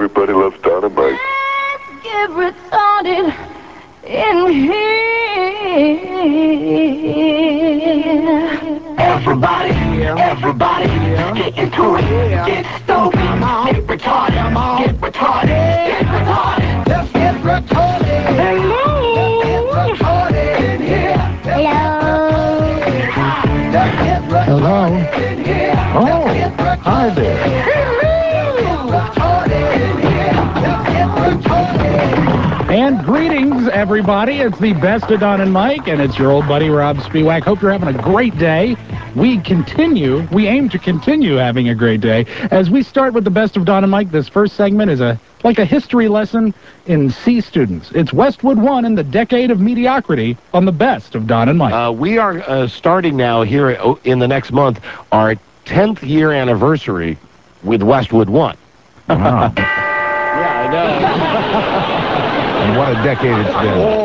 everybody loves Dynamite. Let's get retarded in here. Everybody, get into it. Get stoked, get retarded, get retarded, get retarded. Let's get retarded. Hello. Let's get retarded in here. Hello. Let's get retarded in here. Oh, hi there. And greetings, everybody. It's the best of Don and Mike, and it's your old buddy, Rob Spiewak. Hope you're having a great day. We aim to continue having a great day. As we start with the best of Don and Mike, this first segment is like a history lesson in C students. It's Westwood One in the decade of mediocrity on the best of Don and Mike. We are starting now here in the next month our 10th year anniversary with Westwood One. Wow. Yeah, I know. And what a decade it's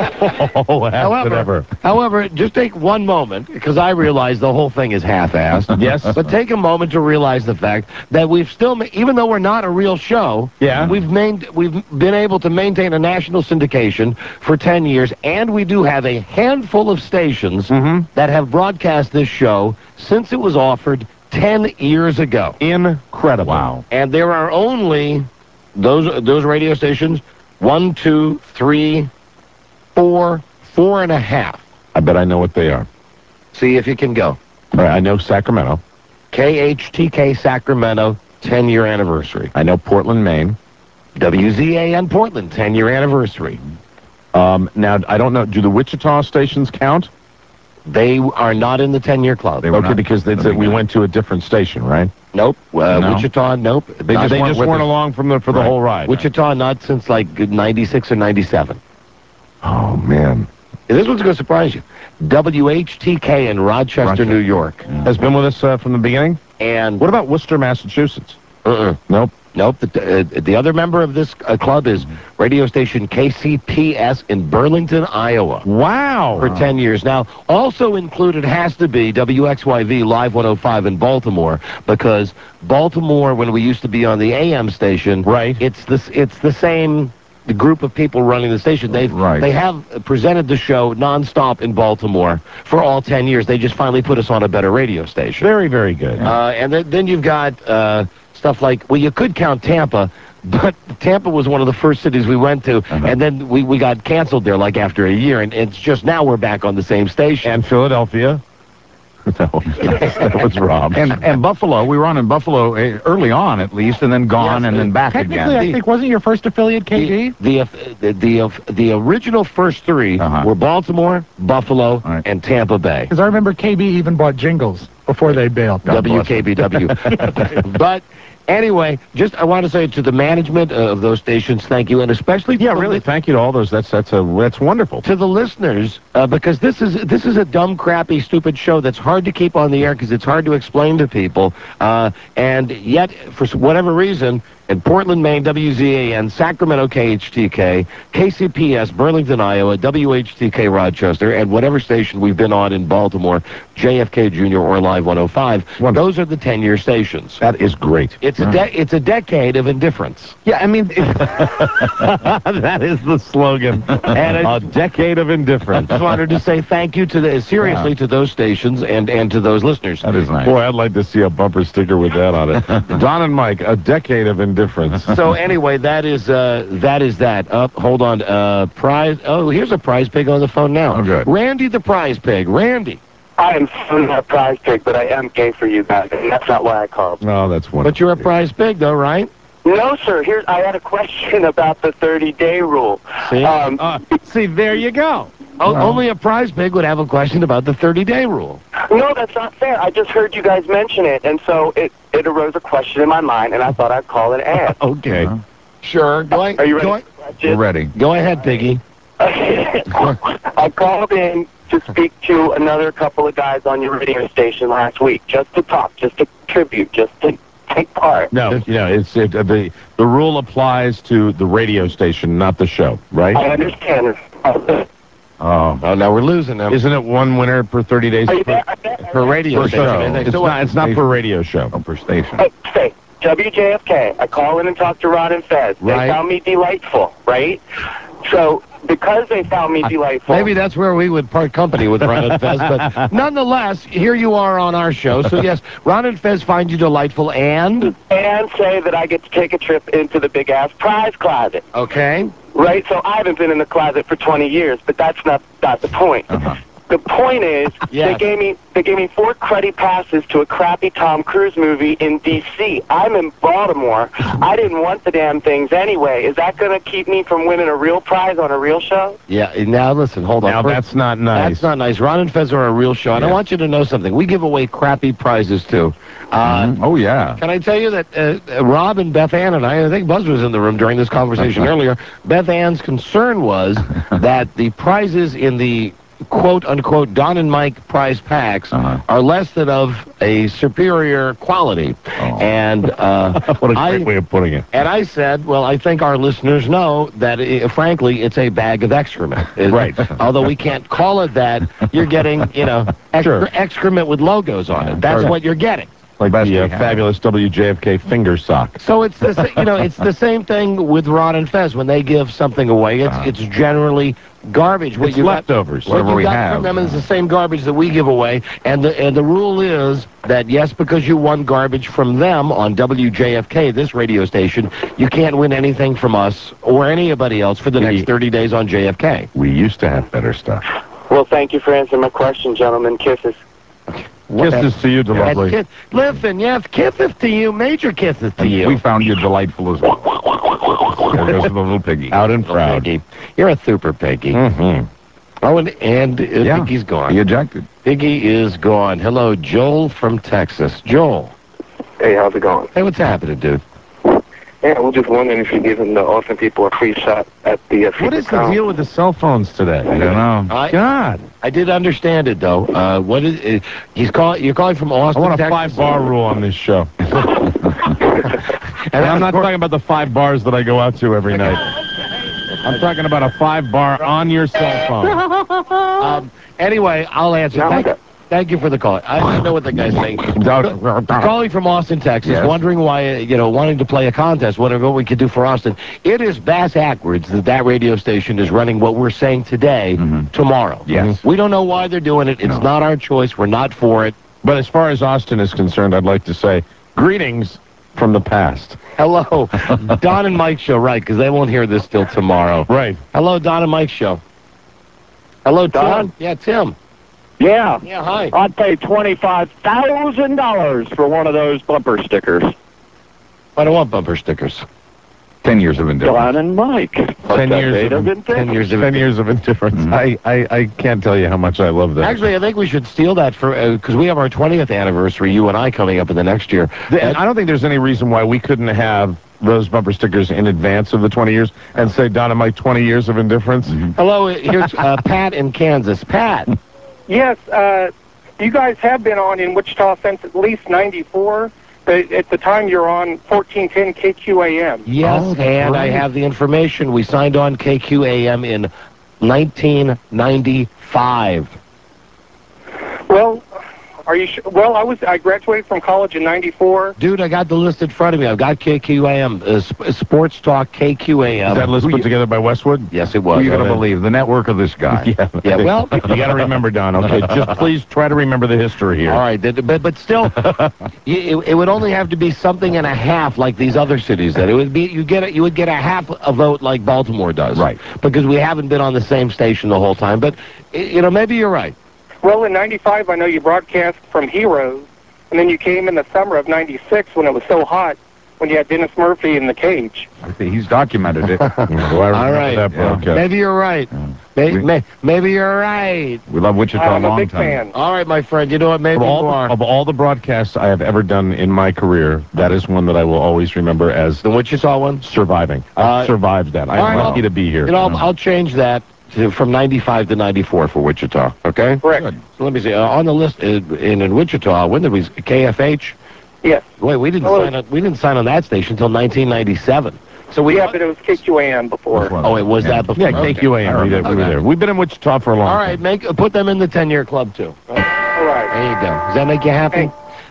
been. However, just take one moment, because I realize the whole thing is half-assed. Yes. But take a moment to realize the fact that we've still, even though we're not a real show, we've been able to maintain a national syndication for 10 years, and we do have a handful of stations that have broadcast this show since it was offered 10 years ago. Incredible. Wow. And there are only those radio stations, 1, 2, 3, 4, 4.5. I bet I know what they are. See if you can go. All right, I know Sacramento. KHTK Sacramento, 10-year anniversary. I know Portland, Maine. WZAN Portland, 10-year anniversary. Now, I don't know, do the Wichita stations count? They are not in the 10-year club. Okay, because they said we went to a different station, right? Nope. No. Wichita, nope. They just weren't along for the whole ride. Wichita, not since like 96 or 97. Oh, man. This one's going to surprise you. WHTK in Rochester, New York. Has been with us from the beginning? And what about Worcester, Massachusetts? Nope. The other member of this club is radio station KCPS in Burlington, Iowa. Wow. For 10 years. Now, also included has to be WXYV Live 105 in Baltimore, because Baltimore, when we used to be on the AM station, it's the same group of people running the station. They have presented the show nonstop in Baltimore for all 10 years. They just finally put us on a better radio station. Very, very good. And then you've got stuff like, well, you could count Tampa, but Tampa was one of the first cities we went to, and then we got canceled there like after a year, and it's just now we're back on the same station. And Philadelphia. That was Rob. And Buffalo, we were on in Buffalo early on at least, and then gone, and then back again. Technically, I think, wasn't your first affiliate KD? The original first three were Baltimore, Buffalo, and Tampa Bay. Because I remember KB even bought jingles before they bailed. WKBW. But anyway, I want to say to the management of those stations, thank you, and especially really, thank you to all those. That's wonderful. To the listeners, because this is a dumb, crappy, stupid show that's hard to keep on the air because it's hard to explain to people, and yet for whatever reason, in Portland, Maine, WZAN, Sacramento, KHTK, KCPS, Burlington, Iowa, WHTK, Rochester, and whatever station we've been on in Baltimore, JFK Jr. or Live 105. Those are the 10-year stations. That is great. It's a decade of indifference. Yeah, I mean, that is the slogan. And a decade of indifference. I just wanted to say thank you to those stations and to those listeners. That is nice. Boy, I'd like to see a bumper sticker with that on it. Don and Mike, a decade of indifference. So anyway, that is that. Hold on. Prize. Oh, here's a prize pig on the phone now. Oh, good. Randy the prize pig. Randy. I am so not a prize pig, but I am gay for you guys, and that's not why I called. Oh, that's wonderful. But you're a prize pig, though, right? No, sir. I had a question about the 30-day rule. See? See, there you go. Only a prize pig would have a question about the 30-day rule. No, that's not fair. I just heard you guys mention it, and so it arose a question in my mind, and I thought I'd call and ask. Okay. Sure. Are you ready? We're ready. Go ahead, Piggy. I called in to speak to another couple of guys on your radio station last week, just to talk, just to contribute, just to take part. No, the rule applies to the radio station, not the show, right? I understand. Oh, now we're losing them. Isn't it one winner per 30 days Are you there? per radio per station? show? It's not per radio show. Per station. Say, WJFK. I call in and talk to Ron and Fez. Right. They found me delightful, right? So because they found me delightful... Maybe that's where we would part company with Ron and Fez, but nonetheless, here you are on our show. So yes, Ron and Fez find you delightful and... And say that I get to take a trip into the big-ass prize closet. Okay. Right? So I haven't been in the closet for 20 years, but that's not the point. The point is, Yes. they gave me 4 cruddy passes to a crappy Tom Cruise movie in D.C. I'm in Baltimore. I didn't want the damn things anyway. Is that going to keep me from winning a real prize on a real show? Yeah, now listen, hold on. Now, that's not nice. That's not nice. Ron and Fez are a real show, and I want you to know something. We give away crappy prizes, too. Oh, yeah. Can I tell you that Rob and Beth Ann and I think Buzz was in the room during this conversation earlier, Beth Ann's concern was that the prizes in the quote-unquote Don and Mike prize packs are less than of a superior quality. And What a great way of putting it. and I said, well, I think our listeners know that, frankly, it's a bag of excrement. Right. Although we can't call it that, you're getting, excrement with logos on it. That's what you're getting. Like the fabulous WJFK finger sock. So it's the it's the same thing with Ron and Fez when they give something away. It's generally garbage. It's leftovers. What you got from them is the same garbage that we give away, and the rule is that yes, because you won garbage from them on WJFK, this radio station, you can't win anything from us or anybody else for the next 30 days on JFK. We used to have better stuff. Well, thank you for answering my question, gentlemen. Kisses. Kisses to you, lovely. Listen, yes, kisses to you, major kisses to you. We found you delightful as well. There goes the little piggy. Out and proud. Piggy. You're a super piggy. Mm-hmm. Oh, and Piggy's gone. He ejected. Piggy is gone. Hello, Joel from Texas. Joel. Hey, how's it going? Hey, what's happening, dude? Yeah, we're just wondering if you're giving the Austin people a free shot at the What is the deal with the cell phones today? I don't know. God. I did understand it, though. What is you're calling from Austin, I want a Texas? 5-bar rule on this show. And I'm not talking about the 5 bars that I go out to every night. I'm talking about a 5-bar on your cell phone. Anyway, I'll answer. Thank you for the call. I know what the guy's saying. Calling from Austin, Texas, wondering why, wanting to play a contest, wondering what we could do for Austin. It is backwards that radio station is running what we're saying today, tomorrow. Yes. We don't know why they're doing it. It's not our choice. We're not for it. But as far as Austin is concerned, I'd like to say greetings from the past. Hello. Don and Mike show, right, because they won't hear this till tomorrow. Right. Hello, Don and Mike show. Hello, Don? Tim. Yeah, Tim. Yeah. Yeah, hi. I'd pay $25,000 for one of those bumper stickers. I don't want bumper stickers. 10 years of indifference. Don and Mike. 10 years of indifference. 10 years of 10 years of indifference. I can't tell you how much I love that. Actually, I think we should steal that for because we have our 20th anniversary, you and I, coming up in the next year. And I don't think there's any reason why we couldn't have those bumper stickers in advance of the 20 years and say, Don and Mike, 20 years of indifference. Hello, here's Pat in Kansas. Pat. Yes, you guys have been on in Wichita since at least 94. At the time, you're on 1410 KQAM. Yes, and right. I have the information. We signed on KQAM in 1995. Well, are you sure? Well, I graduated from college in 94. Dude, I got the list in front of me. I've got KQAM, Sports Talk KQAM. Is that list put together by Westwood? Yes, it was. Who are you going to believe? The network of this guy. Yeah, well. You got to remember, Don, okay? Just please try to remember the history here. All right, but still, it would only have to be something and a half like these other cities. That it would be, you would get a half a vote like Baltimore does. Right. Because we haven't been on the same station the whole time. But, maybe you're right. Well, in 95, I know you broadcast from Heroes, and then you came in the summer of 96 when it was so hot, when you had Dennis Murphy in the cage. He's documented it. All right. That broadcast. Maybe you're right. Maybe you're right. We love Wichita I'm a long a big time. fan. All right, my friend. You know what? Maybe you are. Of all the broadcasts I have ever done in my career, that is one that I will always remember as The Wichita one? surviving. I survived that. I'm lucky to be here. I'll change that from 95 to 94 for Wichita, okay? Correct. Good. So let me see. On the list in Wichita, when did we KFH? Yes. Wait, we didn't sign on that station until 1997. So but it was KQAM before. Oh, it was that before. Yeah, KQAM. We were there. We've been in Wichita for a long time. All right, put them in the 10-year club too. All right. There you go. Does that make you happy? Hey.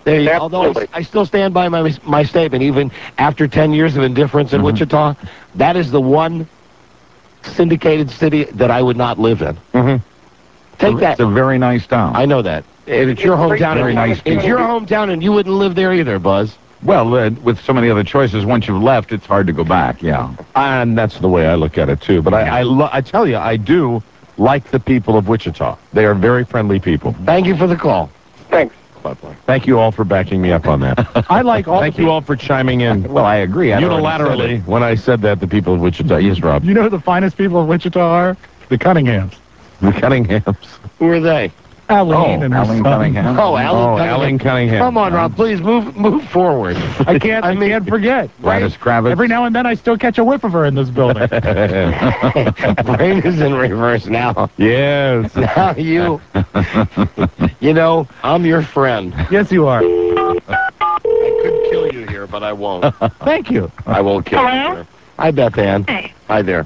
There you go. Although Absolutely. I still stand by my statement, even after 10 years of indifference in Wichita, that is the one syndicated city that I would not live in. Take that. It's a very nice town. I know that. And it's your hometown. Very nice It's your hometown, and you wouldn't live there either, Buzz. Well, with so many other choices, once you've left, it's hard to go back, yeah. And that's the way I look at it, too. But I tell you, I do like the people of Wichita. They are very friendly people. Thank you for the call. Thanks. Thank you all for backing me up on that. I like all Thank the you all for chiming in. Well, I agree. I Unilaterally, when I said that, the people of Wichita. Yes, Rob. You know who the finest people of Wichita are? The Cunninghams. The Cunninghams. Who are they? Aline and her Aline son. Cunningham. Oh, Alan Cunningham. Come on, Rob. Please move forward. I can't forget. Gladys Kravitz. Every now and then I still catch a whiff of her in this building. Brain is in reverse now. Yes. Now you know, I'm your friend. Yes, you are. I could kill you here, but I won't. Thank you. I won't kill you here. Hi, Beth Ann. Hey. Hi there.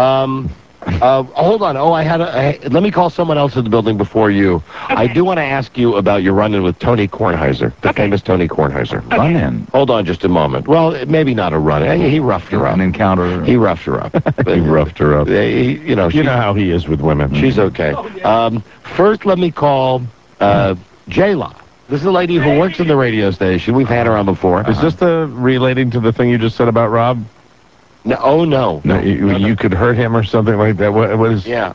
Hold on. Oh, let me call someone else in the building before you. Okay. I do want to ask you about your run-in with Tony Kornheiser, the famous Tony Kornheiser. Run-in. Hold on just a moment. Well, maybe not a run-in. He roughed her up. An encounter. He roughed her up. He roughed her up. You know how he is with women. she's okay. First, let me call J-Law. This is a lady who works in the radio station. We've had her on before. Is this the relating to the thing you just said about Rob? No, oh, no. No, you could hurt him or something like that. What is? Yeah.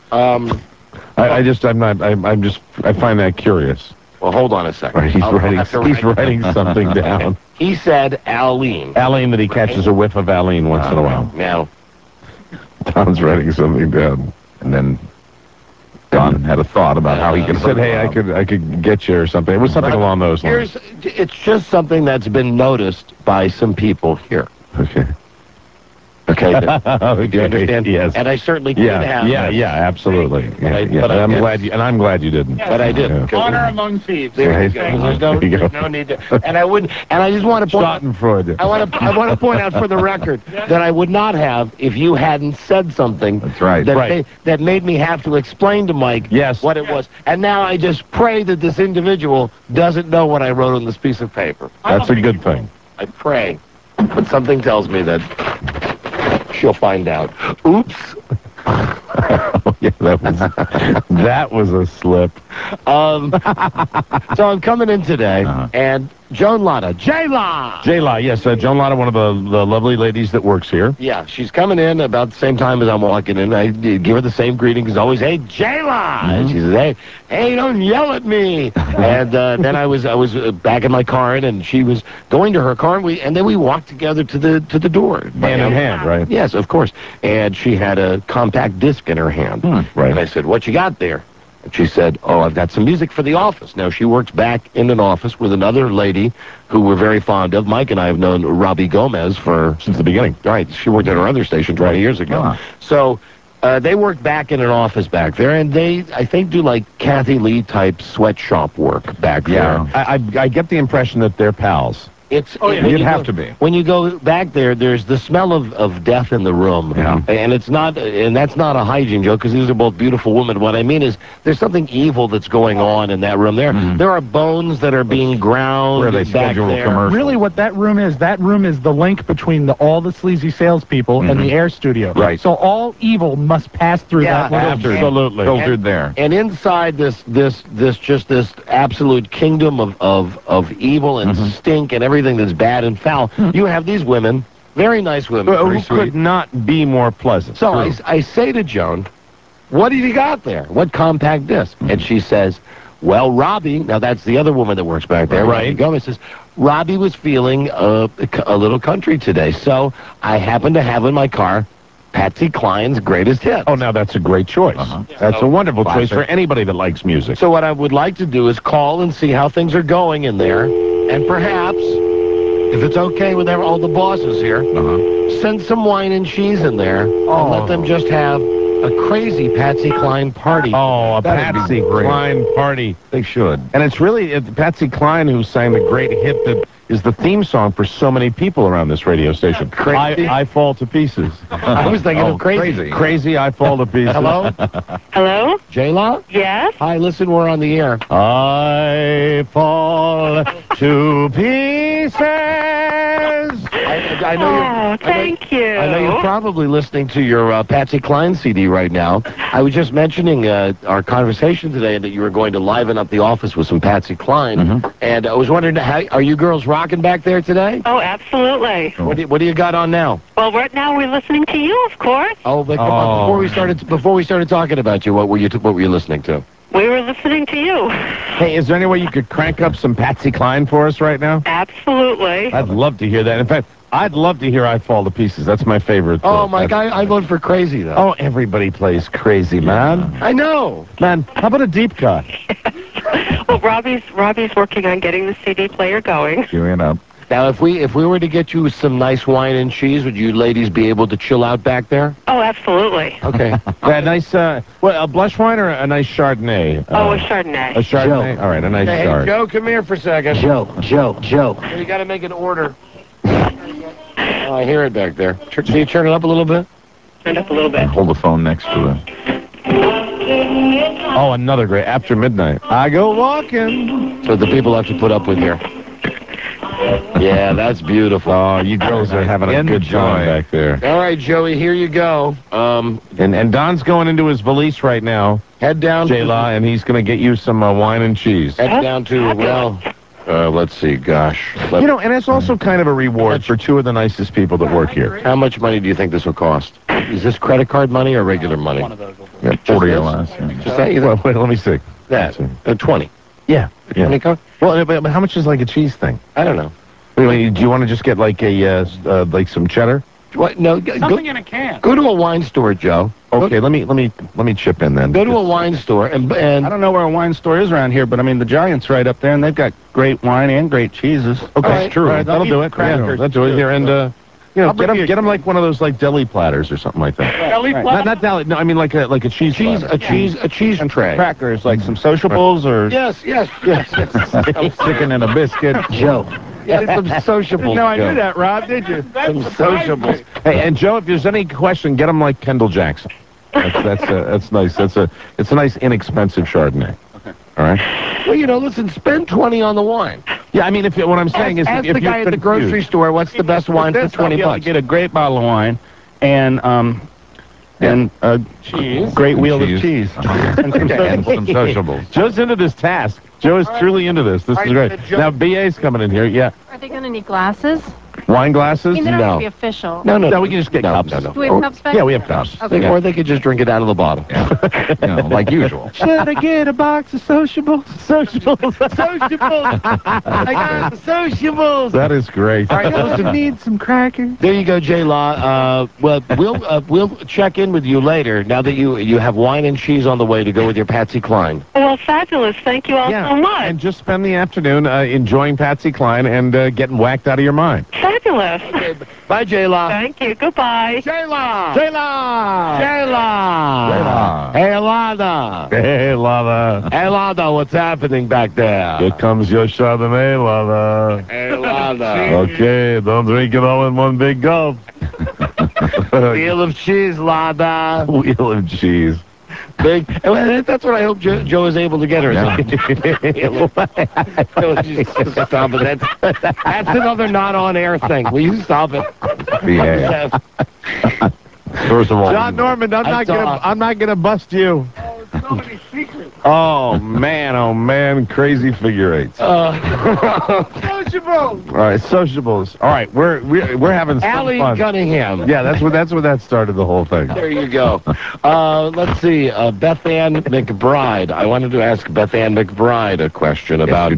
I find that curious. Well, hold on a second. He's I'll have to writing write- something down. He said Aline. Aline, that he catches a whiff of Aline once in a while. Now, Tom's writing something down. And then Don had a thought about how he could He said, "Hey, I could get you or something." It was something along those lines. it's just something that's been noticed by some people here. Okay. Okay. Do Okay, you understand? yes. And I certainly could have. Yeah, absolutely. Yeah, But yeah. I I'm didn't. glad you didn't. But I didn't. 'cause- Honor among thieves. There you Right. go. There's There you go. no need to. And I wouldn't. And I just want to point. Schadenfreude. I want to point out for the record that I would not have if you hadn't said something. That's right. That made me have to explain to Mike Yes. what it was. And now I just pray that this individual doesn't know what I wrote on this piece of paper. That's a good thing. I pray. But something tells me that she'll find out. Oops. Yeah, that was a slip. So I'm coming in today, and Joan Lotta, J-La! J-La, yes, Joan Lotta, one of the lovely ladies that works here. Yeah, she's coming in about the same time as I'm walking in. I give her the same greeting as always. Hey, J-La! And she says, hey, don't yell at me. And then I was back in my car, and she was going to her car, and then we walked together to the door. Hand in hand, right? Yes, of course. And she had a compact disc in her hand. Right. And I said, what you got there? And she said, oh, I've got some music for the office. Now, she works back in an office with another lady who we're very fond of. Mike and I have known Robbie Gomez since the beginning. Right. She worked at our other station 20 years ago. So they work back in an office back there, and they, I think, do like Kathy Lee-type sweatshop work back there. I get the impression that they're pals. You'd have to be. When you go back there, there's the smell of death in the room. Yeah. And it's not, and that's not a hygiene joke, because these are both beautiful women. What I mean is, there's something evil that's going on in that room. There are bones that are being ground Where they back schedule there. commercials. Really, what that room is the link between all the sleazy salespeople and the air studio. Right. So all evil must pass through that little Absolutely. Filtered there. And inside this absolute kingdom of evil and stink and everything that's bad and foul, you have these women, very nice women, very Who sweet. could not be more pleasant. So I say to Joan, what have you got there? What compact disc? And she says, well, Robbie, now that's the other woman that works back there, Right. Robbie Gomez, says, Robbie was feeling a little country today, so I happened to have in my car Patsy Cline's greatest hits. Oh, now that's a great choice. That's a wonderful choice Classic. for anybody that likes music. So what I would like to do is call and see how things are going in there, and perhaps, if it's okay with all the bosses here, send some wine and cheese in there, and let them just have a crazy Patsy Cline party. Oh, a That'd be Patsy great. Cline party. They should. And it's really Patsy Cline who sang the great hit that is the theme song for so many people around this radio station. Crazy. I fall to pieces. I was thinking of crazy. Crazy, I fall to pieces. Hello? Hello? J-Law? Yes? Hi, listen, we're on the air. I fall to pieces. I know you're... Thank you. I know you're probably listening to your Patsy Cline CD right now. I was just mentioning our conversation today that you were going to liven up the office with some Patsy Cline, and I was wondering, are you girls rocking back there today? Oh, absolutely. What do you got on now? Well, right now we're listening to you, of course. Oh, but come on, before we started talking about you, what were you listening to? We were listening to you. Hey, is there any way you could crank up some Patsy Cline for us right now? Absolutely. I'd love to hear that. In fact, I'd love to hear I Fall to Pieces. That's my favorite. Oh, Mike, I vote for Crazy, though. Oh, everybody plays Crazy, man. I know. Man, how about a deep cut? Well, Robbie's working on getting the CD player going. Queuing up. Now, if we were to get you some nice wine and cheese, would you ladies be able to chill out back there? Oh, absolutely. Okay. Yeah, nice, a blush wine or a nice Chardonnay? A Chardonnay. A Chardonnay? Joe. All right, a nice Hey, Chard. Joe, come here for a second. Joe. You got to make an order. Oh, I hear it back there. Can you turn it up a little bit? Turn up a little bit. Hold the phone next to it. Oh, another great. After Midnight. I go walking. So the people have to put up with here. Yeah, that's beautiful. Oh, you girls are having a good time back there. All right, Joey, here you go. And Don's going into his valise right now, Head down. J-La, and he's going to get you some wine and cheese. Head down to, well, let's see, gosh. You know, and it's also kind of a reward for two of the nicest people that work here. How much money do you think this will cost? Is this credit card money or regular money? Yeah, 40 or this? less. Just that, you Well, think? wait, let me see. That. 20. Yeah. 20 card? Well, but how much is like a cheese thing? I don't know. Wait, do you want to just get like like some cheddar? What? No, Something in a can. go to a wine store, Joe. Okay, let me chip in then. Go to a wine store and I don't know where a wine store is around here, but I mean the Giant's right up there, and they've got great wine and great cheeses. Okay, right, true. all right, That'll I'll do eat it. crackers, Yeah, that'll do it here, and I'll get bring you- them like one of those like deli platters or something like that. Deli Right. Not deli. No, I mean like a cheese platter. a cheese tray. Crackers, like some sociables or... Yes. Chicken and a biscuit. Joe. Yeah, some sociables. No, I Joe. knew that, Rob, did you? Some sociables. Hey, and Joe, if there's any question, get them like Kendall Jackson. That's nice. It's a nice inexpensive Chardonnay. Okay. All right. Well, listen, spend 20 on the wine. Yeah, I mean, what I'm saying is, Ask if the guy you're at the grocery confused- store what's the best wine for This, 20 I'll be able to bucks. get a great bottle of wine and Cheese. great wheel Cheese. of cheese. And some sociables. Joe's into this task. Joe is truly into this. This is great. Joe- Now, BA's coming in here. Yeah. Are they going to need glasses? Wine glasses? I mean, they don't have No. to be official. No, we can just get cups. No. Do we have cups back? Yeah, we have cups. Okay. Or they could just drink it out of the bottle. Like usual. Should I get a box of sociables? Sociables. I got the sociables. That is great. All right, listen. Need some crackers. There you go, J-Law. Well, we'll check in with you later. Now that you have wine and cheese on the way to go with your Patsy Cline. Well, fabulous. Thank you all so much. And just spend the afternoon enjoying Patsy Cline and getting whacked out of your mind. Fabulous. Bye, J-Law. Thank you. Goodbye. J-Law. J-La! J-Law. Hey, Lada. Hey, Lada. Hey, Lada, what's happening back there? Here comes your Chardonnay, Lada. Hey, Lada. Okay, don't drink it all in one big gulp. Wheel of cheese, Lada. Wheel of cheese. Big. That's what I hope Joe is able to get her. Stop it. That's another not on air thing. Will you stop it? Behave. First of all, John Norman, I'm not gonna bust you. So many secrets. Oh man, crazy figure eights. Sociables. All right, sociables. All right, we're having some Allie fun. Cunningham. Yeah, that's what that started the whole thing. There you go. Let's see. Beth Ann McBride. I wanted to ask Beth Ann McBride a question about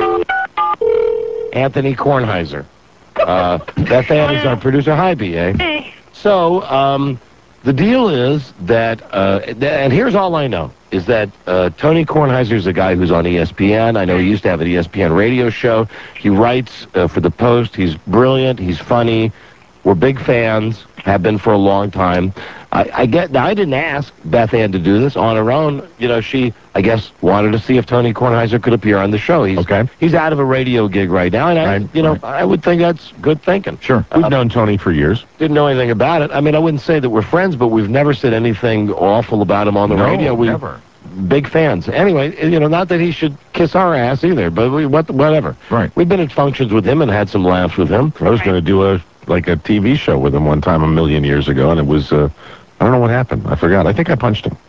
Anthony Kornheiser. Beth Ann is our producer. Hi, B.A. Hey. So, the deal is that, and here's all I know, is that Tony Kornheiser is a guy who's on ESPN. I know he used to have an ESPN radio show. He writes for The Post. He's brilliant. He's funny. We're big fans. have been for a long time. I didn't ask Beth Ann to do this on her own. You know, she, I guess, wanted to see if Tony Kornheiser could appear on the show. He's out of a radio gig right now, and I would think that's good thinking. Sure. We've known Tony for years. Didn't know anything about it. I mean, I wouldn't say that we're friends, but we've never said anything awful about him on the radio. Never. Big fans. Anyway, not that he should kiss our ass either, but whatever. Right. We've been at functions with him and had some laughs with him. I was going to do a TV show with him one time a million years ago, and it was, I don't know what happened. I forgot. I think I punched him.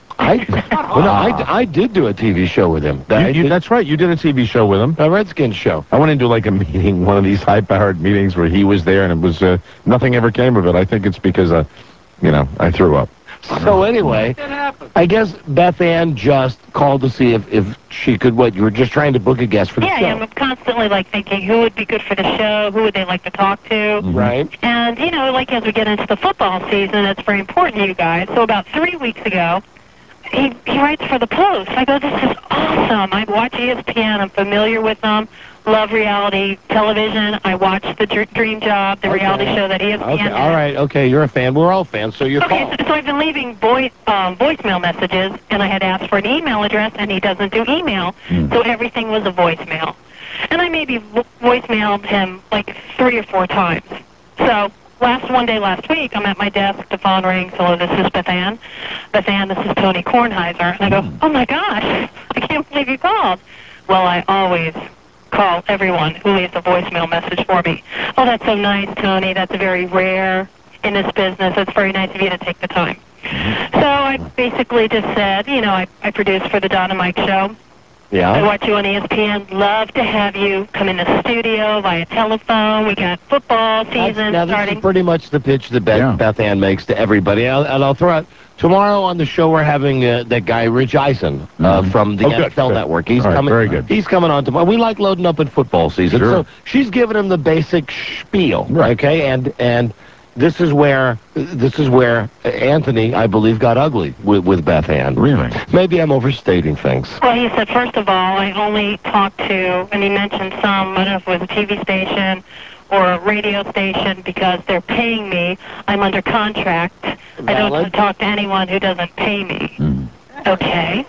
I did do a TV show with him. That's right. You did a TV show with him. A Redskins show. I went into like a meeting, one of these high-powered meetings where he was there, and it was nothing ever came of it. I think it's because, I threw up. So anyway, I guess Beth Ann just called to see if she could, you were just trying to book a guest for the show. Yeah, I'm constantly thinking who would be good for the show, who would they like to talk to. Right. And, as we get into the football season, it's very important to you guys. So about 3 weeks ago, he writes for the Post. I go, this is awesome. I watch ESPN. I'm familiar with them. Love reality television. I watch the Dream Job, the reality show that ESPN Okay, has. all right, okay, you're a fan. We're all fans, so you're Okay, so I've been leaving voicemail messages, and I had asked for an email address, and he doesn't do email, so everything was a voicemail. And I maybe voicemailed him 3 or 4 times. So one day last week, I'm at my desk, the phone rings, hello, this is Beth Ann. Beth Ann, this is Tony Kornheiser. And I go, oh my gosh, I can't believe you called. Well, I always call everyone who leaves a voicemail message for me. Oh, that's so nice, Tony. That's very rare in this business. It's very nice of you to take the time. So I basically just said, I produce for the Don and Mike show. Yeah. I watch you on ESPN. Love to have you come in the studio via telephone. We got football season now, this starting. is pretty much the pitch that Beth Ann makes to everybody. And I'll throw out, tomorrow on the show we're having that guy Rich Eisen from the NFL Network. He's coming. Very good. He's coming on tomorrow. We like loading up in football season. Sure. So she's giving him the basic spiel. Right. Okay, and this is where Anthony, I believe, got ugly with Beth Ann. Really? Maybe I'm overstating things. Well, he said, first of all, I only talked to, and he mentioned some, I don't know if it was a TV station or a radio station, because they're paying me. I'm under contract. I don't talk to anyone who doesn't pay me. Okay.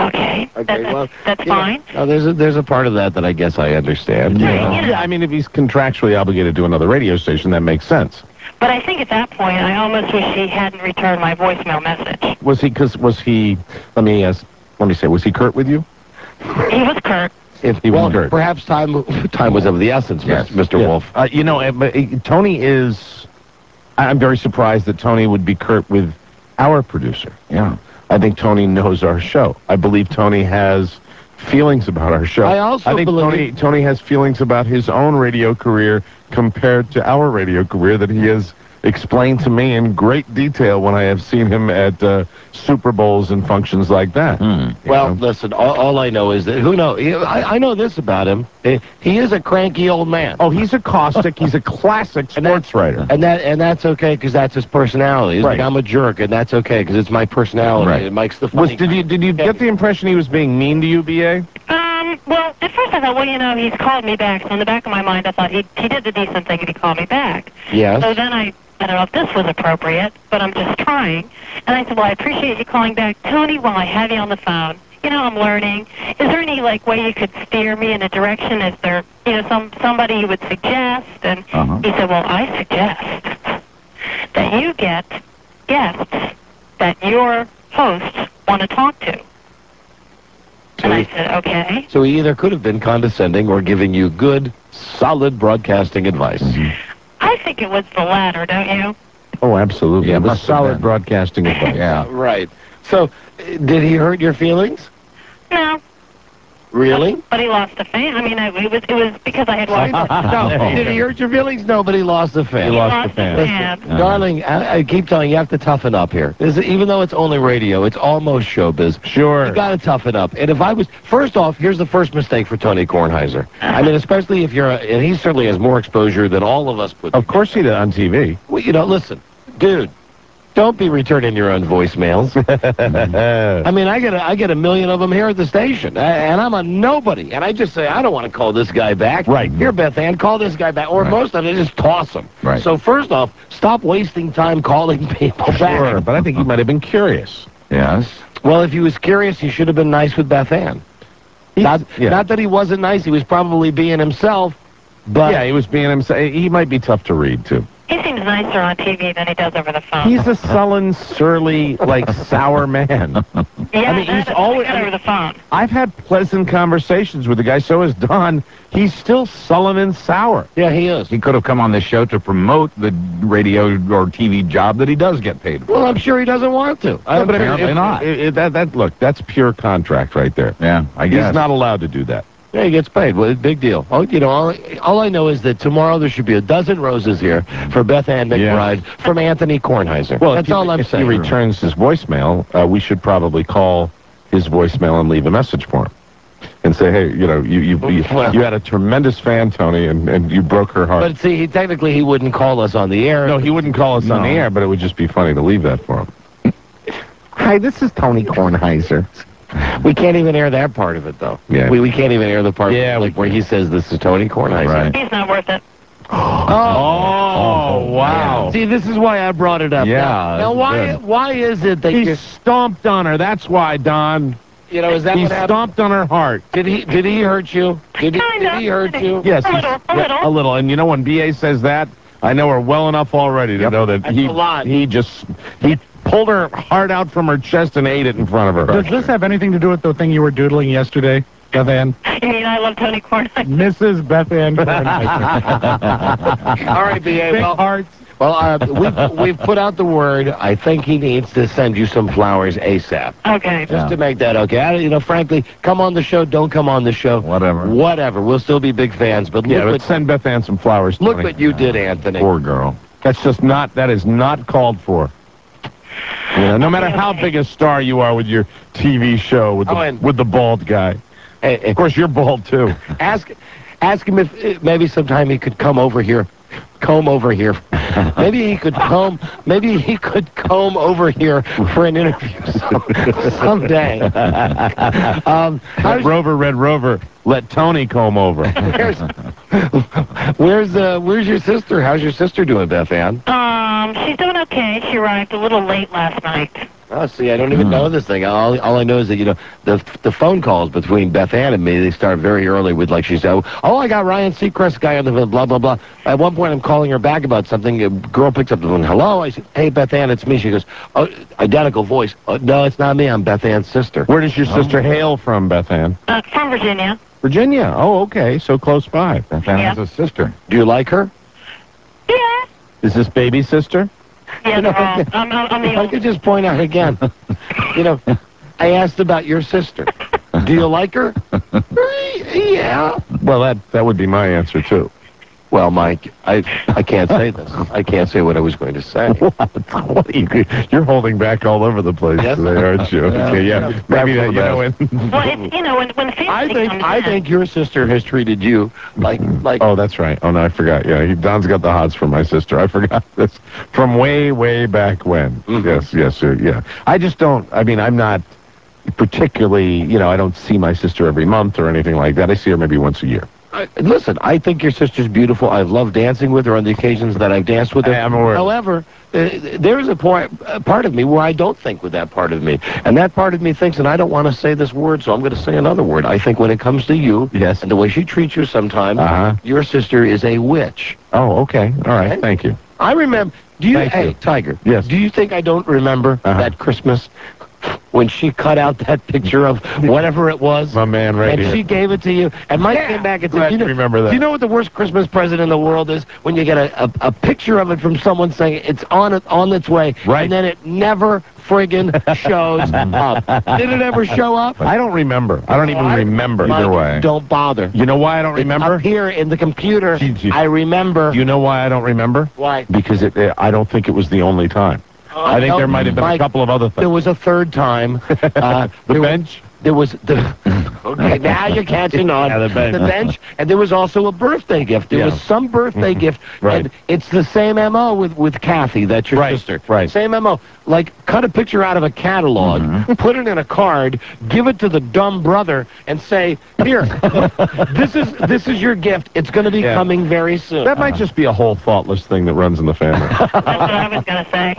That's fine. There's a part of that I guess I understand. Yeah, I mean, if he's contractually obligated to another radio station, that makes sense. But I think at that point, I almost wish he hadn't returned my voicemail message. Was he, let me say, was he curt with you? He was curt. Perhaps time was of the essence, Mr. Wolf. But Tony is, I'm very surprised that Tony would be curt with our producer. Yeah. I think Tony knows our show. I believe Tony has feelings about our show. I think Tony has feelings about his own radio career compared to our radio career that he has explained to me in great detail when I have seen him at Super Bowls and functions like that. Listen, all I know is that, I know this about him. He is a cranky old man. Oh, he's a caustic, he's a classic sports writer. And that's okay, because that's his personality. He's right. I'm a jerk, and that's okay, because it's my personality. Right. It makes the funny. Did you get the impression he was being mean to you, B.A.? Well, at first I thought, he's called me back. So in the back of my mind, I thought he did the decent thing and he called me back. Yes. So then I don't know if this was appropriate, but I'm just trying. And I said, well, I appreciate you calling back. Tony, while I have you on the phone, I'm learning. Is there any, way you could steer me in a direction? Is there, somebody you would suggest? And he said, well, I suggest that you get guests that your hosts want to talk to. And I said, okay. So he either could have been condescending or giving you good, solid broadcasting advice. I think it was the latter, don't you? Oh, absolutely. Yeah, It was must have solid been. broadcasting advice. Yeah. Right. So, did he hurt your feelings? No. Really? But he lost a fan. I mean, it was because I had watched it. No. Did he hurt your feelings? No, but he lost a fan. He lost a fan. Listen, darling, I keep telling you, you have to toughen up here. Even though it's only radio, it's almost showbiz. Sure. You got to toughen up. And if I was, first off, here's the first mistake for Tony Kornheiser. I mean, especially if and he certainly has more exposure than all of us put. Of course he did on TV. Well, listen, dude, Don't be returning your own voicemails. I mean, I get a million of them here at the station, and I'm a nobody. And I just say, I don't want to call this guy back. Right. Here, Beth Ann, call this guy back. Or most of it, just toss them. Right. So first off, stop wasting time calling people back. Sure, but I think he might have been curious. Yes. Well, if he was curious, he should have been nice with Beth Ann. Not that he wasn't nice. He was probably being himself. But Yeah, he was being himself. He might be tough to read, too. He seems nicer on TV than he does over the phone. He's a sullen, surly, like, sour man. Yeah, I mean, he's that's always- good over the phone. I've had pleasant conversations with the guy, so has Don. He's still sullen and sour. yeah, he is. He could have come on this show to promote the radio or TV job that he does get paid for. Well, I'm sure he doesn't want to. but apparently not. Look, that's pure contract right there. Yeah, I guess. He's not allowed to do that. Yeah, he gets paid. Well, big deal. Oh, you know, all I know is that tomorrow there should be a dozen roses here for Beth Ann McBride from Anthony Kornheiser. Well, that's all I'm saying. If he returns his voicemail, we should probably call his voicemail and leave a message for him. And say, hey, you know, you had a tremendous fan, Tony, and you broke her heart. But see, technically he wouldn't call us on the air. No, he wouldn't call us on the air, but it would just be funny to leave that for him. Hi, this is Tony Kornheiser. We can't even air that part of it, though. Yeah. We can't even air the part where he says this is Tony Kornheiser. Right. He's not worth it. Oh, wow. See, this is why I brought it up. Yeah, Now that's why is it that He stomped on her. That's why, Don. you know, is that He what happened? stomped on her heart. Did he hurt you? Did he hurt you? Yes, A little. a little. And you know, when B.A. says that, I know her well enough already to know that That's a lot. he pulled her heart out from her chest and ate it in front of her. Does this have anything to do with the thing you were doodling yesterday, Beth Ann? You mean I love Tony Kornheiser? Mrs. Beth Ann Kornheiser. All right, B.A. Big Well, hearts. we've put out the word. I think he needs to send you some flowers ASAP. Okay. Just to make that okay. You know, frankly, come on the show, don't come on the show. Whatever. We'll still be big fans, but Yeah, look but send Beth Ann some flowers. look Tony. what you did, Anthony. Poor girl. That is not called for. You know, no matter how big a star you are with your TV show with the bald guy. Hey, Of course, you're bald too. ask him if maybe sometime he could come over here. Maybe he could comb over here for an interview someday. Red Rover, let Tony comb over. Where's your sister? How's your sister doing, Beth Ann? She's doing okay. She arrived a little late last night. Oh, see, I don't even know this thing. All I know is that, you know, the phone calls between Beth Ann and me, they start very early with, like, she said, oh, I got Ryan Seacrest guy on the blah, blah, blah. At one point, I'm calling her back about something. A girl picks up the phone. Hello? I said, hey, Beth Ann, it's me. She goes, oh, identical voice. Oh, no, it's not me. I'm Beth Ann's sister. Where does your sister hail from, Beth Ann? From Virginia. Virginia. Oh, okay. So close by. Beth Ann has a sister. Do you like her? Yeah. Is this baby sister? Yeah, they're all. I'm the If I old. could just point out again, you know, I asked about your sister. Do you like her? Yeah. Well, that would be my answer too. Well, Mike, I can't say this. I can't say what I was going to say. You're holding back all over the place Yes. today, aren't you? Okay, yeah. Maybe that, you know. Well, it's, you know, when family I think your sister has treated you like. Oh, that's right. Oh no, I forgot. Yeah, Don's got the hots for my sister. I forgot this from way back when. Yes, sir. Yeah. I just don't. I mean, I'm not particularly. You know, I don't see my sister every month or anything like that. I see her maybe once a year. Listen, I think your sister's beautiful. I've loved dancing with her on the occasions that I've danced with her. I'm aware. However, there's a part of me where I don't think with that part of me. And that part of me thinks, and I don't want to say this word, so I'm going to say another word. I think when it comes to you Yes. and the way she treats you sometimes, your sister is a witch. Oh, okay. All right. Thank you. I remember. Thank you. Tiger. Yes. Do you think I don't remember that Christmas when she cut out that picture of whatever it was? My man right and here. she gave it to you. And Mike came back and Glad said, you remember that. Do you know what the worst Christmas present in the world is? When you get a picture of it from someone saying it's on its way, Right. and then it never friggin' shows up. Did it ever show up? I don't remember. I don't even remember. Mike, Either way. don't bother. You know why I don't remember? Up here in the computer, Gee. I remember. You know why I don't remember? Why? Because I don't think it was the only time. I think there might have been Mike, a couple of other things. There was a third time. The bench? there was the... Okay, now you're catching on. Yeah, the bench. And there was also a birthday gift. There was some birthday gift. Right. And it's the same MO with Kathy, that's your sister. Right. Same MO. Like, cut a picture out of a catalog, put it in a card, give it to the dumb brother, and say, here, this is your gift. It's going to be coming very soon. That might just be a whole thoughtless thing that runs in the family. That's what I was going to say.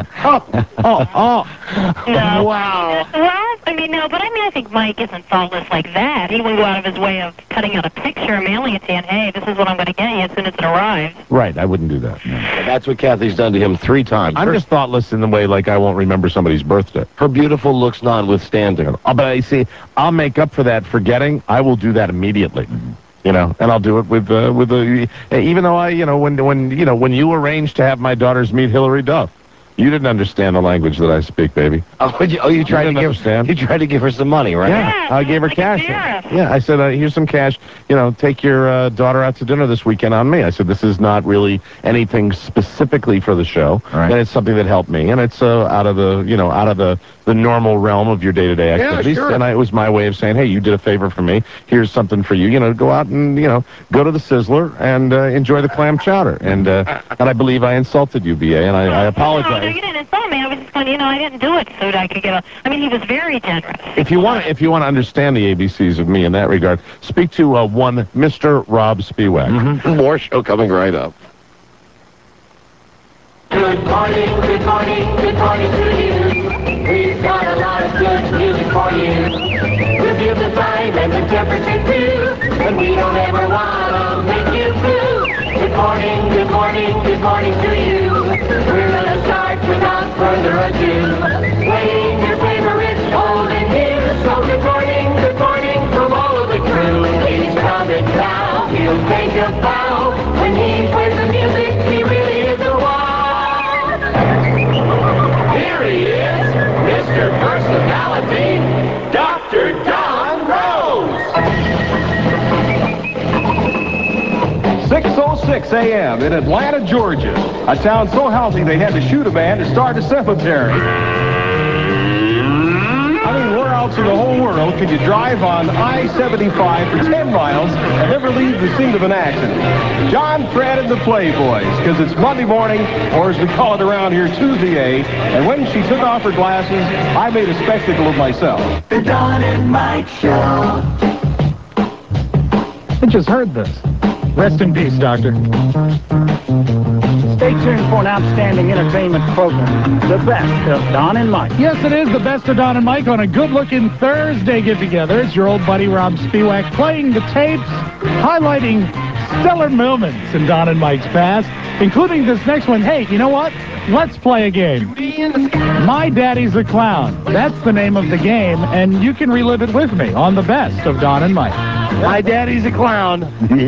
No. Wow. Well, I mean, no, but I think Mike isn't thoughtless like that. He wouldn't go out of his way of cutting out a picture and mailing it to you, and, hey, this is what I'm going to get you as soon as it arrives. Right, I wouldn't do that. No. That's what Kathy's done to him 3 times. I'm just thoughtless in the way, like, I won't remember somebody's birthday. Her beautiful looks notwithstanding. Oh, but I see, I'll make up for that forgetting. I will do that immediately. You know, and I'll do it with even though when you arranged to have my daughters meet Hillary Duff, you didn't understand the language that I speak, baby. You tried to give her some money, right? Yeah, I gave her like cash. Yeah, I said, here's some cash. You know, take your daughter out to dinner this weekend on me. I said, this is not really anything specifically for the show. Right. And it's something that helped me, and it's out of the normal realm of your day-to-day activities. sure. And it was my way of saying, hey, you did a favor for me. Here's something for you. You know, go out and go to the Sizzler and enjoy the clam chowder. And I believe I insulted you, BA, and I apologize. No, you didn't insult me. I was just going, I didn't do it so that I could get he was very generous. If you want to understand the ABCs of me in that regard, speak to one Mr. Rob Spiewak. More show coming right up. Good morning to you. We've got a lot of good music for you. We'll give the time and the temperature too, but we don't ever want to make you blue. Good morning to you. We're gonna start without further ado. Playing your favorites old and new. So good morning from all of the crew. He's coming now, he'll take a bow. When he plays the music, he really is a wow. Here he is, Mr. Personality, Dr. Don Rose. 6:06 a.m. in Atlanta, Georgia. A town so healthy they had to shoot a man to start a cemetery. Where else in the whole world could you drive on I-75 for 10 miles and never leave the scene of an accident? John Fred and the Playboys, because it's Monday morning, or as we call it around here, Tuesday, and when she took off her glasses, I made a spectacle of myself. The Don and Mike Show. I just heard this. Rest in peace, Doctor. Stay tuned for an outstanding entertainment program. The best of Don and Mike. Yes, it is the best of Don and Mike on a good-looking Thursday get-together. It's your old buddy Rob Spiewak playing the tapes, highlighting stellar moments in Don and Mike's past, including this next one. Hey, you know what? Let's play a game. My Daddy's a Clown. That's the name of the game, and you can relive it with me on the best of Don and Mike. My Daddy's a Clown.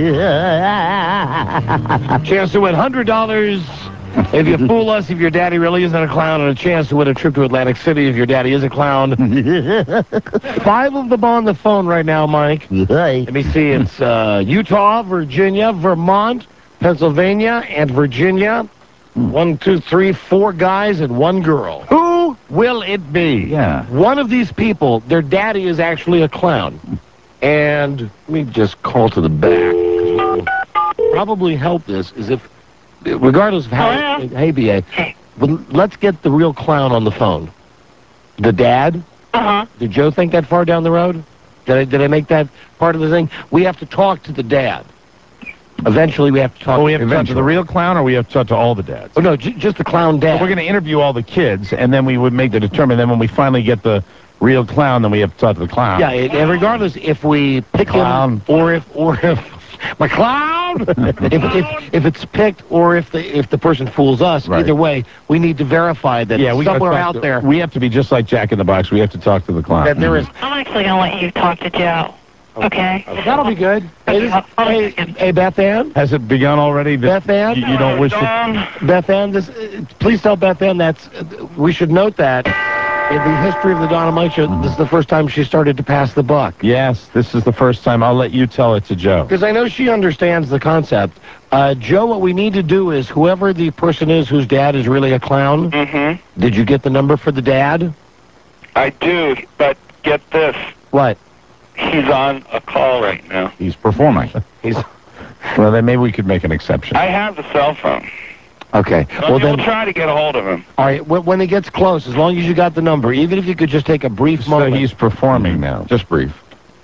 Chance to win $100 if you fool us if your daddy really isn't a clown, and a chance to win a trip to Atlantic City if your daddy is a clown. 5 of them on the phone right now, Mike. Let me see. It's Utah, Virginia, Vermont, Pennsylvania, and Virginia. 1, 2, 3, 4 guys and 1 girl. Who will it be? Yeah. One of these people, their daddy is actually a clown. And let me just call to the back. What will probably help this is if, regardless of how, hey, B.A., let's get the real clown on the phone. The dad? Uh-huh. Did Joe think that far down the road? Did I make that part of the thing? We have to talk to the dad. Eventually, we have to talk. Oh, we have to talk to the real clown, or we have to talk to all the dads? Oh, no, just the clown dad. We're going to interview all the kids, and then we would make the determination. Then when we finally get the real clown, then we have to talk to the clown. Yeah, and regardless if we pick him or if my clown, if it's picked or if the person fools us, either way, we need to verify that somewhere out there. We have to be just like Jack in the Box. We have to talk to the clown. That there is. I'm actually going to let you talk to Joe. Okay? That'll be good. Hey, Beth Ann? Has it begun already? Beth Ann? You don't wish to... Beth Ann, please tell Beth Ann we should note that in the history of the Don and Mike Show, this is the first time she started to pass the buck. Yes, this is the first time. I'll let you tell it to Joe. Because I know she understands the concept. Joe, what we need to do is whoever the person is whose dad is really a clown, Mm-hmm. did you get the number for the dad? I do, but get this. What? He's on a call right now. He's performing. Well, then maybe we could make an exception. I have the cell phone. Okay. Well, we'll try to get a hold of him. All right. When he gets close, as long as you got the number, even if you could just take a brief So moment. he's performing now. Just brief.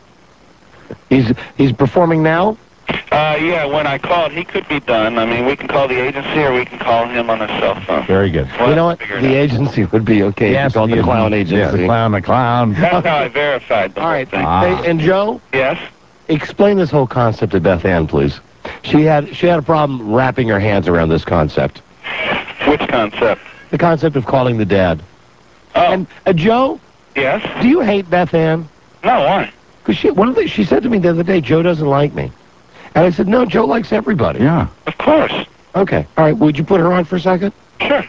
He's performing now? Yeah, when I called, he could be done. I mean, we can call the agency or we can call him on his cell phone. Very good. We'll You know what? figure it The out. agency would be okay. Yes, It's called the clown agency. Yeah, the clown. That's how I verified the All whole right. thing. Hey, and Joe, Yes? explain this whole concept to Beth Ann, please. She had a problem wrapping her hands around this concept. Which concept? The concept of calling the dad. Oh, And Joe, yes? do you hate Beth Ann? No, why? Because she said to me the other day, Joe doesn't like me. And I said, no, Joe likes everybody. Yeah. Of course. Okay. All right. Would you put her on for a second? Sure.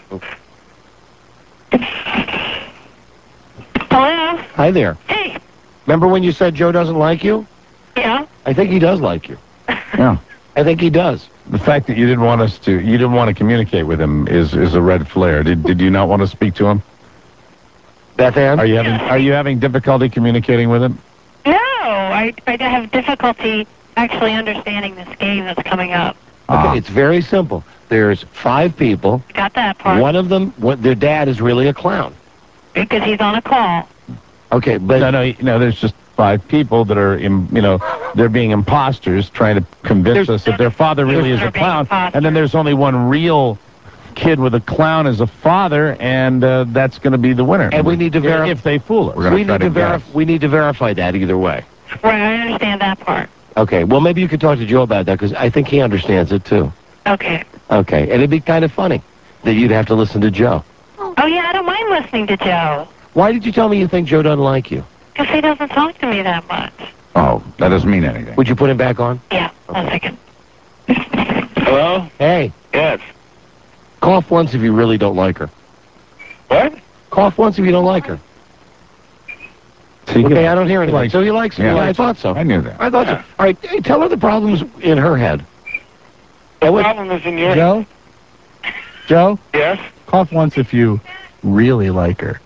Hello? Hi there. Hey. Remember when you said Joe doesn't like you? Yeah. I think he does like you. Yeah. I think he does. The fact that you didn't want to communicate with him is a red flare. Did you not want to speak to him? Beth Ann? Are you having difficulty communicating with him? No, I have difficulty actually understanding this game that's coming up. Okay, it's very simple. There's 5 people. Got that part. One of them, their dad is really a clown. Because he's on a call. Okay, but No, there's just 5 people that are, they're being imposters trying to convince us that their father really is a clown. And then there's only one real kid with a clown as a father, and that's going to be the winner. And we need to verify if they fool us. we need to verify that either way. Right, I understand that part. Okay, well maybe you could talk to Joe about that because I think he understands it too. Okay. Okay, and it'd be kind of funny that you'd have to listen to Joe. Oh, yeah, I don't mind listening to Joe. Why did you tell me you think Joe doesn't like you? Because he doesn't talk to me that much. Oh, that doesn't mean anything. Would you put him back on? Yeah, 1 second. Hello? Hey, Yes. cough once if you really don't like her. What? Cough once if you don't like her. Okay, I don't hear anything. So he likes her. Yeah. Yeah, I thought so. I knew that. I thought so. All right, hey, tell her the problems in her head. The problem is in your... Joe? Joe? Yes? Cough once if you really like her.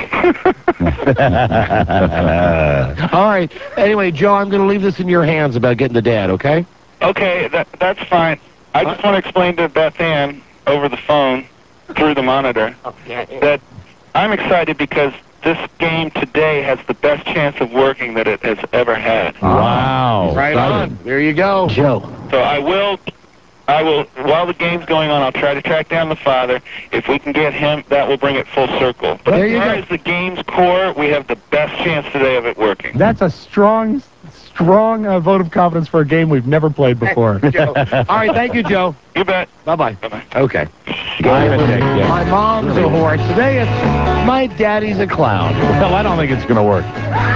All right. Anyway, Joe, I'm going to leave this in your hands about getting the dad, okay? Okay, that's fine. I just want to explain to Beth Ann over the phone through the monitor that I'm excited because this game today has the best chance of working that it has ever had. Wow. Right on. There you go. Joe. So I will, while the game's going on, I'll try to track down the father. If we can get him, that will bring it full circle. But There as you far go. as the game's core, we have the best chance today of it working. That's a strong vote of confidence for a game we've never played before. Joe. All right, thank you, Joe. You bet. Bye-bye. Bye-bye. Okay. Yeah. My mom's a whore. Today it's my daddy's a clown. Well, I don't think it's going to work.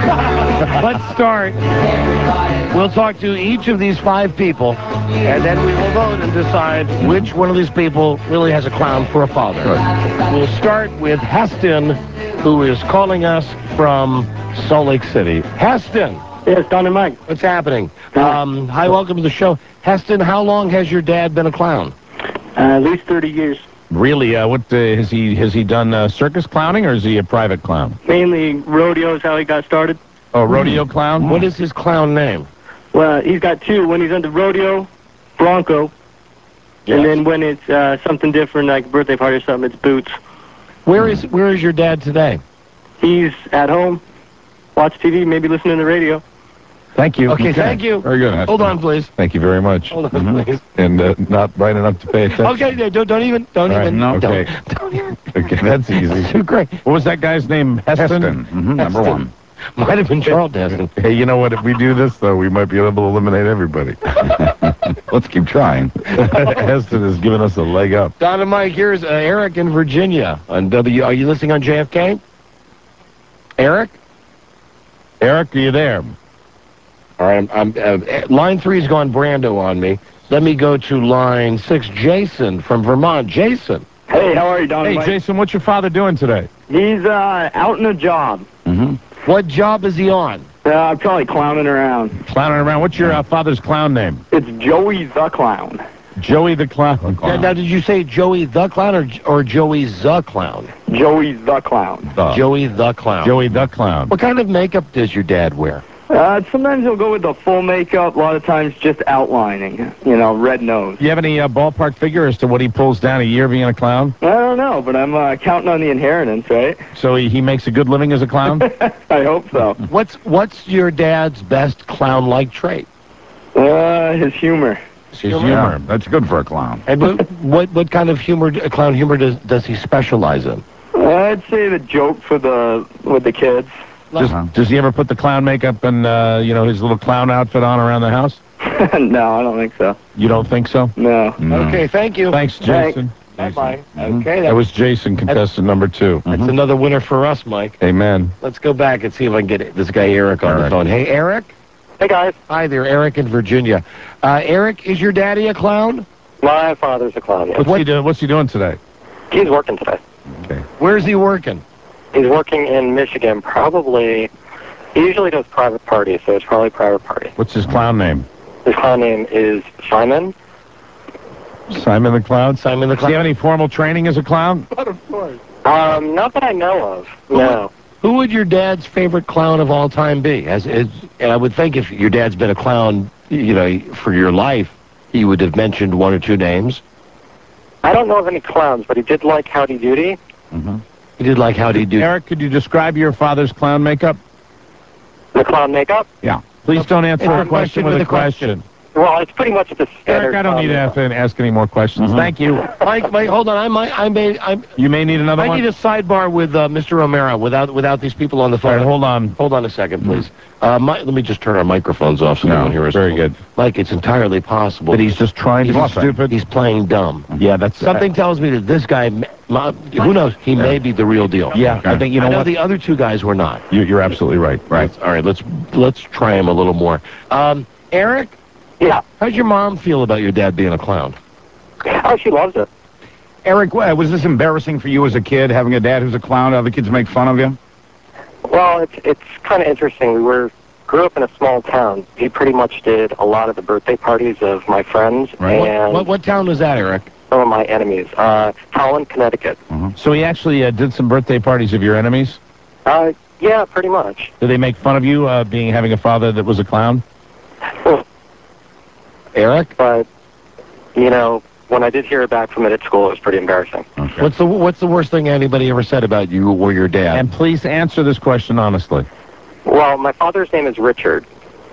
Let's start. We'll talk to each of these 5 people, and then we will vote and decide which one of these people really has a clown for a father. We'll start with Heston, who is calling us from Salt Lake City. Heston. Yes, Don and Mike. What's happening? Hi, welcome to the show. Heston, how long has your dad been a clown? At least 30 years. Really? What has he done? Circus clowning, or is he a private clown? Mainly rodeo is how he got started. Oh, rodeo clown. What is his clown name? Well, he's got 2. When he's under rodeo, Bronco. Yes. And then when it's something different, like a birthday party or something, it's Boots. Where is your dad today? He's at home, watch TV, maybe listening to the radio. Thank you. Okay, thank you. Very good. Heston. Hold on, please. Thank you very much. Hold on, please. And not bright enough to pay attention. Okay, don't even. All right, no, okay. Don't even. Okay, that's easy. Too great. What was that guy's name? Heston? Number 1. Might have been Charles Heston. Hey, you know what? If we do this, though, we might be able to eliminate everybody. Let's keep trying. Heston has given us a leg up. Don and Mike, here's Eric in Virginia on W. Are you listening on JFK? Eric? Eric, are you there? All right, line 3's gone Brando on me. Let me go to line 6, Jason from Vermont. Jason. Hey, how are you, Don? Hey, Jason, what's your father doing today? He's out in a job. What job is he on? Probably clowning around. Clowning around. What's your father's clown name? It's Joey the Clown. Joey the Clown. Now, did you say Joey the Clown or Joey the Clown? Joey the Clown. Joey the Clown. Joey the Clown. What kind of makeup does your dad wear? Sometimes he'll go with the full makeup. A lot of times just outlining. You know, red nose. You have any ballpark figure as to what he pulls down a year being a clown? I don't know, but I'm counting on the inheritance, right? So he makes a good living as a clown? I hope so. What's your dad's best clown-like trait? His humor. His humor. That's good for a clown. And what kind of clown humor does he specialize in? I'd say the jokes with the kids. Does he ever put the clown makeup and, his little clown outfit on around the house? No, I don't think so. You don't think so? No. Okay, thank you. Thanks, Jason. Bye-bye. Okay, That was Jason, contestant number 2. That's another winner for us, Mike. Amen. Let's go back and see if I can get this guy Eric on the phone. Hey, Eric? Hey, guys. Hi there, Eric in Virginia. Eric, is your daddy a clown? My father's a clown, yes. What's he doing today? He's working today. Okay. Where's he working? He's working in Michigan, probably. He usually does private parties, so it's probably private party. What's his clown name? His clown name is Simon. Simon the Clown? Simon the Does he have any formal training as a clown? But of course. Not that I know of. No. Who would your dad's favorite clown of all time be? And I would think if your dad's been a clown, for your life, he would have mentioned 1 or 2 names. I don't know of any clowns, but he did like Howdy Doody. Mm-hmm. He did like Howdy Doody. Eric, could you describe your father's clown makeup? The clown makeup? Yeah. Please don't answer a question with a question. Well, it's pretty much the standard. Eric, I don't need to ask any more questions. Thank you. Mike, hold on. You may need another one. I need a sidebar with Mr. Romero without these people on the phone. All right, hold on. Hold on a second, please. Let me just turn our microphones off so no one hears us. Very good. Mike, it's entirely possible that he's just trying to be stupid. He's playing dumb. Yeah, that's something tells me that this guy, who knows, he may be the real deal. Yeah, I think I know the other 2 guys were not. You're absolutely right. Right. All right, let's try him a little more. Eric? Yeah. How's your mom feel about your dad being a clown? Oh, she loves it. Eric, was this embarrassing for you as a kid, having a dad who's a clown? Other kids make fun of you? Well, it's kind of interesting. We grew up in a small town. He pretty much did a lot of the birthday parties of my friends. Right. And what town was that, Eric? Some of my enemies. Holland, Connecticut. So he actually did some birthday parties of your enemies? Yeah, pretty much. Did they make fun of you having a father that was a clown? Eric? But, when I did hear it back from it at school, it was pretty embarrassing. Okay. What's the worst thing anybody ever said about you or your dad? And please answer this question honestly. Well, my father's name is Richard,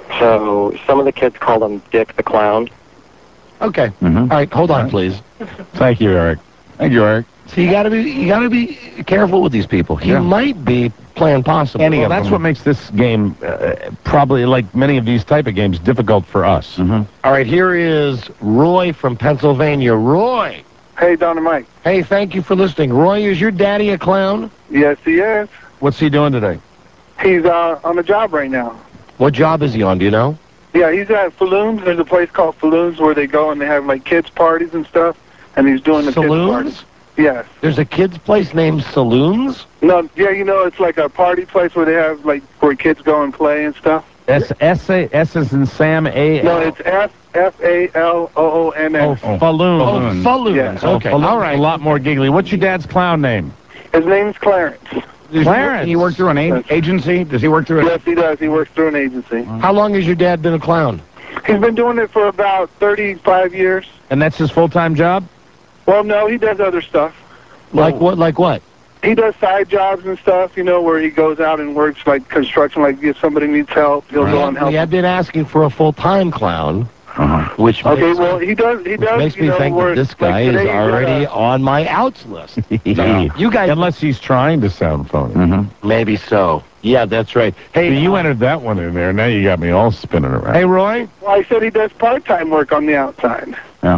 so some of the kids call him Dick the Clown. Okay. All right, hold on, please. Thank you, Eric. Thank you, Eric. So you gotta be careful with these people. He might be playing possum. Well, that's what makes this game probably, like many of these type of games, difficult for us. All right, here is Roy from Pennsylvania. Roy. Hey, Don and Mike. Hey, thank you for listening. Roy, is your daddy a clown? Yes, he is. What's he doing today? He's on a job right now. What job is he on? Do you know? Yeah, he's at Falloons. There's a place called Falloons where they go and they have like kids parties and stuff, and he's doing the kids parties. Yes. There's a kids place named Saloons? No, yeah, it's like a party place where they have like where kids go and play and stuff. S as in Sam, A. No, it's Falloons. Oh, Falloons. Oh, Falloons. Yeah. Okay. All right. A lot more giggly. What's your dad's clown name? His name's Clarence. Clarence. He work through an agency? Does he work through Yes, he does. He works through an agency. How long has your dad been a clown? He's been doing it for about 35 years. And that's his full-time job? Well, no, he does other stuff. Like what? He does side jobs and stuff, where he goes out and works like construction, like if somebody needs help, he'll go and help. We have been asking for a full-time clown, which he does. Makes me think that this guy is already on my outs list. You guys, unless he's trying to sound phony. Maybe so. Yeah, that's right. Hey, you entered that one in there. Now you got me all spinning around. Hey, Roy? Well, I said he does part-time work on the outside.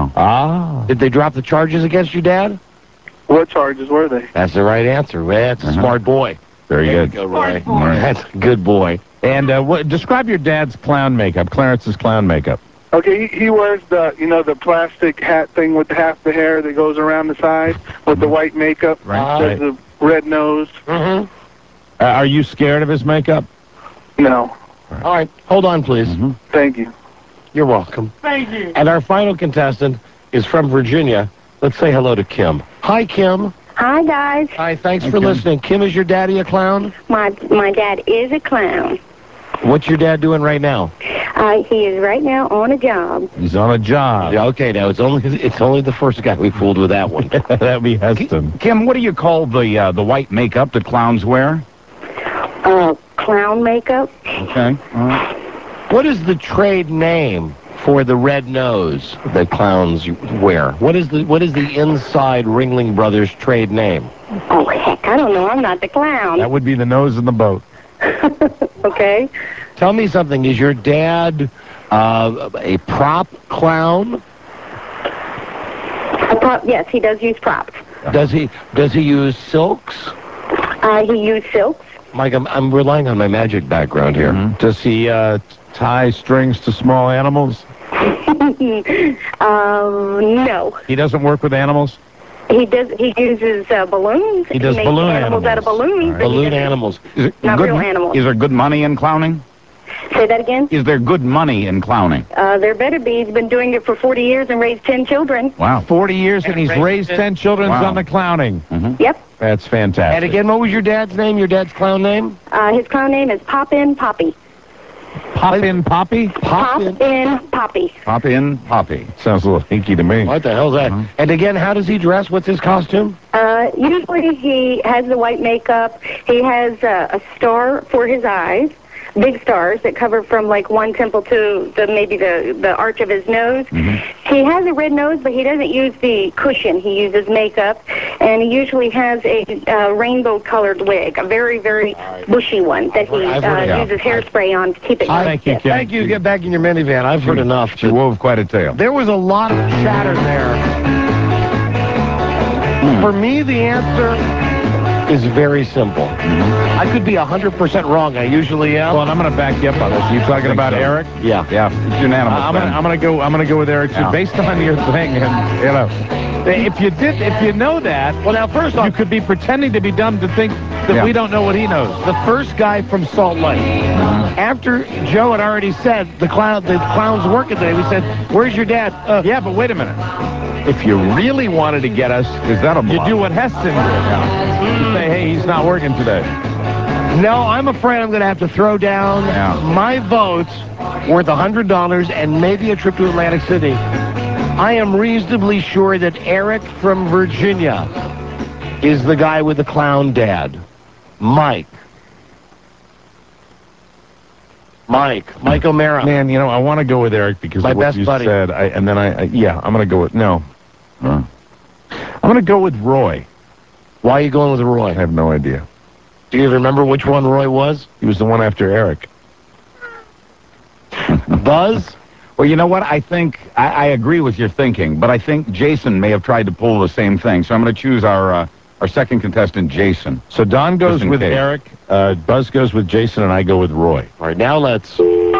Oh. Did they drop the charges against your dad? What charges were they? That's the right answer. That's a smart boy. Very There good. you go, Roy. That's a good boy. And describe your dad's clown makeup, Clarence's clown makeup. Okay, he wears the plastic hat thing with half the hair that goes around the side with the white makeup. Right. There's the red nose. Are you scared of his makeup? No. All right, hold on, please. Thank you. You're welcome. Thank you. And our final contestant, is from Virginia. Let's say hello to Kim. Hi, Kim. Hi, guys. Hi, thanks for listening. Kim, is your daddy a clown? My dad is a clown. What's your dad doing right now? He is right now on a job. He's on a job. Yeah, okay, now it's only the first guy we fooled with that one. That'd be Heston. Kim, what do you call the white makeup that clowns wear? Clown makeup. Okay. What is the trade name for the red nose that clowns wear? What is the inside Ringling Brothers trade name? Oh, heck, I don't know. I'm not the clown. That would be the nose in the boat. Okay. Tell me something. Is your dad a prop clown? Yes, he does use props. Does he use silks? He used silks. Mike, I'm relying on my magic background here. Does he tie strings to small animals? No. He doesn't work with animals? He does. He uses balloons. He does makes balloon animals out of balloons. but he Balloon doesn't- animals. Not real animals. Is there good money in clowning? Say that again? Is there good money in clowning? There better be. He's been doing it for 40 years and raised 10 children. Wow. 40 years and he's raised 10 children on the clowning. Yep. That's fantastic. And again, what was your dad's name? Your dad's clown name? His clown name is Pop-In Poppy. Pop-In Poppy? Pop-In Poppy. Pop-In Poppy. Sounds a little hinky to me. What the hell's that? And again, how does he dress? What's his costume? Usually he has the white makeup. He has a star for his eyes. Big stars that cover from like one temple to maybe the arch of his nose. He has a red nose, but he doesn't use the cushion. He uses makeup, and he usually has a rainbow-colored wig, a very, very bushy one that he uses hairspray on to keep it nice. Thank you, Kim. Thank you. Get back in your minivan. I've heard enough. She wove quite a tale. There was a lot of chatter there. For me, the answer is very simple. I could be 100% wrong. I usually am. Well, and I'm going to back you up on this. You talking about Eric? Yeah. Yeah, it's unanimous. I'm going to go with Eric too, based on your thing. And you know, if you know that, well, now first off, you could be pretending to be dumb to think that we don't know what he knows. The first guy from Salt Lake, after Joe had already said the clown's working today, we said, "Where's your dad?" Yeah, but wait a minute. If you really wanted to get us, you do what Heston did. You say, "Hey, he's not working today." No, I'm afraid I'm going to have to throw down my votes worth $100 and maybe a trip to Atlantic City. I am reasonably sure that Eric from Virginia is the guy with the clown dad. Mike O'Mara. Man, you know, I want to go with Eric because My of what best you buddy. said. I'm going to go with, no. I'm going to go with Roy. Why are you going with Roy? I have no idea. Do you remember which one Roy was? He was the one after Eric. Buzz? Well, you know what? I think, I agree with your thinking, but I think Jason may have tried to pull the same thing. So I'm going to choose our second contestant, Jason. So Don goes Just in with case. Eric, Buzz goes with Jason, and I go with Roy. All right, now let's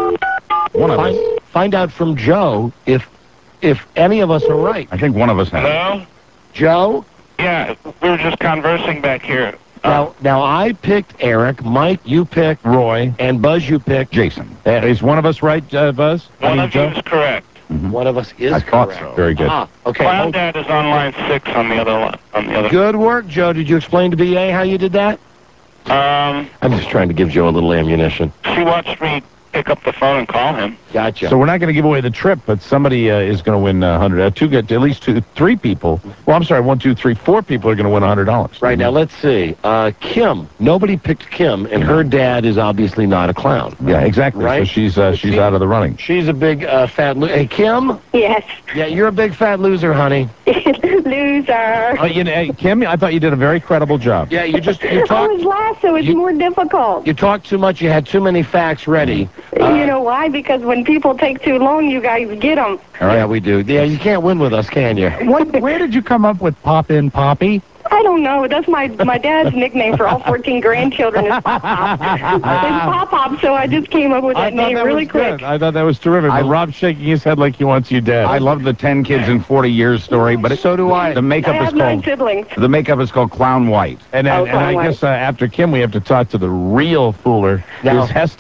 find out from Joe if any of us are right. I think one of us has. Hello? Joe? Yeah, we were just conversing back here. Now I picked Eric, Mike, you picked Roy, and Buzz, you picked Jason. Is one of us right, Buzz? One of you is correct. One of us is I thought correct. so. Very good. Okay. Clown Dad is on line 6 on the other line. Good work, Joe. Did you explain to BA how you did that? I'm just trying to give Joe a little ammunition. She watched me pick up the phone and call him. Gotcha. So we're not going to give away the trip, but somebody is going to win 100. At least 3 people. Well, I'm sorry, 1, 2, 3, 4 people are going to win $100. Right, now let's see. Kim. Nobody picked Kim, and her dad is obviously not a clown. Yeah, exactly. Right? So she's out of the running. She's a big fat loser. Hey, Kim? Yes. Yeah, you're a big fat loser, honey. Loser. Hey, Kim, I thought you did a very credible job. Yeah, you I was last, so it's more difficult. You talked too much. You had too many facts ready. You know why? Because when people take too long, you guys get them. All right, yeah, we do. Yeah, you can't win with us, can you? Where did you come up with Pop-In Poppy? I don't know. That's my dad's nickname for all 14 grandchildren is Pop Pop. It's Pop Pop, so I just came up with that name really quick. Good. I thought that was terrific. But Rob's shaking his head like he wants you dead. I love the 10 kids in 40 years story, but so do I. The makeup I is have 9 called siblings. the makeup is called Clown White. And Clown I White. guess after Kim, we have to talk to the real fooler, Now- is Heston.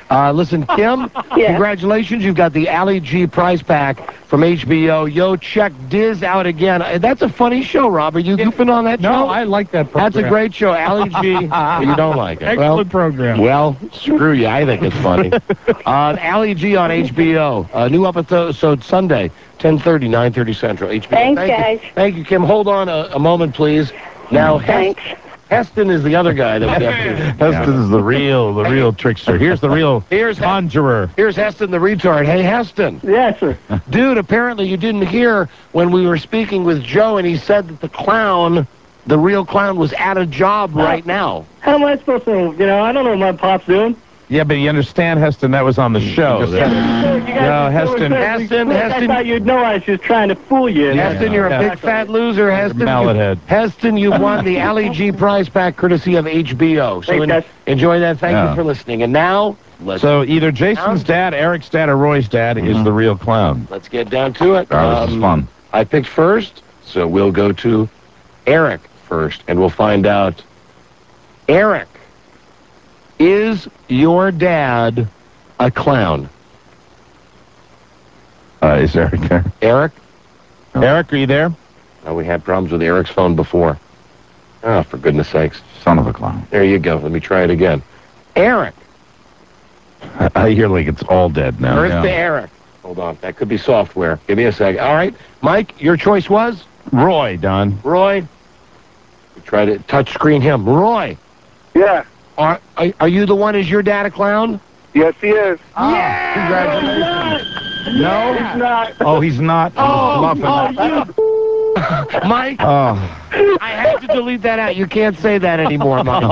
Listen, Kim, congratulations. You've got the Ali G prize pack from HBO. Yo, check Diz out again. That's a funny show, Rob. Are you goofing on that show? No, I like that program. That's a great show. Ali G. You don't like it. Excellent program. Well, screw you. I think it's funny. Ali G on HBO. New episode Sunday, 10:30, 9:30 Central. HBO. Thanks, guys. Thank you, Kim. Hold on a moment, please. Now, Heston is the other guy that we have to... Heston is the real trickster. Here's the real conjurer. Here's Heston the retard. Hey, Heston. Yes, sir. Dude, apparently you didn't hear when we were speaking with Joe, and he said that the real clown, was at a job right now. How am I supposed to, I don't know what my pop's doing. Yeah, but you understand, Heston, that was on the show. No, Heston. I thought you'd know I was just trying to fool you. Heston, you're a big fat loser, Heston. Mallet head. Heston, you won the Ali G prize pack courtesy of HBO. So enjoy that. Thank you for listening. And now, so either Jason's dad, Eric's dad, or Roy's dad is the real clown. Let's get down to it. This is fun. I picked first, so we'll go to Eric first, and we'll find out. Eric, is your dad a clown? Is Eric there? Eric? Eric, are you there? We had problems with Eric's phone before. Oh, for goodness sakes. Son of a clown. There you go. Let me try it again. Eric. I hear like it's all dead now. Earth to Eric. Hold on. That could be software. Give me a second. All right. Mike, your choice was? Roy, Don. Roy. We try to touch screen him. Roy. Yeah. Are you the one? Is your dad a clown? Yes, he is. Yeah! Congratulations. No? He's not. Oh, he's not? Mike, I had to delete that out. You can't say that anymore, Mike.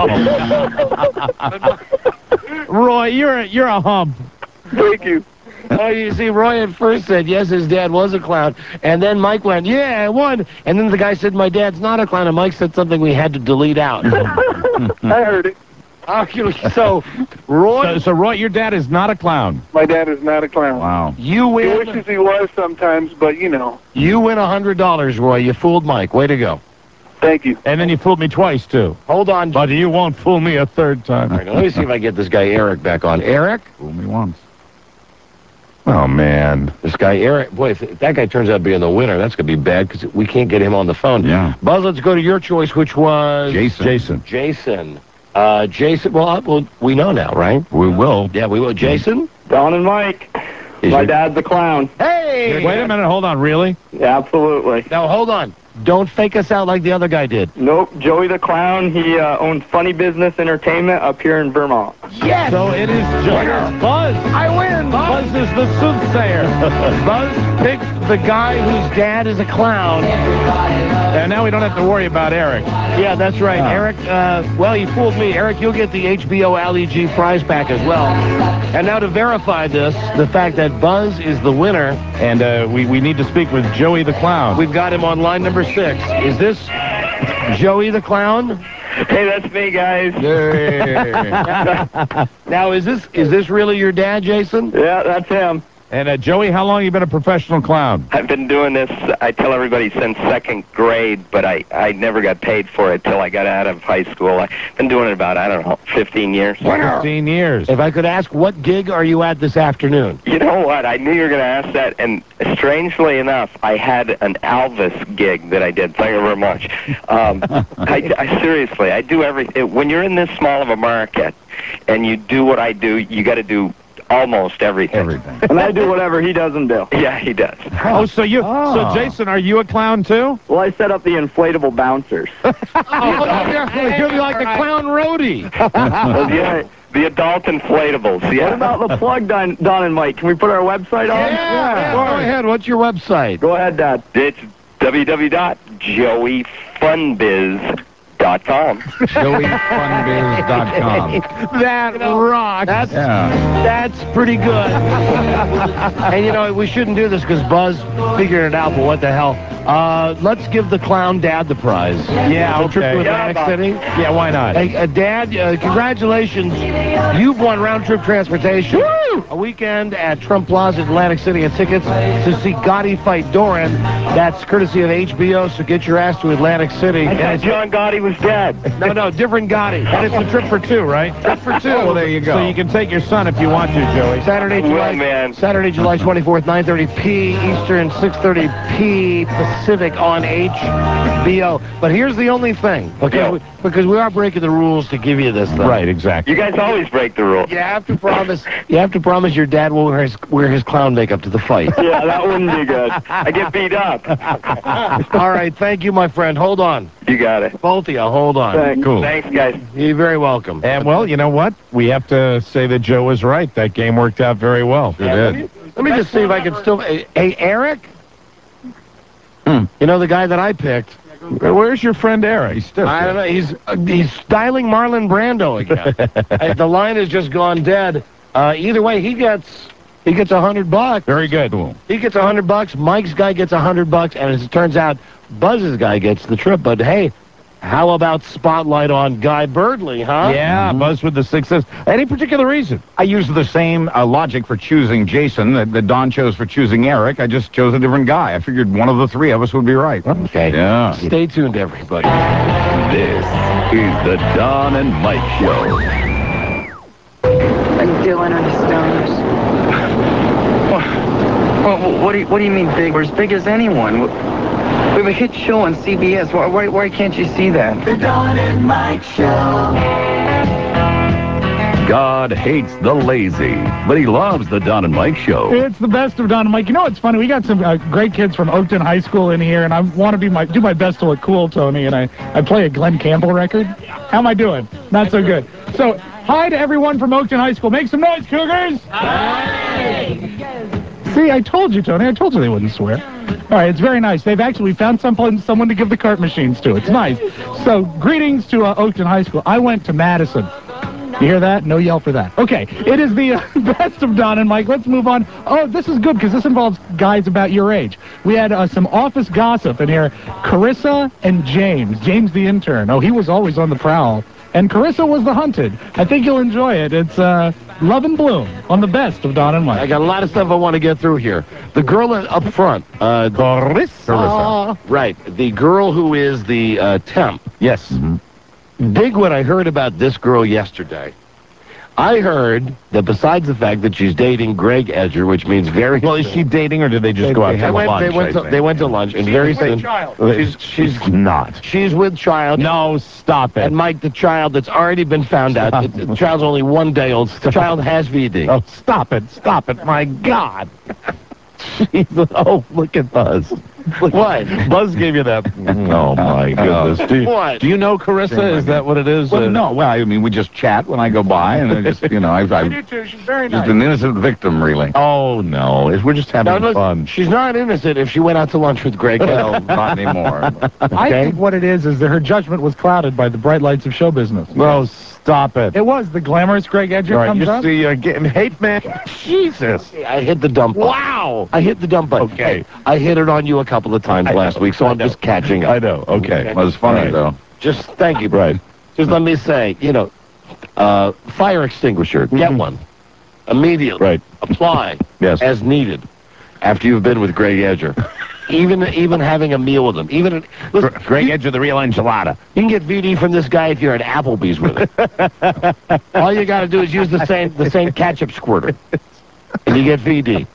Roy, you're a hump. Thank you. Oh, you see, Roy at first said, yes, his dad was a clown. And then Mike went, yeah, I won. And then the guy said, my dad's not a clown. And Mike said something we had to delete out. I heard it. So, Roy... So, Roy, your dad is not a clown. My dad is not a clown. Wow. You win... He wishes he was sometimes, but, You win $100, Roy. You fooled Mike. Way to go. Thank you. And then you fooled me twice, too. Hold on. But you won't fool me a third time. All right, now let me see if I get this guy Eric back on. Eric? Fool me once. Oh, man. This guy Eric, boy, if that guy turns out being the winner, that's going to be bad because we can't get him on the phone. Yeah. Buzz, let's go to your choice, which was... Jason. Jason, well, we know now, right? We will. Yeah, we will. Jason? Don and Mike. My dad's the clown. Hey! Wait a minute, hold on, really? Yeah, absolutely. Now, hold on. Don't fake us out like the other guy did. Nope, Joey the Clown. He owns Funny Business Entertainment up here in Vermont. Yes! So it is Buzz. I win! Buzz is the soothsayer. Buzz picked the guy whose dad is a clown. And now we don't have to worry about Eric. Yeah, that's right. Eric, well, he fooled me. Eric, you'll get the HBO Ali G prize pack as well. And now to verify this, the fact that Buzz is the winner. And we need to speak with Joey the Clown. We've got him on line number 6. Is this Joey the Clown? Hey, that's me, guys. Now, is this really your dad, Jason? Yeah, that's him. And Joey, how long have you been a professional clown? I've been doing this, I tell everybody, since 2nd grade, but I never got paid for it till I got out of high school. I've been doing it about, 15 years. 15 years. If I could ask, what gig are you at this afternoon? You know what? I knew you were going to ask that, and strangely enough, I had an Elvis gig that I did. Thank you very much. I seriously, I do everything. When you're in this small of a market and you do what I do, you got to do almost everything. And I do whatever he doesn't do. Yeah, he does. So Jason, are you a clown too? Well, I set up the inflatable bouncers. You're like the clown roadie. The adult inflatables, yeah. What about the plug, Don and Mike? Can we put our website on? Yeah. Go ahead. What's your website? Go ahead, Dad. It's www.joeyfunbiz.com. JoeyFunbiz.com. That rocks. That's pretty good. And we shouldn't do this because Buzz figured it out, but what the hell. Let's give the clown dad the prize. Yeah, A trip to okay. Atlantic City. Yeah, why not? Hey, Dad, congratulations. You've won round-trip transportation. Woo! A weekend at Trump Plaza, Atlantic City, and tickets to see Gotti fight Doran. That's courtesy of HBO, so get your ass to Atlantic City. I thought John Gotti was dead. No, different Gotti. And it's a trip for two, right? Trip for two. Oh, well, there you go. So you can take your son if you want to, Joey. Saturday, July 24th, 9:30 p. Eastern, 6:30 p. Pacific on HBO. But here's the only thing, because we are breaking the rules to give you this thing. Right, exactly. You guys always break the rules. You have to promise. You have to promise your dad will wear his clown makeup to the fight. Yeah, that wouldn't be good. I get beat up. All right, thank you, my friend. Hold on. You got it. Both of you, hold on. Thanks. Cool. Thanks, guys. You're very welcome. And, well, you know what? We have to say that Joe was right. That game worked out very well. It did. Let me just see if I can still... Hey, Eric? You know the guy that I picked? Where's your friend Eric? He's still I don't know. He's styling Marlon Brando again. The line has just gone dead. Either way, he gets $100. Very good. Cool. He gets $100. Mike's guy gets $100, and as it turns out, Buzz's guy gets the trip. But hey, how about spotlight on Guy Birdley, huh? Yeah, Buzz with the success. Any particular reason? I used the same logic for choosing Jason that Don chose for choosing Eric. I just chose a different guy. I figured one of the three of us would be right. Okay. Yeah. Stay tuned, everybody. This is the Don and Mike Show. Are you Dylan or the Stones? What do you mean big? We're as big as anyone. We have a hit show on CBS. Why can't you see that? The Don and Mike Show. God hates the lazy, but he loves the Don and Mike Show. It's the best of Don and Mike. You know, it's funny. We got some great kids from Oakton High School in here, and I want to do my best to look cool, Tony, and I play a Glenn Campbell record. How am I doing? Not so good. So, hi to everyone from Oakton High School. Make some noise, Cougars! Hi! See, I told you, Tony. I told you they wouldn't swear. All right, it's very nice. We found someone to give the cart machines to. It's nice. So, greetings to Oakton High School. I went to Madison. You hear that? No yell for that. Okay, it is the best of Don and Mike. Let's move on. Oh, this is good because this involves guys about your age. We had some office gossip in here. Carissa and James. James the intern. Oh, he was always on the prowl. And Carissa was the hunted. I think you'll enjoy it. It's Love and Bloom on the best of Don and Mike. I got a lot of stuff I want to get through here. The girl up front. Carissa. Right. The girl who is the temp. Yes. Dig what I heard about this girl yesterday. I heard that besides the fact that she's dating Greg Edger, which means very... Well, is she dating or did they just go out to lunch? They went to lunch. And very soon... She's not. She's with child. No, stop it. And Mike, the child that's already been found out, the child's only 1 day old. The child has VD. Oh, stop it. Stop it. My God. Oh, look at Buzz. What? Buzz gave you that. Oh, my goodness. What? Do you know Carissa? Is that what it is? Well, no. Well, I mean, we just chat when I go by, and I just, I do too. She's very nice. Just an innocent victim, really. Oh, no. We're just having fun. She's not innocent if she went out to lunch with Greg. Well, not anymore. I think what it is that her judgment was clouded by the bright lights of show business. No, stop it. It was. The glamorous Greg Edger comes up. You see, getting hate man. Jesus. I hit the dump button. Wow. I hit the dump button. Okay. I hit it on you a couple of times last week, so I'm just catching up. I know. Okay. It was funny, though. Just thank you. Right. Just let me say, fire extinguisher. Get one. Immediately. Right. Apply. Yes. As needed. After you've been with Greg Edger. Even having a meal with him. Listen, Greg Edger, the real enchilada. You can get VD from this guy if you're at Applebee's with him. All you got to do is use the same ketchup squirter, and you get VD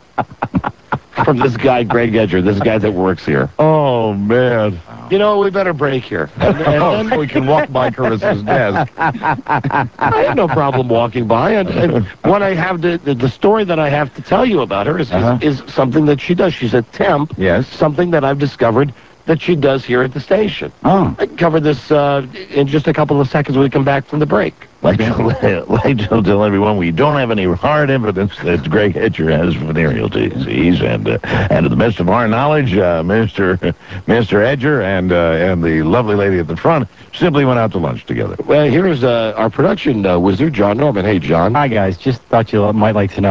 from this guy, Greg Edger, this guy that works here. Oh, man. You know, we better break here. And we can walk by Carissa's desk. I have no problem walking by. And what I have the story that I have to tell you about her is something that she does. She's a temp. Yes. Something that I've discovered that she does here at the station. Oh. I can cover this in just a couple of seconds when we come back from the break. Like to tell everyone, we don't have any hard evidence that Greg Edger has venereal disease, and to the best of our knowledge, Mr. Edger and the lovely lady at the front simply went out to lunch together. Well, here's our production wizard, John Norman. Hey, John. Hi, guys. Just thought you might like to know.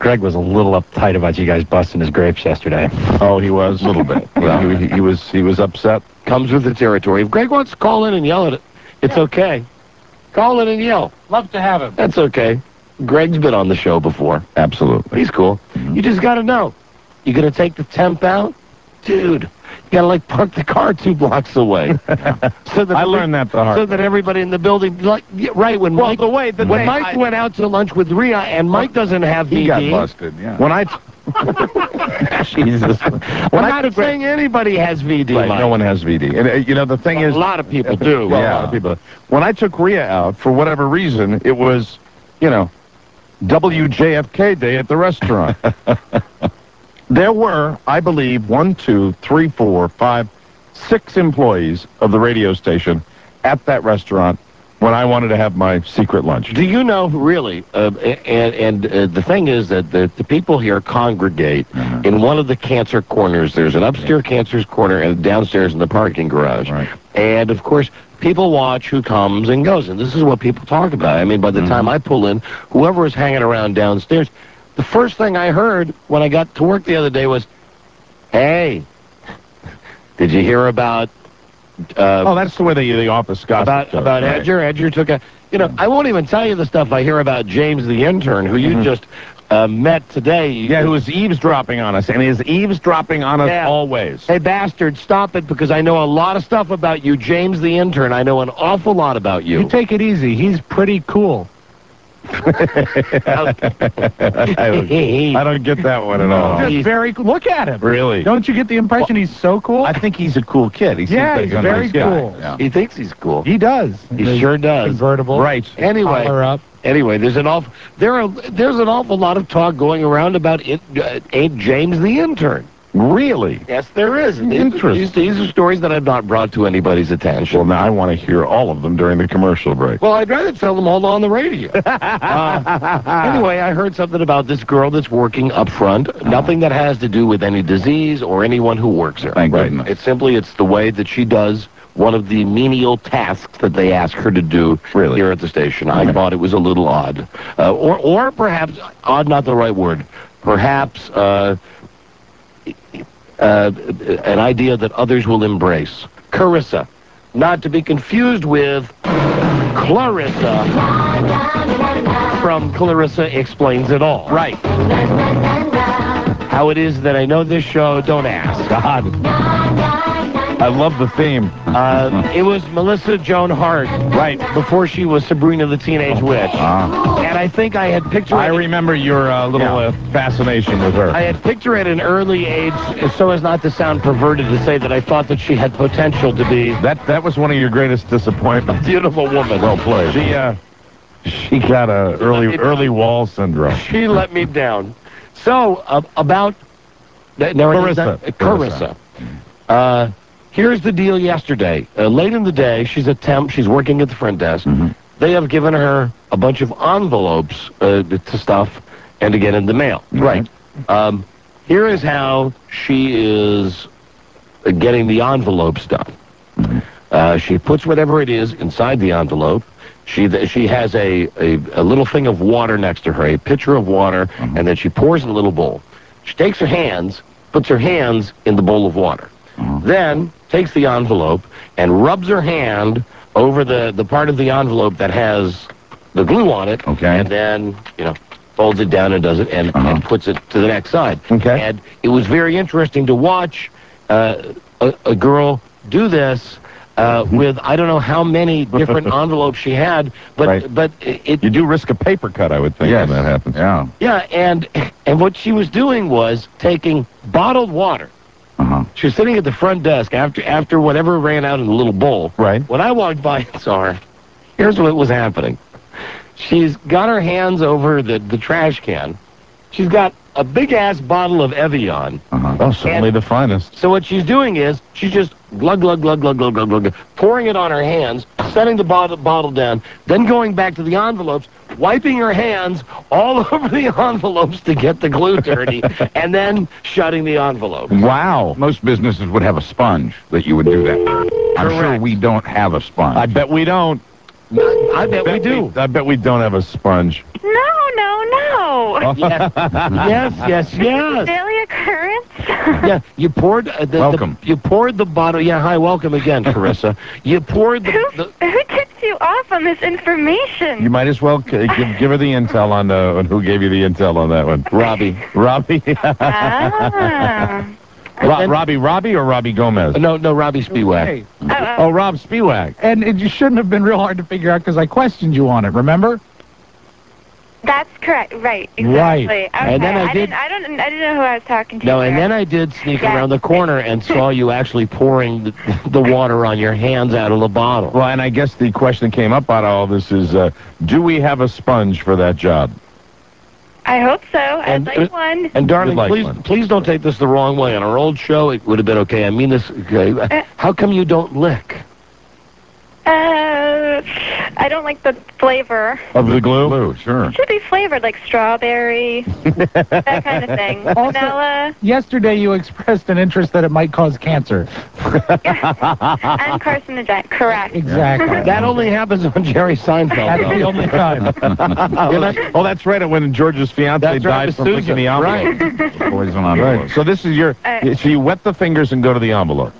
Greg was a little uptight about you guys busting his grapes yesterday. Oh, he was? A little bit. Well, he was upset. Comes with the territory. If Greg wants to call in and yell at it, it's okay. Call in and yell. Love to have him. That's okay. Greg's been on the show before. Absolutely. He's cool. You just got to know. You going to take the temp out? Dude, you got to, like, park the car 2 blocks away. So that I learned that the hard So that everybody in the building, like, right, when Mike, when Mike went out to lunch with Rhea, and Mike doesn't have VD. He got busted, yeah. When I... Jesus. I'm not saying anybody has VD, Right, Mike. no one has VD. And, you know, the thing is... A lot of people do. Well, a lot of people. When I took Rhea out, for whatever reason, it was, you know, WJFK Day at the restaurant. There were, I believe, 1, 2, 3, 4, 5, 6 employees of the radio station at that restaurant when I wanted to have my secret lunch. Do you know, really, and the thing is that the people here congregate in one of the cancer corners. There's an upstairs cancer's corner and downstairs in the parking garage. Right. And, of course, people watch who comes and goes, and this is what people talk about. I mean, by the time I pull in, whoever is hanging around downstairs, the first thing I heard when I got to work the other day was, hey, did you hear about... oh, that's the way the office gossip About right. Edger. Edger took a... You know, I won't even tell you the stuff I hear about James the intern, who you just met today. Yeah, who is eavesdropping on us, and is eavesdropping on us always. Hey, bastard, stop it, because I know a lot of stuff about you, James the intern. I know an awful lot about you. You take it easy. He's pretty cool. I don't get that one at all. Just very cool. Look at him. Really? Don't you get the impression he's so cool? I think he's a cool kid. He seems like he's a very nice guy. cool. Yeah. He thinks he's cool. He does. He sure does. Convertible. Right. Anyway, Collar up. Anyway, there's an awful lot of talk going around about James the intern. Really? Yes, there is. Interesting. These are stories that I've not brought to anybody's attention. Well, now I want to hear all of them during the commercial break. Well, I'd rather tell them all on the radio. Anyway, I heard something about this girl that's working up front. Nothing that has to do with any disease or anyone who works there. Thank goodness. It's the way that she does one of the menial tasks that they ask her to do here at the station. I thought it was a little odd. Or perhaps, odd not the right word, perhaps an idea that others will embrace. Clarissa, not to be confused with Clarissa from Clarissa Explains It All. Right. How it is that I know this show, don't ask. God. I love the theme. It was Melissa Joan Hart, right, before she was Sabrina the Teenage Witch. And I think I had pictured... I remember your little fascination with her. I had pictured at an early age, so as not to sound perverted, to say that I thought that she had potential to be... That was one of your greatest disappointments. Beautiful woman. Well played. She got a early wall syndrome. She let me down. So, about... Clarissa. Here's the deal yesterday. Late in the day, she's a temp. She's working at the front desk. They have given her a bunch of envelopes to stuff and to get in the mail. Right. Here is how she is getting the envelopes done. She puts whatever it is inside the envelope. She has a little thing of water next to her, a pitcher of water, and then she pours in a little bowl. She takes her hands, puts her hands in the bowl of water. Then takes the envelope and rubs her hand over the part of the envelope that has the glue on it. Okay. And then, folds it down and does it and puts it to the next side. Okay. And it was very interesting to watch a girl do this with I don't know how many different envelopes she had, but you do risk a paper cut, I would think, when that happens. Yeah. Yeah, and what she was doing was taking bottled water. She was sitting at the front desk after whatever ran out in the little bowl. Right. When I walked by and saw her, here's what was happening. She's got her hands over the trash can. She's got a big-ass bottle of Evian. Oh, certainly the finest. So what she's doing is she's just glug, glug, glug, glug, glug, glug, glug, pouring it on her hands, setting the bottle down, then going back to the envelopes, wiping her hands all over the envelopes to get the glue dirty, and then shutting the envelope. Wow. Most businesses would have a sponge that you would do that. I'm sure we don't have a sponge. I bet we don't. I bet we do. I bet we don't have a sponge. No. Yes. Daily occurrence? Yeah, you poured welcome. You poured the bottle. Yeah, hi, welcome again, Carissa. You poured Who tips you off on this information? You might as well give her the intel on who gave you the intel on that one. Robbie. Robbie or Robbie Gomez? No, Robbie Spiewak. Hey. Oh, Rob Spiewak. And it just shouldn't have been real hard to figure out because I questioned you on it, remember? That's correct. Right. Exactly. Right. Okay. And then I didn't know who I was talking to. No, and then I did sneak around the corner and saw you actually pouring the water on your hands out of the bottle. Well, and I guess the question that came up out of all this is, do we have a sponge for that job? I hope so. I'd like one. And darling, like please don't take this the wrong way. On our old show, it would have been okay. I mean this. Okay. How come you don't lick? I don't like the flavor. Of the glue? Sure. It should be flavored like strawberry, that kind of thing. Also, Vanilla yesterday you expressed an interest that it might cause cancer. and carcinogenic. Correct. Exactly. That only happens on Jerry Seinfeld. That's the only time. Oh, that's right. When George's fiance died from licking the envelope. Right. Poison on Right. So this is your. So you wet the fingers and go to the envelope.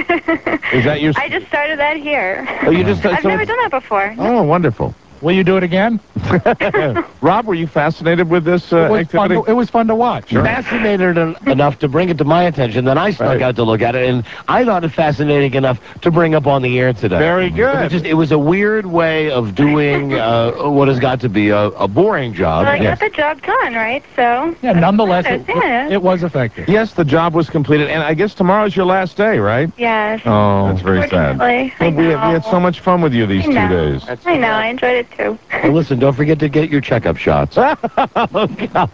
Is that your? I just started that here. Oh, you just. I've never done that before. Oh, wonderful. Will you do it again? Rob, were you fascinated with this activity? It was fun to watch. Sure. Fascinated enough to bring it to my attention. Then I snuck out to look at it, and I thought it fascinating enough to bring up on the air today. Very good. It was a weird way of doing what has got to be a boring job. Well, I got the job done, right? So. Yeah, nonetheless, Yeah. it was effective. Yes, the job was completed, and I guess tomorrow's your last day, right? Yes. Oh, that's very sad. Unfortunately. We had so much fun with you these 2 days. I know. I enjoyed it too. Well, listen, don't forget to get your checkup shots. Oh,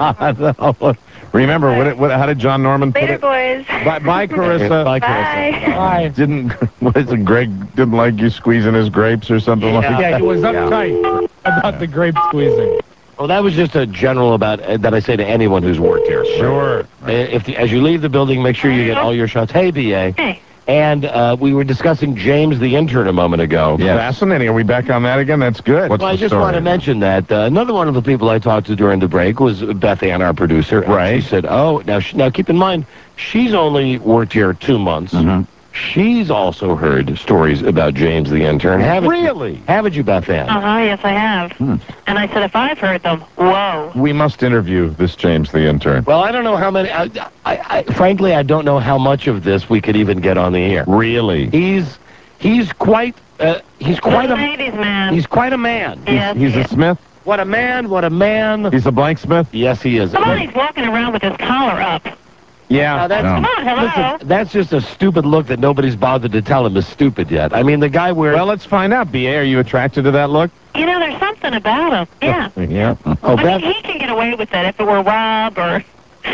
God. Remember, how did John Norman put Later, it? boys. Bye, Carissa. Bye, Carissa. Bye. What is it, Greg didn't like you squeezing his grapes or something like that? Yeah, he was uptight about the grape squeezing. Well, that was just a general about that I say to anyone who's worked here. Sure. As you leave the building, make sure you get all your shots. Hey, B.A. Hey. And we were discussing James the intern a moment ago. Yes. Fascinating. Are we back on that again? That's good. Well, I just want to mention that another one of the people I talked to during the break was Beth Ann, our producer. Right. She said, now keep in mind, she's only worked here 2 months. Mm-hmm. She's also heard stories about James the intern. Really? Haven't you, Beth Ann? Yes, I have. And I said, if I've heard them, whoa. We must interview this James the intern. Well, I don't know how many. Frankly, I don't know how much of this we could even get on the air. Really? He's quite a ladies' man. He's quite a man. Yes, He's a smith? What a man! What a man! He's a blanksmith? Yes, he is. Come on, he's walking around with his collar up. Yeah. Come on, hello. Listen, that's just a stupid look that nobody's bothered to tell him is stupid yet. I mean, the guy wears... Well, let's find out. B.A., are you attracted to that look? You know, there's something about him. Yeah. Yeah. Oh, I mean, he can get away with it. If it were Rob or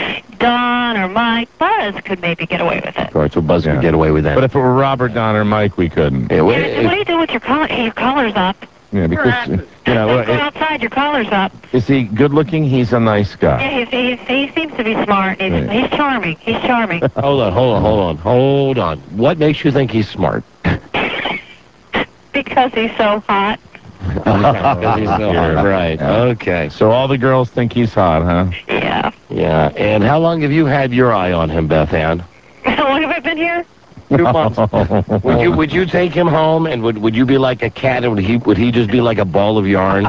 Don or Mike, Buzz could maybe get away with it. All right, so Buzz could get away with that. But if it were Robert, Don, or Mike, we couldn't. Yeah, What do you do with your collar? Your collar's up. Yeah, because, Don't go outside, your collar's up. is he good looking? He's a nice guy. Yeah, he seems to be smart. He's charming. He's charming. Hold on. What makes you think he's smart? Because he's so hot. Because he's so hot. Right, okay. So all the girls think he's hot, huh? Yeah. Yeah, and how long have you had your eye on him, Beth Ann? How long have I been here? 2 months. Would you take him home, and would you be like a cat, and would he just be like a ball of yarn?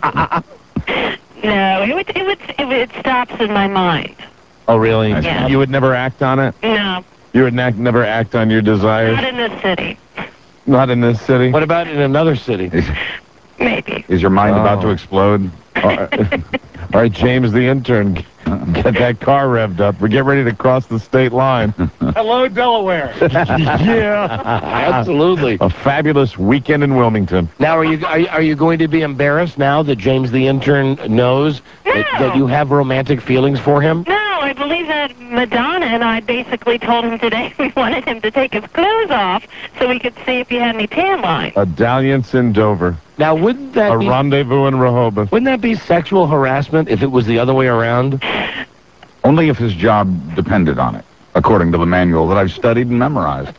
No, it stops in my mind. Oh, really? Yeah. You would never act on it? No, You would never act on your desires? not in this city. Not in this city? What about in another city? Maybe. Is your mind about to explode? All right, James the intern, get that car revved up. Get ready to cross the state line. Hello, Delaware. Yeah. Absolutely. A fabulous weekend in Wilmington. Now, are you going to be embarrassed now that James the intern knows that you have romantic feelings for him? No, I believe that Madonna and I basically told him today we wanted him to take his clothes off so we could see if he had any tan lines. A dalliance in Dover. Now, wouldn't that A rendezvous in Rehoboth. Wouldn't that be sexual harassment if it was the other way around? Only if his job depended on it. according to the manual that I've studied and memorized.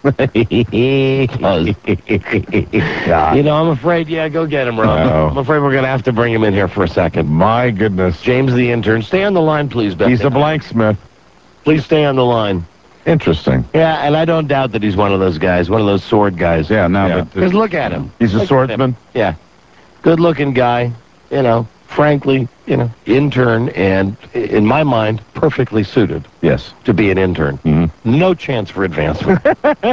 You know, I'm afraid, go get him, Rob. Uh-oh. I'm afraid we're going to have to bring him in here for a second. My goodness. James the intern. Stay on the line, please, Beth. He's a blanksmith. Please stay on the line. Interesting. Yeah, and I don't doubt that he's one of those guys, one of those sword guys. Yeah, no, but... Because look at him. He's a swordsman? Yeah. Good-looking guy, frankly, intern, and in my mind, perfectly suited. Yes. To be an intern. Mm-hmm. No chance for advancement.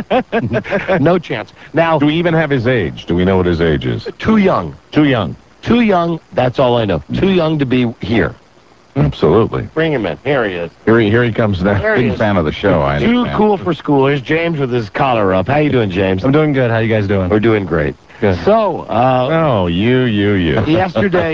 No chance. Now, do we even have his age? Do we know what his age is? Too young. Too young. Too young, that's all I know. Too young to be here. Absolutely. Bring him in. Here he is. Here he comes now. Big fan of the show, I Too understand. cool for school. Here's James with his collar up. How you doing, James? I'm doing good. How you guys doing? We're doing great. Good. So, you. yesterday,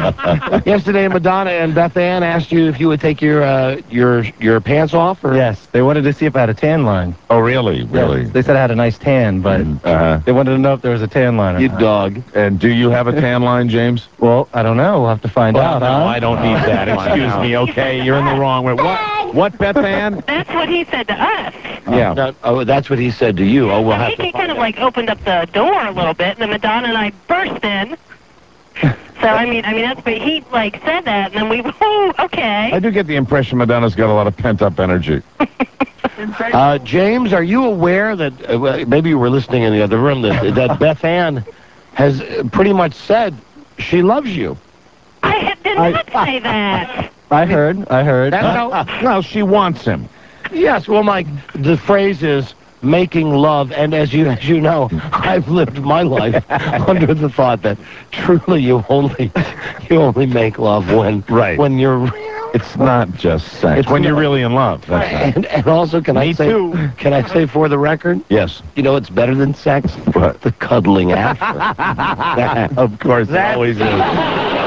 Madonna and Beth Ann asked you if you would take your pants off, or? Yes, they wanted to see if I had a tan line. Oh, really? Really? Yes, they said I had a nice tan, but they wanted to know if there was a tan line or You not. dog. And do you have a tan line, James? Well, I don't know. We'll have to find out, No, huh? I don't need that. Excuse me, okay? You're in the wrong way. What, Beth Ann? That's what he said to us. Yeah. That's what he said to you. Oh, we'll I have think to he kind of like opened up the door a little bit, and then Madonna and I burst in. So I mean that's what he like said that, and then we okay. I do get the impression Madonna's got a lot of pent-up energy. James, are you aware that, maybe you were listening in the other room, that Beth Ann has pretty much said she loves you? I did not say that. I heard. No, she wants him. Yes, well, Mike, the phrase is making love, and as you know, I've lived my life under the thought that truly you only make love when you're. It's not just sex. It's when you're really in love. That's right. And also, can I say for the record? Yes. You know what's better than sex? What? The cuddling after. Of course, it always is.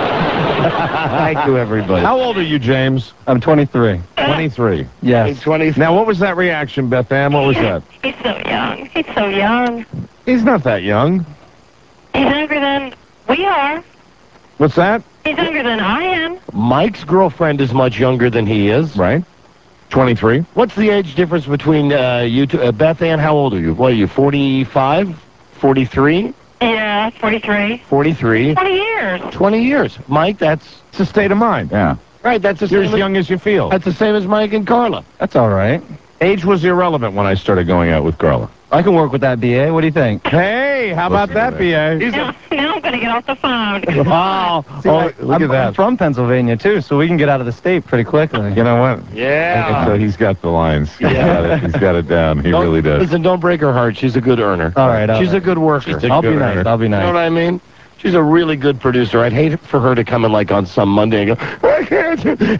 Thank you, everybody. How old are you, James? I'm 23. 23. Yes. 20. Now, what was that reaction, Beth Ann? What was that? He's so young. He's so young. He's not that young. He's younger than we are. What's that? He's younger than I am. Mike's girlfriend is much younger than he is. Right. 23. What's the age difference between you two? Beth Ann, how old are you? What are you, 45? 43? Yeah, 43. 43. 20 years. 20 years. Mike, it's a state of mind. Yeah. Right, that's the You're same as young as you feel. That's the same as Mike and Carla. That's all right. Age was irrelevant when I started going out with Carla. I can work with that, B.A. What do you think? Hey, how about that, B.A.? Now I'm going to get off the phone. Wow. Look at that. I'm from Pennsylvania, too, so we can get out of the state pretty quickly. You know what? Yeah. So he's got the lines. He's got it down. He really does. Listen, don't break her heart. She's a good earner. All right. She's a good worker. I'll be nice. I'll be nice. You know what I mean? She's a really good producer. I'd hate for her to come in like on some Monday and go, I can't.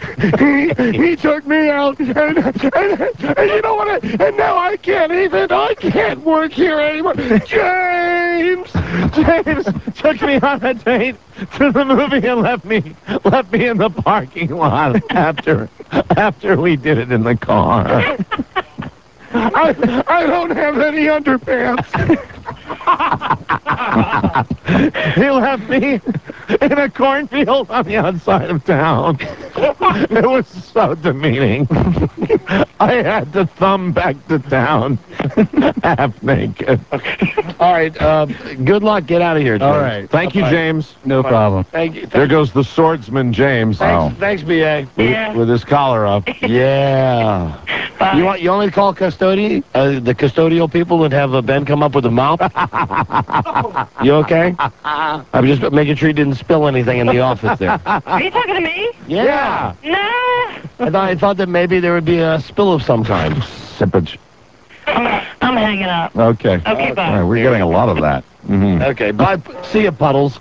He took me out, and you know what? And now I can't work here anymore. James took me on a date to the movie and left me in the parking lot after we did it in the car. I don't have any underpants. He left me in a cornfield on the outside of town. It was so demeaning. I had to thumb back to town half naked. All right, good luck. Get out of here, James. All right. Thank you, James. No problem. Thank you. There goes the swordsman, James. Thanks, B.A. With his collar up. Yeah. You only call the custodial people and have Ben come up with a mop? You okay? I'm just making sure you didn't spill anything in the office there. Are you talking to me? Yeah. No. I thought that maybe there would be a spill of some kind. Sippage. I'm hanging up. Okay. Okay, bye. All right, we're getting a lot of that. Mm-hmm. Okay, bye. See you, Puddles.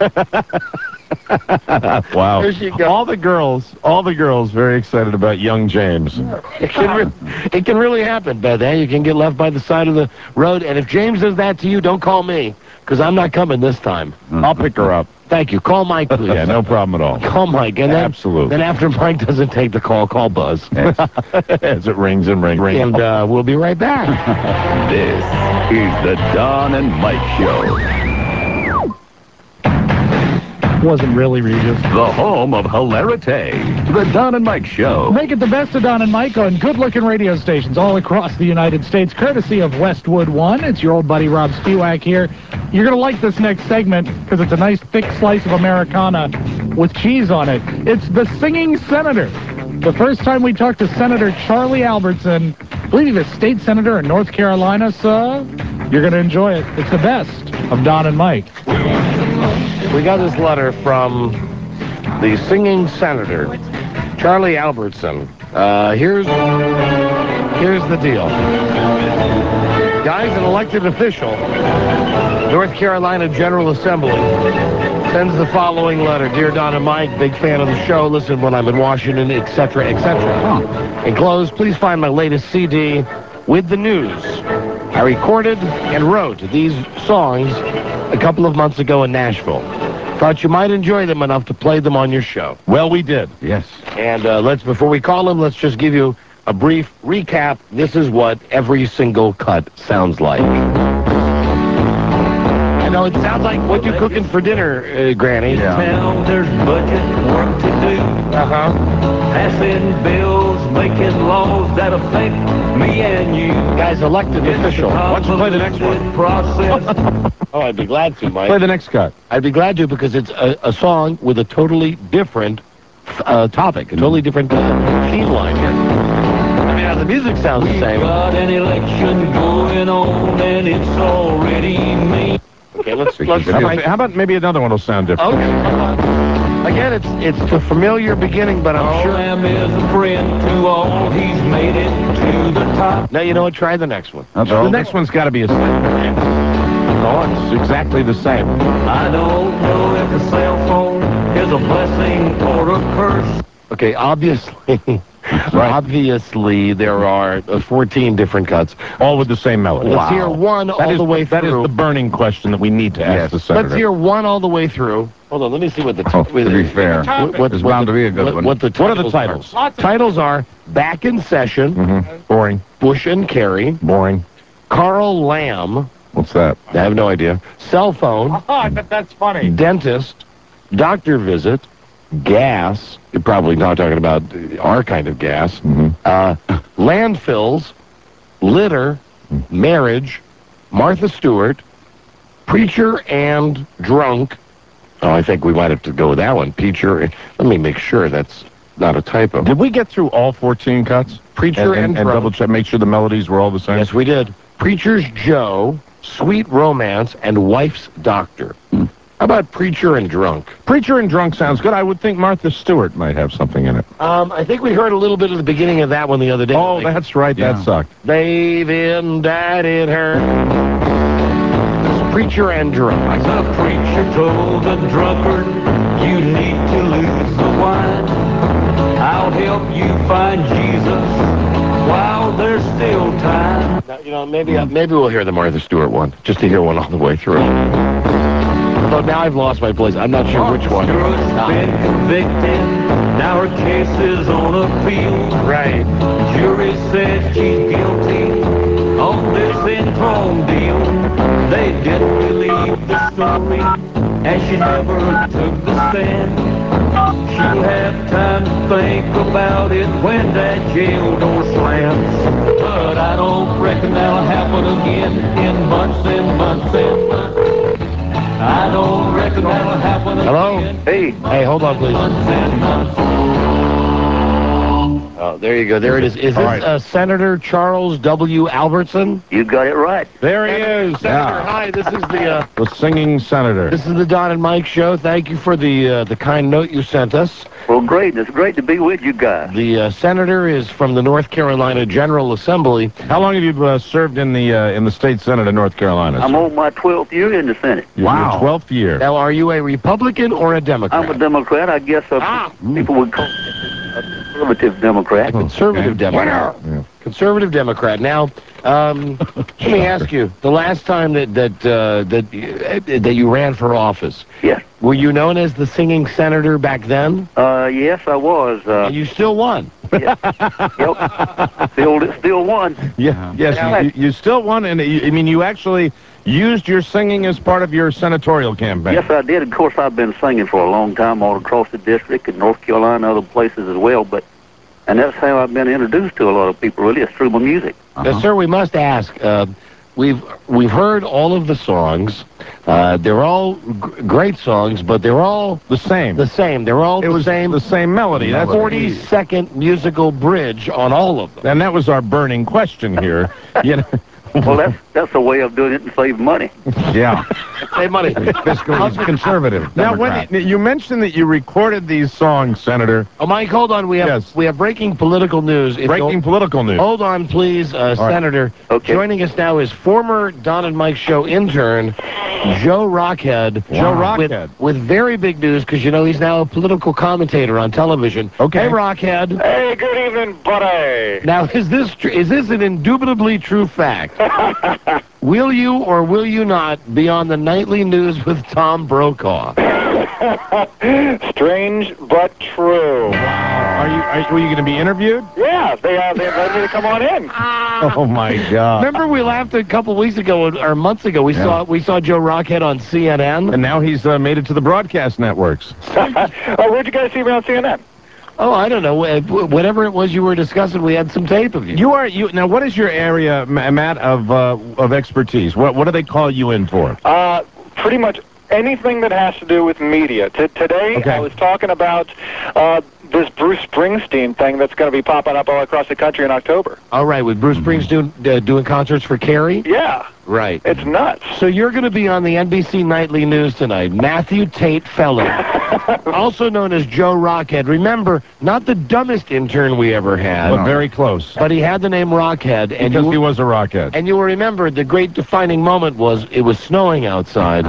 Wow. There she goes. All the girls very excited about young James. It can really happen, Beth. You can get left by the side of the road, and if James does that to you, don't call me, because I'm not coming this time. I'll pick her up. Thank you. Call Mike, please. Yeah, no problem at all. Call Mike, and then, Absolutely. Then after Mike doesn't take the call Buzz. As it rings and rings. And we'll be right back. This is the Don and Mike Show. Wasn't really Regis. The home of hilarity. The Don and Mike Show. Make it the best of Don and Mike on good-looking radio stations all across the United States, courtesy of Westwood One. It's your old buddy Rob Spiewak here. You're going to like this next segment because it's a nice thick slice of Americana with cheese on it. It's the Singing Senator. The first time we talked to Senator Charlie Albertson, I believe he was state senator in North Carolina, so you're going to enjoy it. It's the best of Don and Mike. We got this letter from the Singing Senator, Charlie Albertson. Here's the deal. Guys, an elected official, North Carolina General Assembly, sends the following letter. Dear Don and Mike, big fan of the show. Listen when I'm in Washington, etc., etc. Enclosed, please find my latest CD with the news. I recorded and wrote these songs a couple of months ago in Nashville. Thought you might enjoy them enough to play them on your show. Well, we did. Yes. And before we call him, let's just give you a brief recap. This is what every single cut sounds like. I know it sounds like what you're cooking for dinner, Granny. Yeah. Town, there's budget work to do. Passing bills, making laws that affect me and you. Guys, elected official. Why don't you play the next one? Process. Oh, I'd be glad to, Mike. Play the next cut. I'd be glad to because it's a song with a totally different topic, a totally different theme line here. I mean, the music sounds the same. We've got an election going on and it's already me. Okay, let's how about maybe another one will sound different? Okay. Again, it's the familiar beginning, but I'm sure. Lamb is a friend to all. He's made it to the top. Now, you know what? Try the next one. The next one's got to be a it's exactly the same. I don't know if the cell phone is a blessing or a curse. Okay, obviously, there are 14 different cuts. All with the same melody. Let's hear one all the way through. That is the burning question that we need to ask the senator. Let's hear one all the way through. Hold on, let me see what the... to be fair, it's bound to be a good one. What are the titles? Titles are Back in Session. Boring. Bush and Kerry. Boring. Carl Lamb. What's that? I have no idea. Cell phone. Oh, I bet that's funny. Dentist. Doctor visit. Gas. You're probably not talking about our kind of gas. Landfills. Litter. Marriage. Martha Stewart. Preacher and drunk. Oh, I think we might have to go with that one. Preacher. Let me make sure that's not a typo. Did we get through all 14 cuts? Preacher and drunk. Double check, make sure the melodies were all the same? Yes, we did. Preacher's Joe, Sweet Romance, and Wife's Doctor. How about Preacher and Drunk? Preacher and Drunk sounds good. I would think Martha Stewart might have something in it. I think we heard a little bit of the beginning of that one the other day. Oh, that's right. Yeah. That sucked. They've indicted her. Preacher and Drunk. The preacher told the drunkard, you need to lose the wine. I'll help you find Jesus while there's still time. Now, you know, maybe we'll hear the Martha Stewart one, just to hear one all the way through. Although now I've lost my place. I'm not sure which one. Stewart's been convicted. Now her case is on appeal. Right. The jury said she's guilty on this enthroned deal. They didn't believe the story, and she never took the stand. She'll have time to think about it when that jail door slams. But I don't reckon that'll happen again in months and months and months. I don't reckon that'll happen again. Hello? Hey, hold on, please. Months and months. Oh, there you go. There it is. Is this Senator Charles W. Albertson? You got it right. There he is. Senator, hi. This is the Singing Senator. This is the Don and Mike Show. Thank you for the kind note you sent us. Well, great. It's great to be with you guys. The senator is from the North Carolina General Assembly. How long have you served in the state Senate of North Carolina? I'm on my 12th year in the Senate. Wow. 12th year. Now, are you a Republican or a Democrat? I'm a Democrat. I guess people would call me a conservative Democrat. A conservative Democrat. Yeah. Conservative Democrat. Now, let me ask you: the last time that you ran for office, yes, were you known as the Singing Senator back then? Yes, I was. And you still won. Yep. Still won. Yeah. Yes, you still won, and I mean, you actually used your singing as part of your senatorial campaign. Yes, I did. Of course, I've been singing for a long time all across the district in North Carolina and other places as well, and that's how I've been introduced to a lot of people, really. It's through my music. Sir, we must ask, we've heard all of the songs. They're all great songs, but they're all the same. They're all the same melody. That's 40-second musical bridge on all of them. And that was our burning question here. You know. Well, that's a way of doing it and save money. Yeah. Save money. Fiscally conservative. Now, when you mentioned that you recorded these songs, Senator. Oh, Mike, hold on. We have breaking political news. Breaking political news. Hold on, please, Senator. Okay. Joining us now is former Don and Mike Show intern, Joe Rockhead. Wow. Joe Rockhead. With very big news, because, you know, he's now a political commentator on television. Okay. Hey, Rockhead. Hey, good evening, buddy. Now, is this an indubitably true fact? Will you or will you not be on the nightly news with Tom Brokaw? Strange but true. Were you going to be interviewed? Yeah, they invited me to come on in. Oh my God! Remember we laughed a couple weeks ago or months ago. We saw Joe Rockhead on CNN, and now he's made it to the broadcast networks. Oh, where'd you guys see me on CNN? Oh, I don't know. Whatever it was you were discussing, we had some tape of you. Now, what is your area, Matt, of expertise? What do they call you in for? Pretty much anything that has to do with media. Today, I was talking about this Bruce Springsteen thing that's going to be popping up all across the country in October. All right, with Bruce Springsteen doing concerts for Carrie? Yeah. Right. It's nuts. So you're going to be on the NBC Nightly News tonight. Matthew Tate Fellow, also known as Joe Rockhead. Remember, not the dumbest intern we ever had. But very close. But he had the name Rockhead. Because he was a rockhead. And you will remember the great defining moment was it was snowing outside.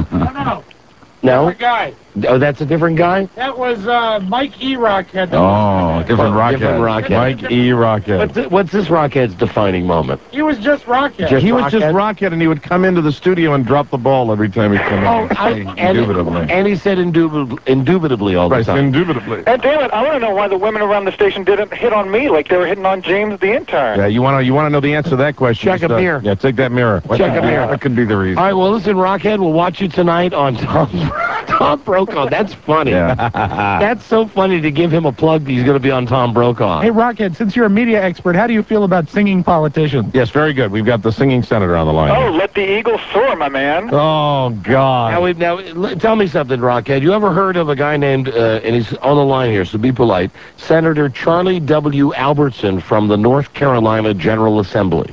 No? Different guy. Oh, that's a different guy? That was Mike E. Rockhead. Different Rockhead. Different Rockhead. Mike E. Rockhead. What's this Rockhead's defining moment? He was just Rockhead. Just he was just Rockhead? Rockhead, and he would come into the studio and drop the ball every time he came in. Indubitably. And he said indubitably all the time. Indubitably. And damn it, I want to know why the women around the station didn't hit on me like they were hitting on James the intern. Yeah, you want to know the answer to that question? Check a mirror. Yeah, take that mirror. Check a mirror. That could be the reason. All right, well, listen, Rockhead, we'll watch you tonight on Tom Brokaw. That's funny. Yeah. That's so funny to give him a plug that he's going to be on Tom Brokaw. Hey, Rockhead, since you're a media expert, how do you feel about singing politicians? Yes, very good. We've got the singing senator on the line. Oh, let the eagle soar, my man. Oh, God. Now, tell me something, Rockhead. You ever heard of a guy named, and he's on the line here, so be polite, Senator Charlie W. Albertson from the North Carolina General Assembly?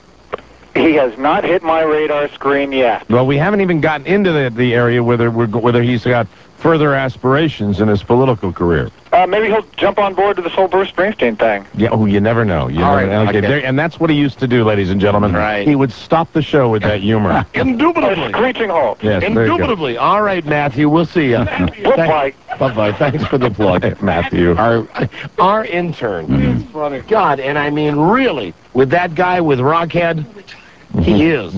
He has not hit my radar screen yet. Well, we haven't even gotten into the area whether he's got further aspirations in his political career. Maybe he'll jump on board to this whole Bruce Springsteen thing. Yeah, you never know. And that's what he used to do, ladies and gentlemen. Right. He would stop the show with that humor. Indubitably. A screeching halt. Yes, Indubitably. All right, Matthew, we'll see you. Bye-bye. Bye-bye. Thanks for the plug. Matthew. Our intern. Funny. God, and I mean, really, with that guy with Rockhead, he is.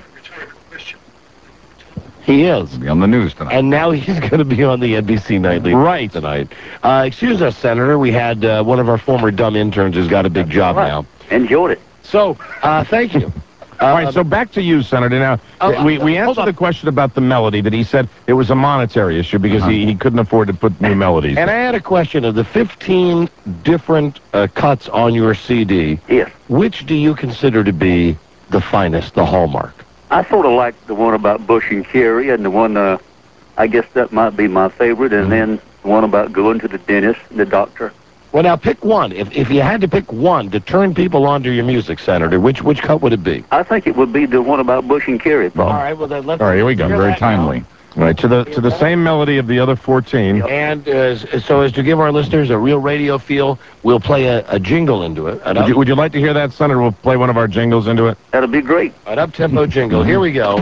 He is. Be on the news tonight. And now he's going to be on the NBC Nightly tonight. Excuse us, Senator. We had one of our former dumb interns who's got a big job now. Enjoyed it. So, thank you. All right, so back to you, Senator. Now, we answered the question about the melody, that he said it was a monetary issue because he couldn't afford to put new melodies. And I had a question. Of the 15 different cuts on your CD, yes, which do you consider to be the finest, the hallmark? I sort of like the one about Bush and Kerry, and the one, I guess that might be my favorite, and then the one about going to the dentist and the doctor. Well, now, pick one. If you had to pick one to turn people onto your music, Senator, which cut would it be? I think it would be the one about Bush and Kerry, Paul. All right, well, then let's... All right, here we go. Very timely. All right, to the same melody of the other 14. And so as to give our listeners a real radio feel, we'll play a jingle into it. Would you like to hear that, Senator? We'll play one of our jingles into it. That'd be great. An up-tempo jingle. Here we go.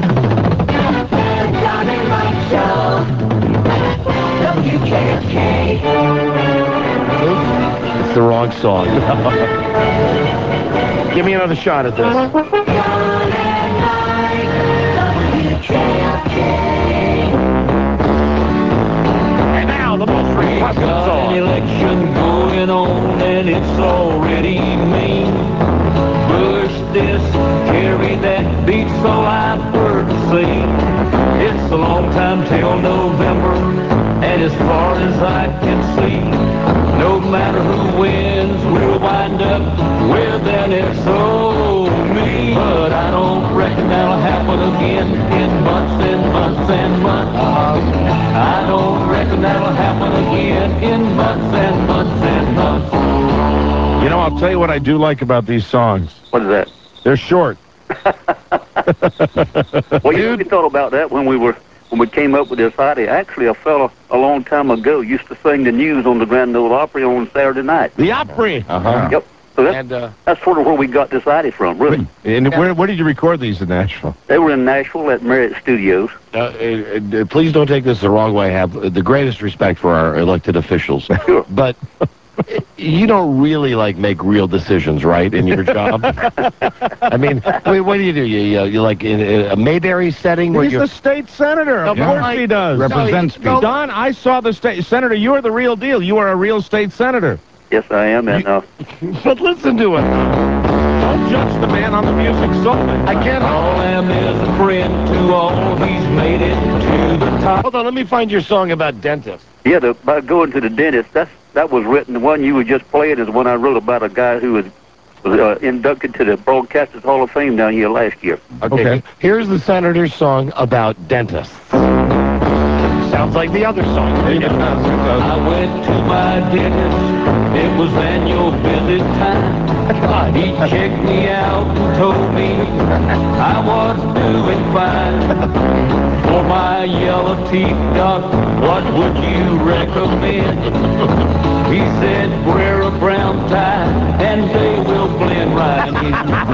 It's the wrong song. Give me another shot at this. And now the most requested song. Election going on and it's already May. Push this, carry that, beat so loud for to see. It's a long time till November, and as far as I can see, no matter who wins, we'll wind up with an SO.Me. But I don't reckon that'll happen again in months and months and months. I don't reckon that'll happen again in months and months and months. You know, I'll tell you what I do like about these songs. What is that? They're short. Well, you thought about that when we came up with this idea. Actually, a fellow a long time ago used to sing the news on the Grand Ole Opry on Saturday night. The Opry. Yep. So that's sort of where we got this idea from, really. And where did you record these in Nashville? They were in Nashville at Marriott Studios. Please don't take this the wrong way. I have the greatest respect for our elected officials. Sure. But you don't really, make real decisions, right, in your job? I mean, what do? You like in a Mayberry setting? He's the state senator. Of course he does. Represents people. Don, I saw the state senator. You are the real deal. You are a real state senator. Yes, I am, and But listen to it. Don't judge the man on the music solely. I can't. All am is a friend to all. He's made it to the top. Hold on, let me find your song about dentists. yeah, about going to the dentist. That was written. The one you were just playing is one I wrote about a guy who was inducted to the Broadcasters Hall of Fame down here last year. Okay. Here's the senator's song about dentists. Sounds like the other song. I went to my dentist. It was annual visit time. He checked me out and told me I was doing fine. For my yellow teeth, doc, what would you recommend? He said, wear a brown tie and they will blend right in.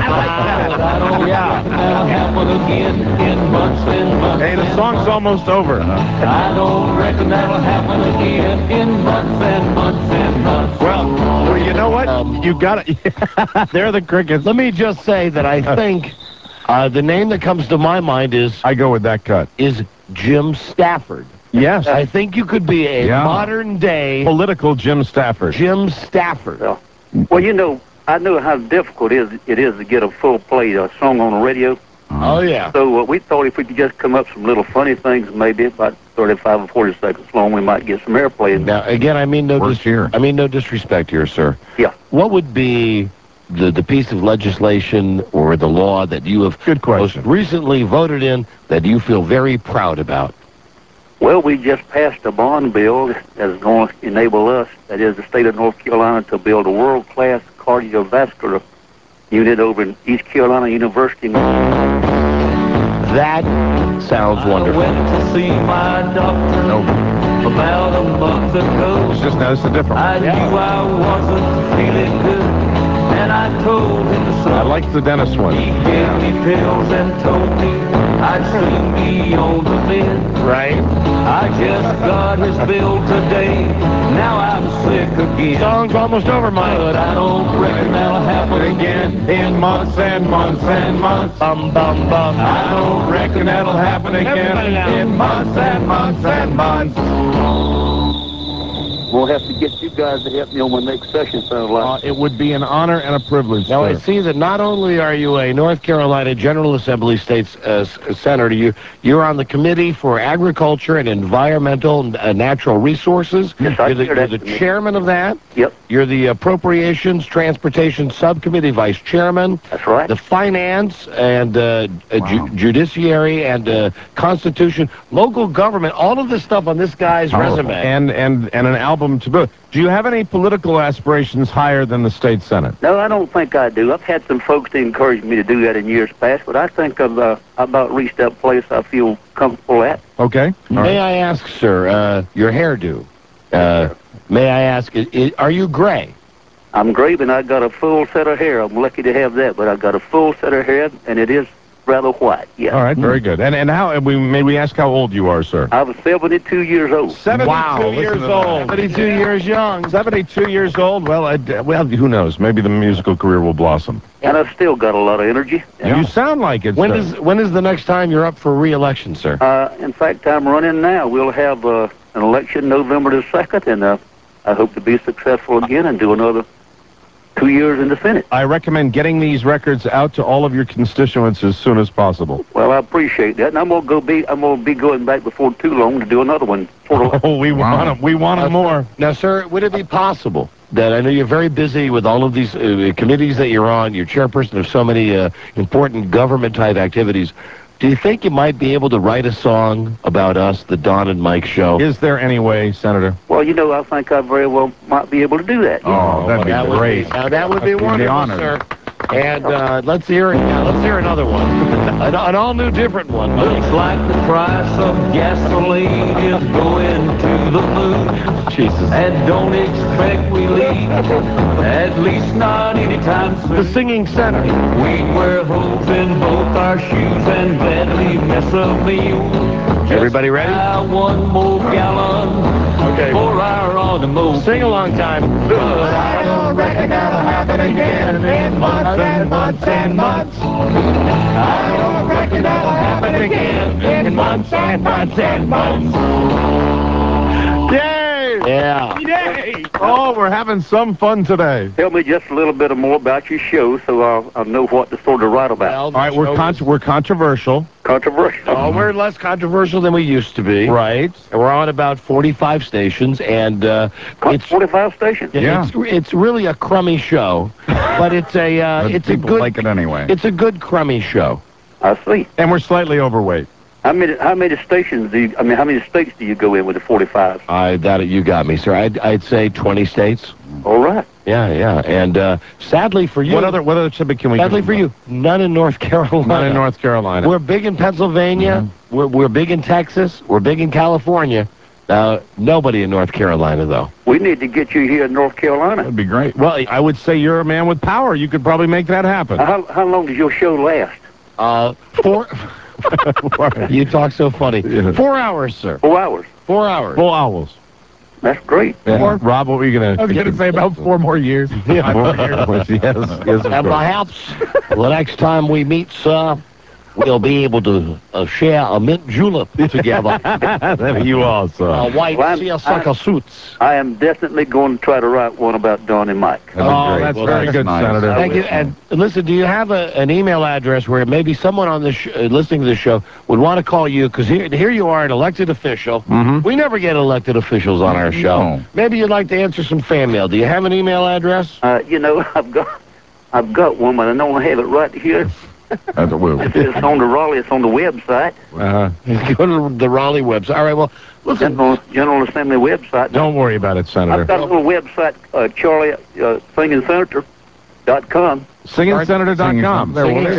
I don't that'll happen again in months and months. Hey, the song's almost over. I don't reckon that'll happen again in months and months and months. Well, you know what? You got it. They're the crickets. Let me just say that I think the name that comes to my mind I go with that cut. is Jim Stafford. Yes. I think you could be a modern day political Jim Stafford. Jim Stafford. Well, you know, I know how difficult it is to get a full play song on the radio. Oh, yeah. So we thought if we could just come up with some little funny things, maybe about 35 or 40 seconds long, we might get some airplay. Now, again, I mean no disrespect here, sir. Yeah. What would be the piece of legislation or the law that you have most recently voted in that you feel very proud about? Well, we just passed a bond bill that is going to enable us, that is the state of North Carolina, to build a world-class cardiovascular unit over in East Carolina University. That sounds wonderful. I went to see my doctor about a month ago. It's just that's the difference. I knew I wasn't feeling good, and I told him so. I like the dentist one. He gave me pills and told me I'd soon be on the mend. Right. I just got his bill today. Now I'm sick again. Song's almost over, Mike. But I don't reckon that'll happen again in months and months and months. Bum, bum, bum. I don't reckon that'll happen again in months and months and months. We'll have to get you guys to help me on my next session, sounds like. It would be an honor and a privilege, Now, I sir. see that not only are you a North Carolina General Assembly State's senator, you're on the Committee for Agriculture and Environmental and Natural Resources. Yes, you're the chairman of that. Yep. You're the Appropriations Transportation Subcommittee Vice Chairman. That's right. The Finance and Judiciary and Constitution, local government, all of this stuff on this guy's resume. And an album to boot. Do you have any political aspirations higher than the state senate? No, I don't think I do. I've had some folks to encourage me to do that in years past, but I think I've about reached that place I feel comfortable at. Okay. May I ask, sir, your hairdo? May I ask, are you gray? I'm gray, and I got a full set of hair. I'm lucky to have that, but I got a full set of hair, and it is rather white. Yeah. All right. Very good. And how? May we ask how old you are, sir? I was 72 years old. 72 years old. 72 years young. 72 years old. Well, who knows? Maybe the musical career will blossom. And I've still got a lot of energy. You sound like it. When is the next time you're up for re-election, sir? In fact, I'm running now. We'll have an election November the 2nd, and I hope to be successful again and do another 2 years in the Senate. I recommend getting these records out to all of your constituents as soon as possible. Well, I appreciate that, and I'm gonna be going back before too long to do another one. Oh, we want them. We want them more. Now, sir, would it be possible that, I know you're very busy with all of these committees that you're on, you're chairperson of so many important government-type activities, do you think you might be able to write a song about us, the Don and Mike Show? Is there any way, Senator? Well, you know, I think I very well might be able to do that. Oh, that'd be great. That would be wonderful, sir. And let's hear it. Let's hear another one. An all-new different one. Looks like the price of gasoline is going to the moon. Jesus. And don't expect we leave, at least not anytime soon. The Singing Senator. We wear holes in both our shoes and gladly miss a meal. Everybody ready? One more gallon for our automobile. Sing along time. But I don't reckon that'll happen again in months and months and months. I don't reckon that'll happen again in months and months and months. Yay! Yeah. Yay! Oh, we're having some fun today. Tell me just a little bit more about your show so I'll know what to sort of write about. All right, we're controversial. Controversial. Oh, we're less controversial than we used to be. Right. And we're on about 45 stations, and it's 45 stations. Yeah. It's really a crummy show, but it's a it's a good like it anyway. It's a good crummy show. I see. And we're slightly overweight. How many stations how many states do you go in with the 45? You got me, sir. I'd say 20 states. All right. Yeah. And sadly for you, what other civic can we? Sadly for you, none in North Carolina. None in North Carolina. We're big in Pennsylvania. Mm-hmm. We're big in Texas. We're big in California. Nobody in North Carolina, though. We need to get you here in North Carolina. That'd be great. Well, I would say you're a man with power. You could probably make that happen. How long does your show last? 4. You talk so funny. 4 hours, sir. 4 hours. 4 hours. Full owls. That's great. Yeah. Rob, what were you going to... I was going to say about 4 more years. Yeah, 4 more years. Yes, of and course. perhaps the next time we meet, sir, we'll be able to share a mint julep together. You also. White seersucker suits. I am definitely going to try to write one about Don and Mike. That's very good, nice. Senator. Thank you. And listen, do you have an email address where maybe someone on this listening to this show would want to call you? Because here you are, an elected official. Mm-hmm. We never get elected officials on our show. No. Maybe you'd like to answer some fan mail. Do you have an email address? You know, I've got one, but I don't have it right here. It's on the Raleigh. It's on the website. Go to the Raleigh website. All right. Well, listen. General Assembly website. Don't worry about it, Senator. I've got a little website, Charlie SingingSenator.com. SingingSenator.com.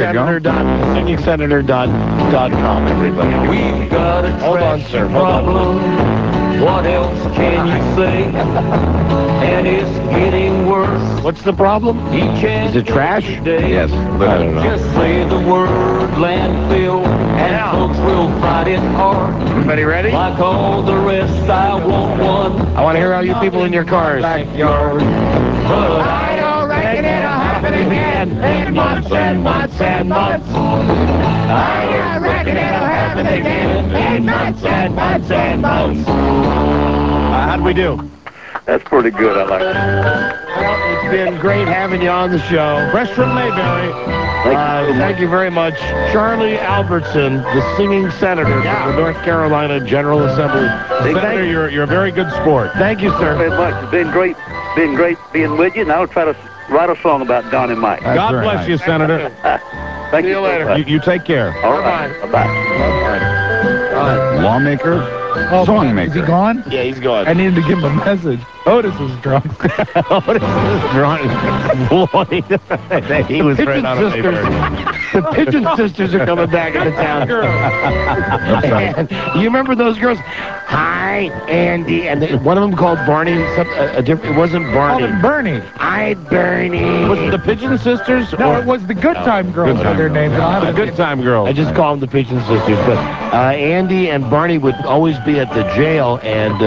SingingSenator.com. Everybody. We've got a Hold on, sir. problem. What else can you say? And it's getting worse. What's the problem? Each and Is it trash? every day. Yes. I don't know. Just say the word landfill, and folks will fight it hard. Everybody ready? Like all the rest, I want one. I want to hear all you people in your cars. Backyard. But I don't reckon it'll happen again in months and months and months. I don't reckon it'll happen again in months and months and months. How'd we do? That's pretty good. I like it. Well, it's been great having you on the show. Fresh from Mayberry. Thank you very much. Charlie Albertson, the singing senator from the North Carolina General Assembly. Senator, you're a very good sport. Thank you, sir. Very much. It's been great being with you, and I'll try to write a song about Don and Mike. God bless you, Senator. Thank you later. You take care. All right. Bye-bye. Lawmaker, Oh, songmaker. Is he gone? Yeah, he's gone. I needed to give him a message. Otis is drunk. Otis is drunk. Floyd. He was right out of Mayberry. The Pigeon Sisters are coming back into town. And you remember those girls? Hi, Andy. And one of them called Barney. It wasn't Barney. Called him Bernie. Hi, Bernie. Was it the Pigeon Sisters? No, it was the Good Time Girls were their names. The Good Time Girls. I just call them the Pigeon Sisters. But Andy and Barney would always be at the jail, and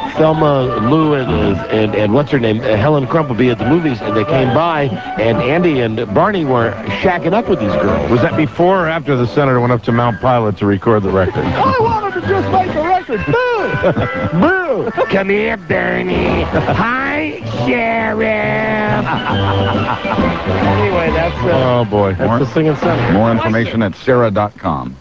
Thelma, Lou, and what's her name, Helen Crump would be at the movies, and they came by, and Andy and Barney were shacking up with these girls. Was that before or after the senator went up to Mount Pilot to record the record? I wanted to just make a record. Boo! Boo! Come here, Bernie. Hi, Sheriff. Anyway, that's oh boy, that's the singing senator. More information at Sarah.com.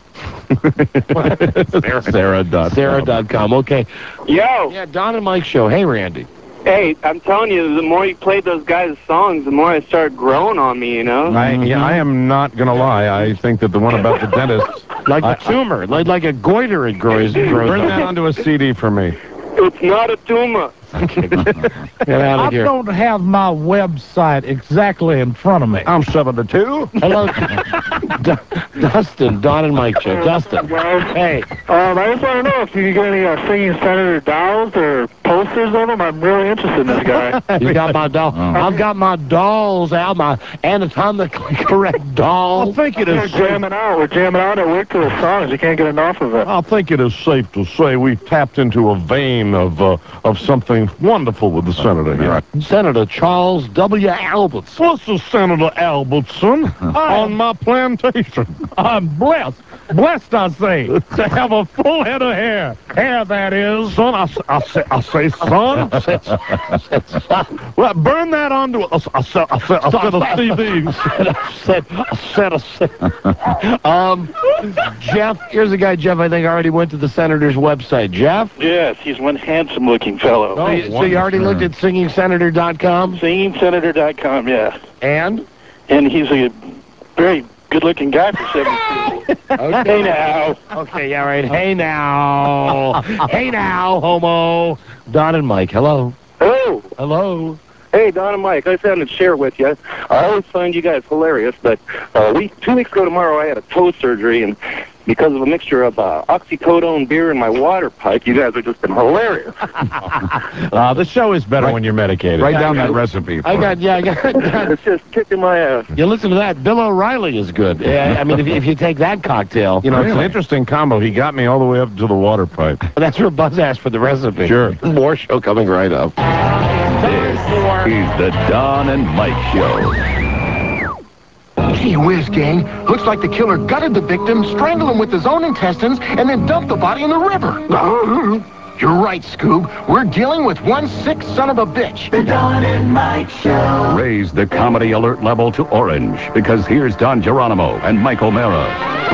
Sarah.com. Okay. Yo. Yeah, Don and Mike show. Hey, Randy. Hey, I'm telling you, the more you played those guys' songs, the more it started growing on me, you know? I am not going to lie. I think that the one about the dentist... like a tumor, like a goiter it grows. Burn that onto a CD for me. It's not a tumor. Get out of I here. don't have my website exactly in front of me. I'm 7-2. Hello, Dustin, Don and Mike show. Dustin. Hey. I just want to know if you get any singing Senator dolls or posters of them. I'm really interested in this guy. You got my doll. I've got my dolls out, my anatomically correct dolls. I think it We're is jamming out. We're jamming out at Wicked songs. You can't get enough of it. I think it is safe to say we've tapped into a vein of something wonderful with the senator here. Senator Charles W. Albertson. This is Senator Albertson on my plantation. I'm blessed. Blessed, I say, to have a full head of hair. Hair, that is. Son, I say, son. Well, burn that onto a set of CDs. Jeff, here's a guy, Jeff, I think already went to the senator's website. Jeff? Yes, he's one handsome-looking fellow. So you already looked at singingsenator.com? Singingsenator.com, yeah. And he's a very good-looking guy for 72. Okay. Hey now. Okay, yeah, right. Hey now. Hey now, homo. Don and Mike, hello. Hello. Hello. Hey, Don and Mike, I found to share with you. I always find you guys hilarious, but 2 weeks ago tomorrow I had a toe surgery, and because of a mixture of oxycodone, beer, and my water pipe, you guys have just been hilarious. The show is better when you're medicated. Write down that recipe. I got. It's just kicking my ass. You listen to that. Bill O'Reilly is good. I mean, if you take that cocktail. You know, it's an interesting combo. He got me all the way up to the water pipe. That's where Buzz asked for the recipe. Sure. More show coming right up. This is the Don and Mike Show. Gee whiz, gang. Looks like the killer gutted the victim, strangled him with his own intestines, and then dumped the body in the river. You're right, Scoob. We're dealing with one sick son of a bitch. The Don and Mike Show. Raise the comedy alert level to orange, because here's Don Geronimo and Mike O'Mara.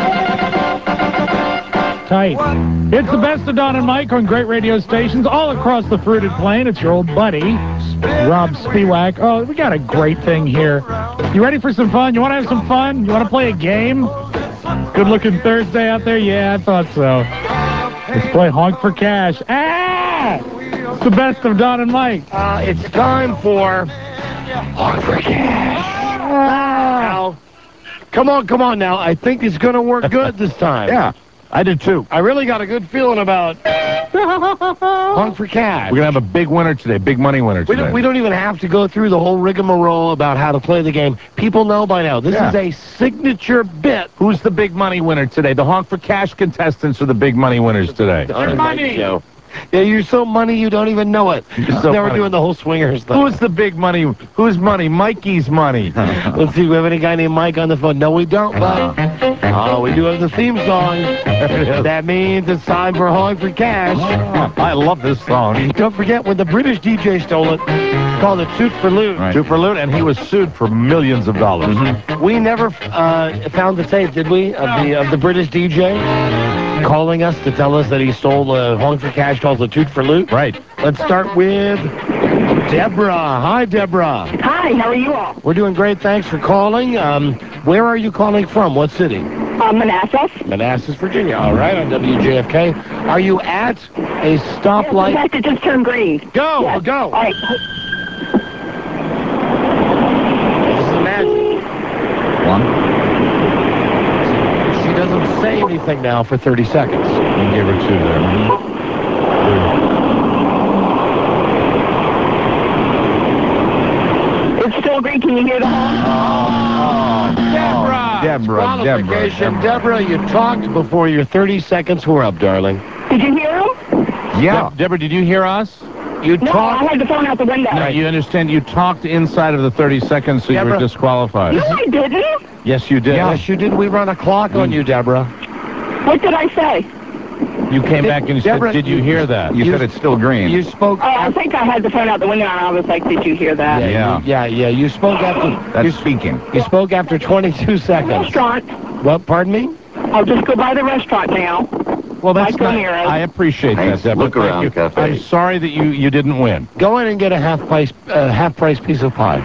Tight. It's the best of Don and Mike on great radio stations all across the fruited plain. It's your old buddy, Rob Spiewak. Oh, we got a great thing here. You ready for some fun? You want to have some fun? You want to play a game? Good-looking Thursday out there? Yeah, I thought so. Let's play Honk for Cash. Ah! It's the best of Don and Mike. It's time for Honk for Cash. Now, come on now. I think it's going to work good this time. Yeah. I did too. I really got a good feeling about Honk for Cash. We're going to have a big winner today, big money winner today. We don't even have to go through the whole rigmarole about how to play the game. People know by now. This is a signature bit. Who's the big money winner today? The Honk for Cash contestants are the big money winners today. Money. Show. Yeah, you're so money you don't even know it. So Never doing the whole swingers thing. Who's the big money? Who's money? Mikey's money. Let's see, we have any guy named Mike on the phone? No, we don't, but we do have the theme song. That means it's time for Honk for Cash. I love this song. Don't forget when the British DJ stole it, called it Toot for Loot. Right. Toot for Loot, and he was sued for millions of dollars. We never found the tape, did we, of the British DJ calling us to tell us that he stole Honk for Cash, called the Toot for Loot? Right. Let's start with Deborah. Hi, Deborah. Hi, how are you all? We're doing great. Thanks for calling. Where are you calling from? What city? Manassas. Manassas, Virginia. All right, on WJFK. Are you at a stoplight? Yes, it just turned green. Go, yes. Go. All right. This is the magic. One. She doesn't say anything now for 30 seconds. You gave her two there. It's still green. Can you hear the horn? Deborah, you talked before your 30 seconds were up, darling. Did you hear him? Yeah. Deborah, did you hear us? You No, I had the phone out the window. No, you understand you talked inside of the 30 seconds, so you were disqualified. No, I didn't. Yes, you did. Yes, you did. We run a clock on you, Deborah. What did I say? You came back and Deborah, said, did you hear that? You said it's still green. You spoke. Oh, I think I had the phone out the window, and I was like, did you hear that? Yeah. You spoke after. That's speaking. You spoke after 22 seconds. Restaurant. What? Pardon me? I'll just go by the restaurant now. Well, that's Michael not, Nero. I appreciate that, Deborah. Look around, Thank you. Cafe. I'm sorry that you didn't win. Go in and get a half price piece of pie.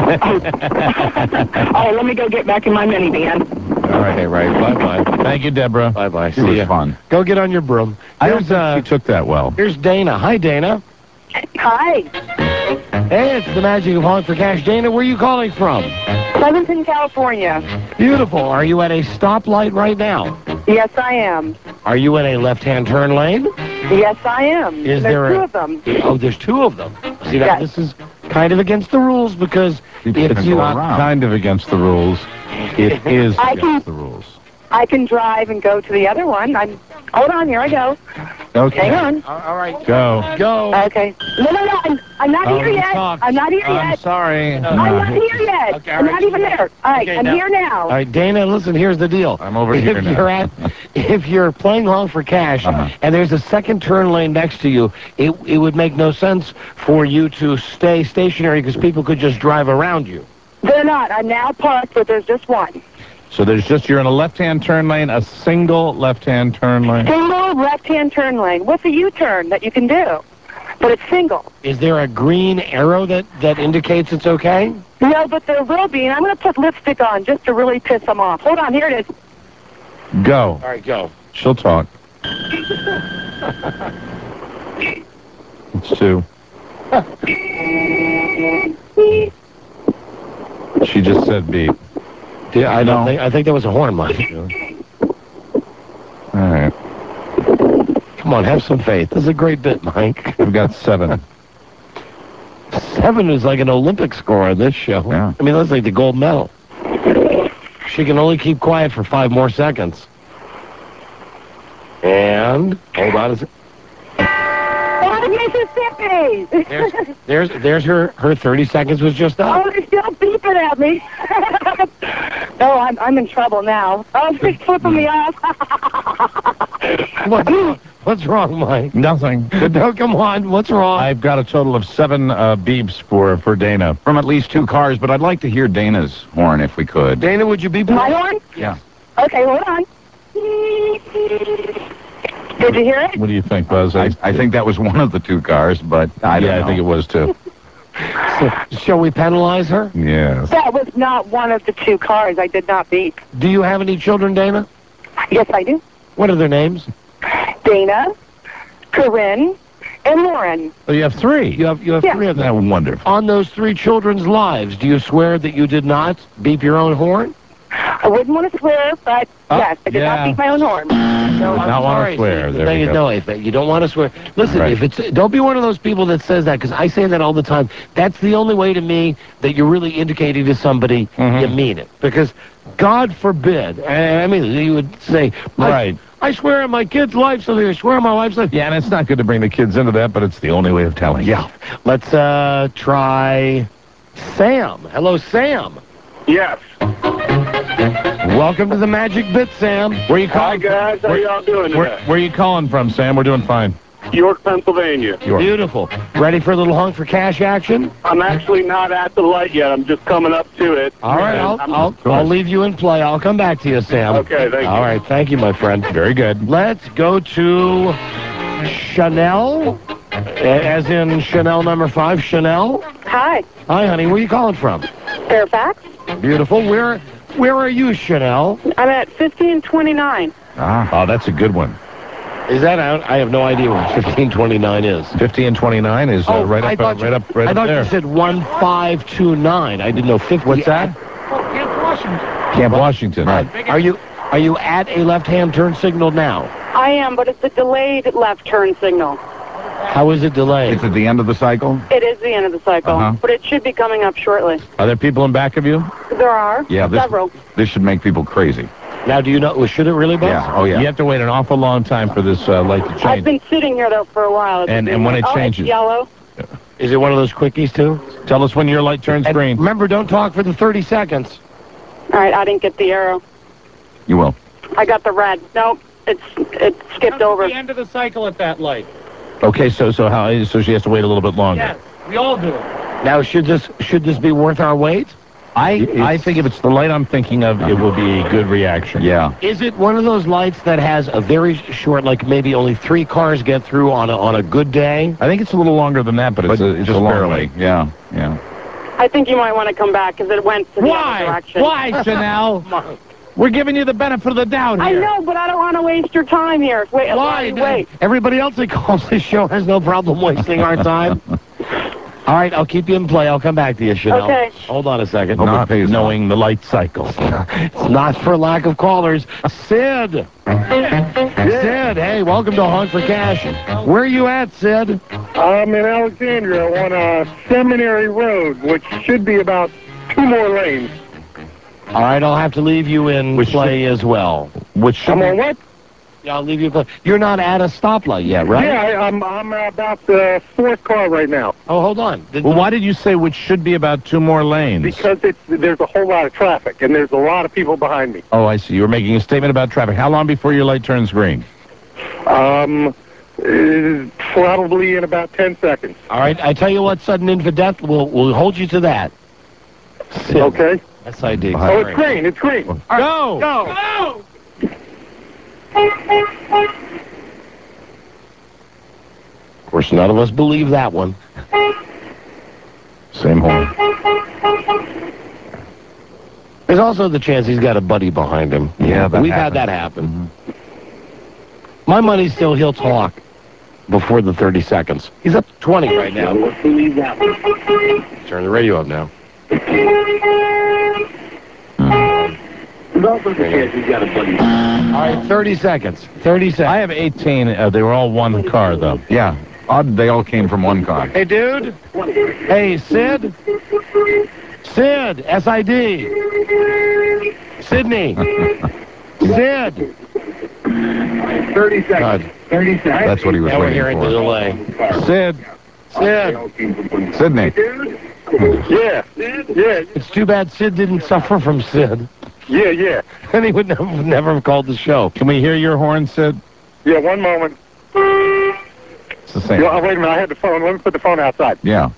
Oh, let me go get back in my minivan. All right. Okay, right. Bye-bye. Thank you, Deborah. Bye-bye. It was fun. Go get on your broom. I don't think she took that well. Here's Dana. Hi, Dana. Hi. Hey, it's the magic of Hauling for Cash. Dana, where are you calling from? Pleasanton, California. Beautiful. Are you at a stoplight right now? Yes, I am. Are you in a left-hand turn lane? Yes, I am. Is There's there two a- of them. Oh, there's two of them. See, now, this is kind of against the rules because if you... not kind of against the rules. It is I against can- the rules. I can drive and go to the other one. Hold on, here I go. Okay. Hang on. All right. Go. Go. Okay. No, I'm not Oh, here you yet. talked. I'm not here I'm yet. sorry. I'm not here yet. Okay, I'm all right. not even there. All right, Okay, I'm now- here now. All right, Dana, listen, here's the deal. I'm over here now. If you're playing Hauling for Cash and there's a second turn lane next to you, it would make no sense for you to stay stationary because people could just drive around you. They're not. I'm now parked, but there's just one. So you're in a left-hand turn lane, a single left-hand turn lane. Single left-hand turn lane with a U-turn that you can do, but it's single. Is there a green arrow that indicates it's okay? No, but there will be, and I'm going to put lipstick on just to really piss them off. Hold on, here it is. Go. All right, go. She'll talk. It's two. She just said beep. Yeah, I think that was a horn, Mike. All right. Come on, have some faith. This is a great bit, Mike. We've got 7. 7 is like an Olympic score on this show. Yeah. I mean, that's like the gold medal. She can only keep quiet for 5 more seconds. And hold on a second. Mississippi! There's her 30 seconds was just up. Oh, they're still beeping at me. Oh, I'm in trouble now. Oh, they're flipping me off. What's wrong, Mike? Nothing. No, come on. What's wrong? I've got a total of 7 beeps for Dana. From at least 2 cars, but I'd like to hear Dana's horn if we could. Dana, would you be... My horn? Yeah. Okay, hold on. Did you hear it? What do you think, Buzz? I think that was one of the 2 cars, but I don't know. I think it was too. Shall we penalize her? Yes. That was not one of the 2 cars. I did not beep. Do you have any children, Dana? Yes, I do. What are their names? Dana, Corinne, and Lauren. Oh, you have 3. You have Yeah. 3 of them. That's wonderful. On those 3 children's lives, do you swear that you did not beep your own horn? I wouldn't want to swear, but yes, I did not beep my own horn. No, Not want to swear. The There thing we is, go. no, if you don't want to swear. Listen, Right. if it's don't be one of those people that says that because I say that all the time. That's the only way to me that you're really indicating to somebody you mean it. Because God forbid, I mean, you would say, Right. I swear on my kid's life, so I swear on my wife's life. Yeah, and it's not good to bring the kids into that, but it's the only way of telling. Yeah. Let's try Sam. Hello, Sam. Yes. Welcome to the Magic Bit, Sam. Where are you calling? Hi, guys. How y'all doing today? Where are you calling from, Sam? We're doing fine. York, Pennsylvania. York. Beautiful. Ready for a little Hauling for Cash action? I'm actually not at the light yet. I'm just coming up to it. All right, I'll leave you in play. I'll come back to you, Sam. Okay, thank you. All right, thank you, my friend. Very good. Let's go to Chanel, as in Chanel number 5. Chanel. Hi, Hi, honey. Where are you calling from? Fairfax. Beautiful. Where are you, Chanel? I'm at 1529. Oh, that's a good one. Is that out? I have no idea what 1529 is. 50 and 29 is right up I up thought there. you said 1529. I didn't know 50. What's that? Camp Washington. Are you at a left-hand turn signal now? I am, but it's a delayed left turn signal. How is it delayed? It's at the end of the cycle? It is the end of the cycle, but it should be coming up shortly. Are there people in back of you? There are Yeah, several. this should make people crazy. Now, do you know, should it really buzz? Yeah. Oh, yeah. You have to wait an awful long time for this light to I've change. been sitting here, though, for a while. And when it changes. It's yellow. Is it one of those quickies, too? Tell us when your light turns green. Remember, don't talk for the 30 seconds. All right, I didn't get the arrow. You will. I got the red. Nope, it skipped over. The end of the cycle at that light. Okay, so she has to wait a little bit longer. Yes, we all do. Now, should this be worth our wait? I think if it's the light I'm thinking of, it will be a good reaction. Yeah. Is it one of those lights that has a very short, like maybe only 3 cars get through on a good day? I think it's a little longer than that, but it's just a long barely. way. Yeah, yeah. I think you might want to come back because it went to the other direction. Why, Chanel? We're giving you the benefit of the doubt I here. know, but I don't want to waste your time here. Wait. Everybody else that calls this show has no problem wasting our time. All right, I'll keep you in play. I'll come back to you, Chanel. Okay. Hold on a second. Not knowing the light cycle. It's not for lack of callers. Sid! Sid, hey, welcome to Honk for Cash. Where are you at, Sid? I'm in Alexandria on Seminary Road, which should be about 2 more lanes. All right, I'll have to leave you in play as well. I'm on what? Yeah, I'll leave you in play. You're not at a stoplight yet, right? Yeah, I'm about the 4th car right now. Oh, hold on. Well, why did you say which should be about 2 more lanes? Because there's a whole lot of traffic, and there's a lot of people behind me. Oh, I see. You were making a statement about traffic. How long before your light turns green? Probably in about 10 seconds. All right, I tell you what, sudden infidel, we'll hold you to that. Sid. Okay. SID. Oh, it's green. It's green. Go! Go! Of course, none of us believe that one. Same horn. There's also the chance he's got a buddy behind him. Yeah, we've had that happen. My money's still he'll talk before the 30 seconds. He's up to 20 right now. Turn the radio up now. All right, 30 seconds. 30 seconds. I have 18. They were all one car, though. Yeah. Odd they all came from one car. Hey, dude. Hey, Sid. Sid. S-I-D. Sydney. Sid. 30 seconds. God. 30 seconds. That's what he was Now we're waiting hearing for. the delay. Sid. Sydney. Yeah. Yeah. It's too bad Sid didn't suffer from Sid. Yeah. And he would never have called the show. Can we hear your horn, Sid? Yeah, one moment. It's the same. Yeah, wait a minute. I had the phone. Let me put the phone outside. Yeah.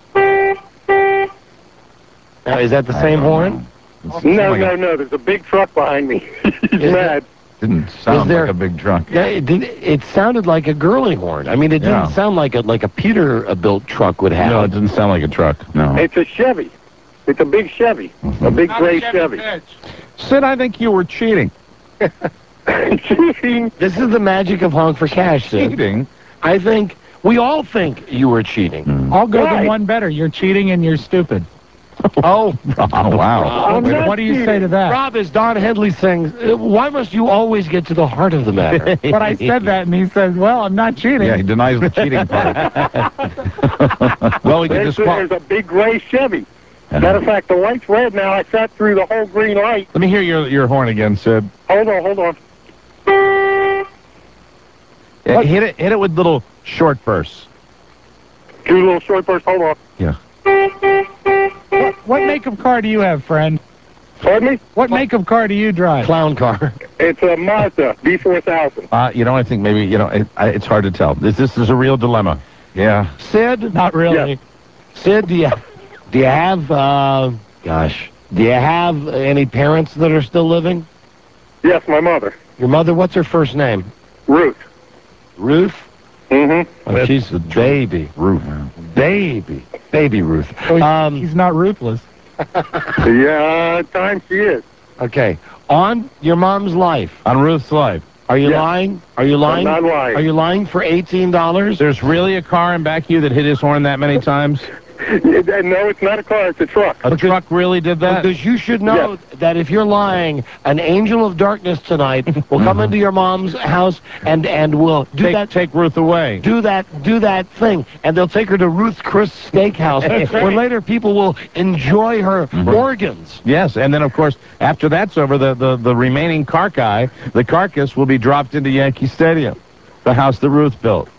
Now, is that the same horn? No. There's a big truck behind me. He's mad. Didn't sound like a big truck. Yeah, it sounded like a girly horn. I mean, it didn't sound like a Peterbilt truck would have. No, it didn't sound like a truck. No. It's a Chevy. It's a big Chevy. A big gray Chevy. Sid, I think you were cheating. Cheating? This is the magic of Honk for Cash, Sid. Cheating? I think, we all think you were cheating. I'll go to one better. You're cheating and you're stupid. Oh, wow. What do you say to that? Rob, as Don Henley sings, why must you always get to the heart of the matter? But I said that, and he says, well, I'm not cheating. Yeah, he denies the cheating part. Well, we can There's a big gray Chevy. Matter of fact, the light's red now. I sat through the whole green light. Let me hear your horn again, Sid. Hold on. Yeah, hit it with little short bursts. Do a little short burst. Hold on. Yeah. What make of car do you have, friend? Pardon me? What make of car do you drive? Clown car. It's a Mazda B4000. I think maybe, it's hard to tell. This is a real dilemma. Yeah. Sid? Not really. Yes. Sid, do you have, do you have any parents that are still living? Yes, my mother. Your mother, what's her first name? Ruth. Ruth? Mm-hmm. Oh, she's a baby. Ruth. Baby Ruth. He's not ruthless. Yeah, at times she is. Okay. On your mom's life. On Ruth's life. Are you lying? Are you lying? I'm not lying. Are you lying for $18? There's really a car in back of you that hit his horn that many times? No, it's not a car, it's a truck. A truck really did that? Because you should know that if you're lying, an angel of darkness tonight will come into your mom's house and will take Ruth away. Do that thing, and they'll take her to Ruth Chris Steakhouse, where later people will enjoy her organs. Yes, and then of course after that's over, the remaining the carcass will be dropped into Yankee Stadium, the house that Ruth built.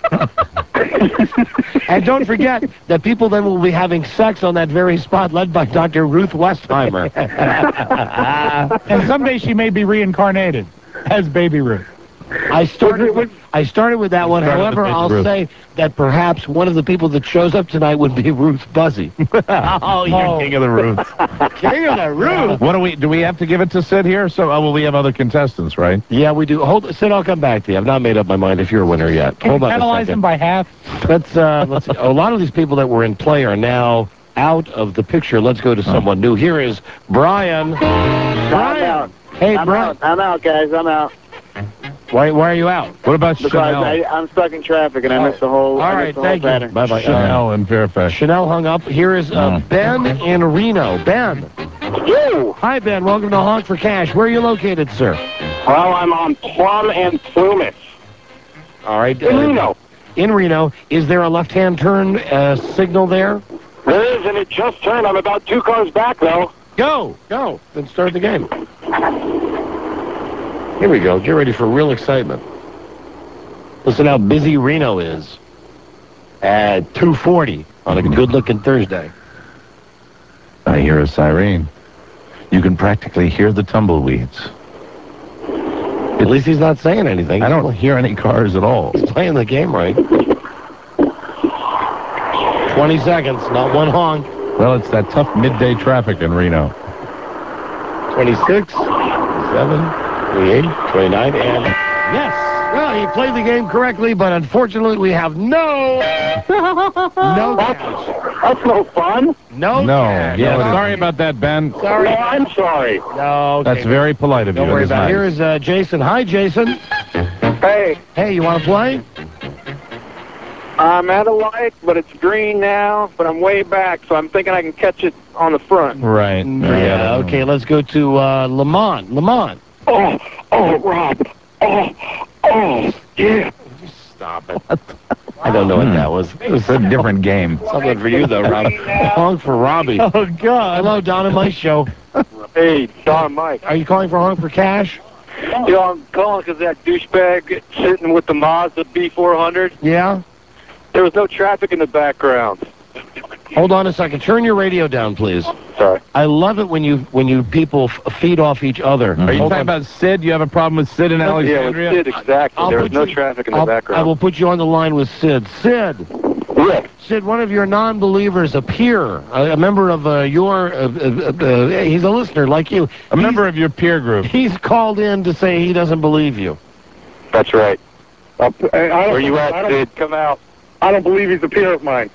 And don't forget that people then will be having sex on that very spot, led by Dr. Ruth Westheimer. And someday she may be reincarnated as Baby Ruth. I started with that one. However, I'll say that perhaps one of the people that shows up tonight would be Ruth Buzzy. Oh, you're king of the Ruth. King of the Ruth. What do we have to give it to Sid here? So, well, we have other contestants, right? Yeah, we do. Sid, I'll come back to you. I've not made up my mind if you're a winner yet. Can Hold you on a penalize second. him by half? Let's see. A lot of these people that were in play are now out of the picture. Let's go to someone new. Here is Brian. Brian. Hey, Brian. I'm out, guys. I'm out. Why are you out? What about Because Chanel? I'm stuck in traffic and I missed the whole. All right, thank you. Bye-bye. Chanel and Fairfax. Chanel hung up. Here is Ben in Reno. Ben. Yo. Hi, Ben. Welcome to Honk for Cash. Where are you located, sir? Well, I'm on Plum and Plumas. All right. In Reno. In Reno. Is there a left-hand turn signal there? There is, and it just turned. I'm about 2 cars back, though. Go. Then start the game. Here we go. Get ready for real excitement. Listen how busy Reno is at 2:40 on a good-looking Thursday. I hear a siren. You can practically hear the tumbleweeds. At least he's not saying anything. I don't hear any cars at all. He's playing the game right. 20 seconds, not one honk. Well, it's that tough midday traffic in Reno. 26, 27, 28, 29, and yes! Well, he played the game correctly, but unfortunately we have no cash. That's no fun. No cash. Yeah, sorry about that, Ben. Sorry. No, I'm sorry. No, okay. That's very polite of you. Don't worry about it. Nice. Here is Jason. Hi, Jason. Hey. Hey, you want to play? I'm at a light, but it's green now, but I'm way back, so I'm thinking I can catch it on the front. Right. Yeah, okay, let's go to Lamont. Lamont. Oh, Rob. Oh, yeah. Stop it. I don't know what that was. It was a different game. Something for you, though, Rob. Honk for Robbie. Oh, God. Hello, Don and Mike Show. Hey, Don and Mike. Are you calling for Honk for Cash? You know, I'm calling because that douchebag sitting with the Mazda B400. Yeah? There was no traffic in the background. Hold on a second. Turn your radio down, please. Sorry. I love it when you people feed off each other. Are you talking about Sid? You have a problem with Sid in Alexandria? Yeah, with Sid, exactly. There was no traffic in the background. I will put you on the line with Sid. Sid. Yeah. Sid, one of your non-believers, a peer, a member of he's a listener like you. A member of your peer group. He's called in to say he doesn't believe you. That's right. Where you at, Sid? Come out. I don't believe he's a peer of mine.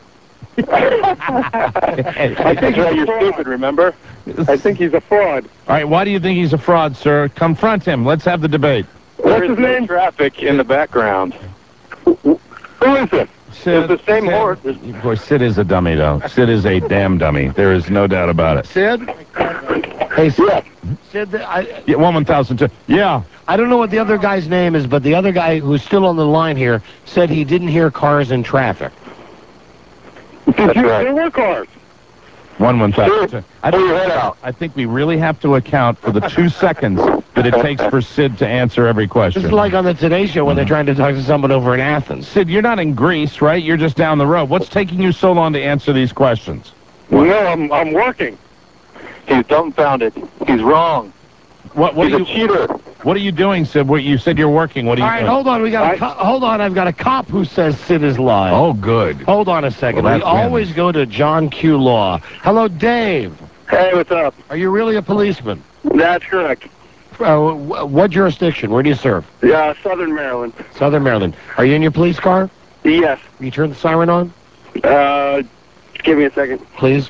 I think you're stupid, remember? I think he's a fraud. All right, why do you think he's a fraud, sir? Confront him. Let's have the debate. There is no traffic in the background. Who is it? Sid, it's the same horse. Of course, Sid is a dummy, though. Sid is a damn dummy. There is no doubt about it. Sid? Hey, Sid. Yeah. Sid, Yeah, 1,002. Yeah. I don't know what the other guy's name is, but the other guy who's still on the line here said he didn't hear cars in traffic. That's right. There were cars. 1,002. Out. I think we really have to account for the 2 seconds that it takes for Sid to answer every question. This is like on the Today Show when they're trying to talk to someone over in Athens. Sid, you're not in Greece, right? You're just down the road. What's taking you so long to answer these questions? Well, no, I'm working. He's dumbfounded. He's wrong. He's a cheater. What are you doing, Sid? You said you're working. What are you doing? All right, hold on. Hold on. I've got a cop who says Sid is lying. Oh, good. Hold on a second. Well, we always go to John Q. Law. Hello, Dave. Hey, what's up? Are you really a policeman? That's correct. What jurisdiction? Where do you serve? Yeah, Southern Maryland. Southern Maryland. Are you in your police car? Yes. Can you turn the siren on? Give me a second. Please.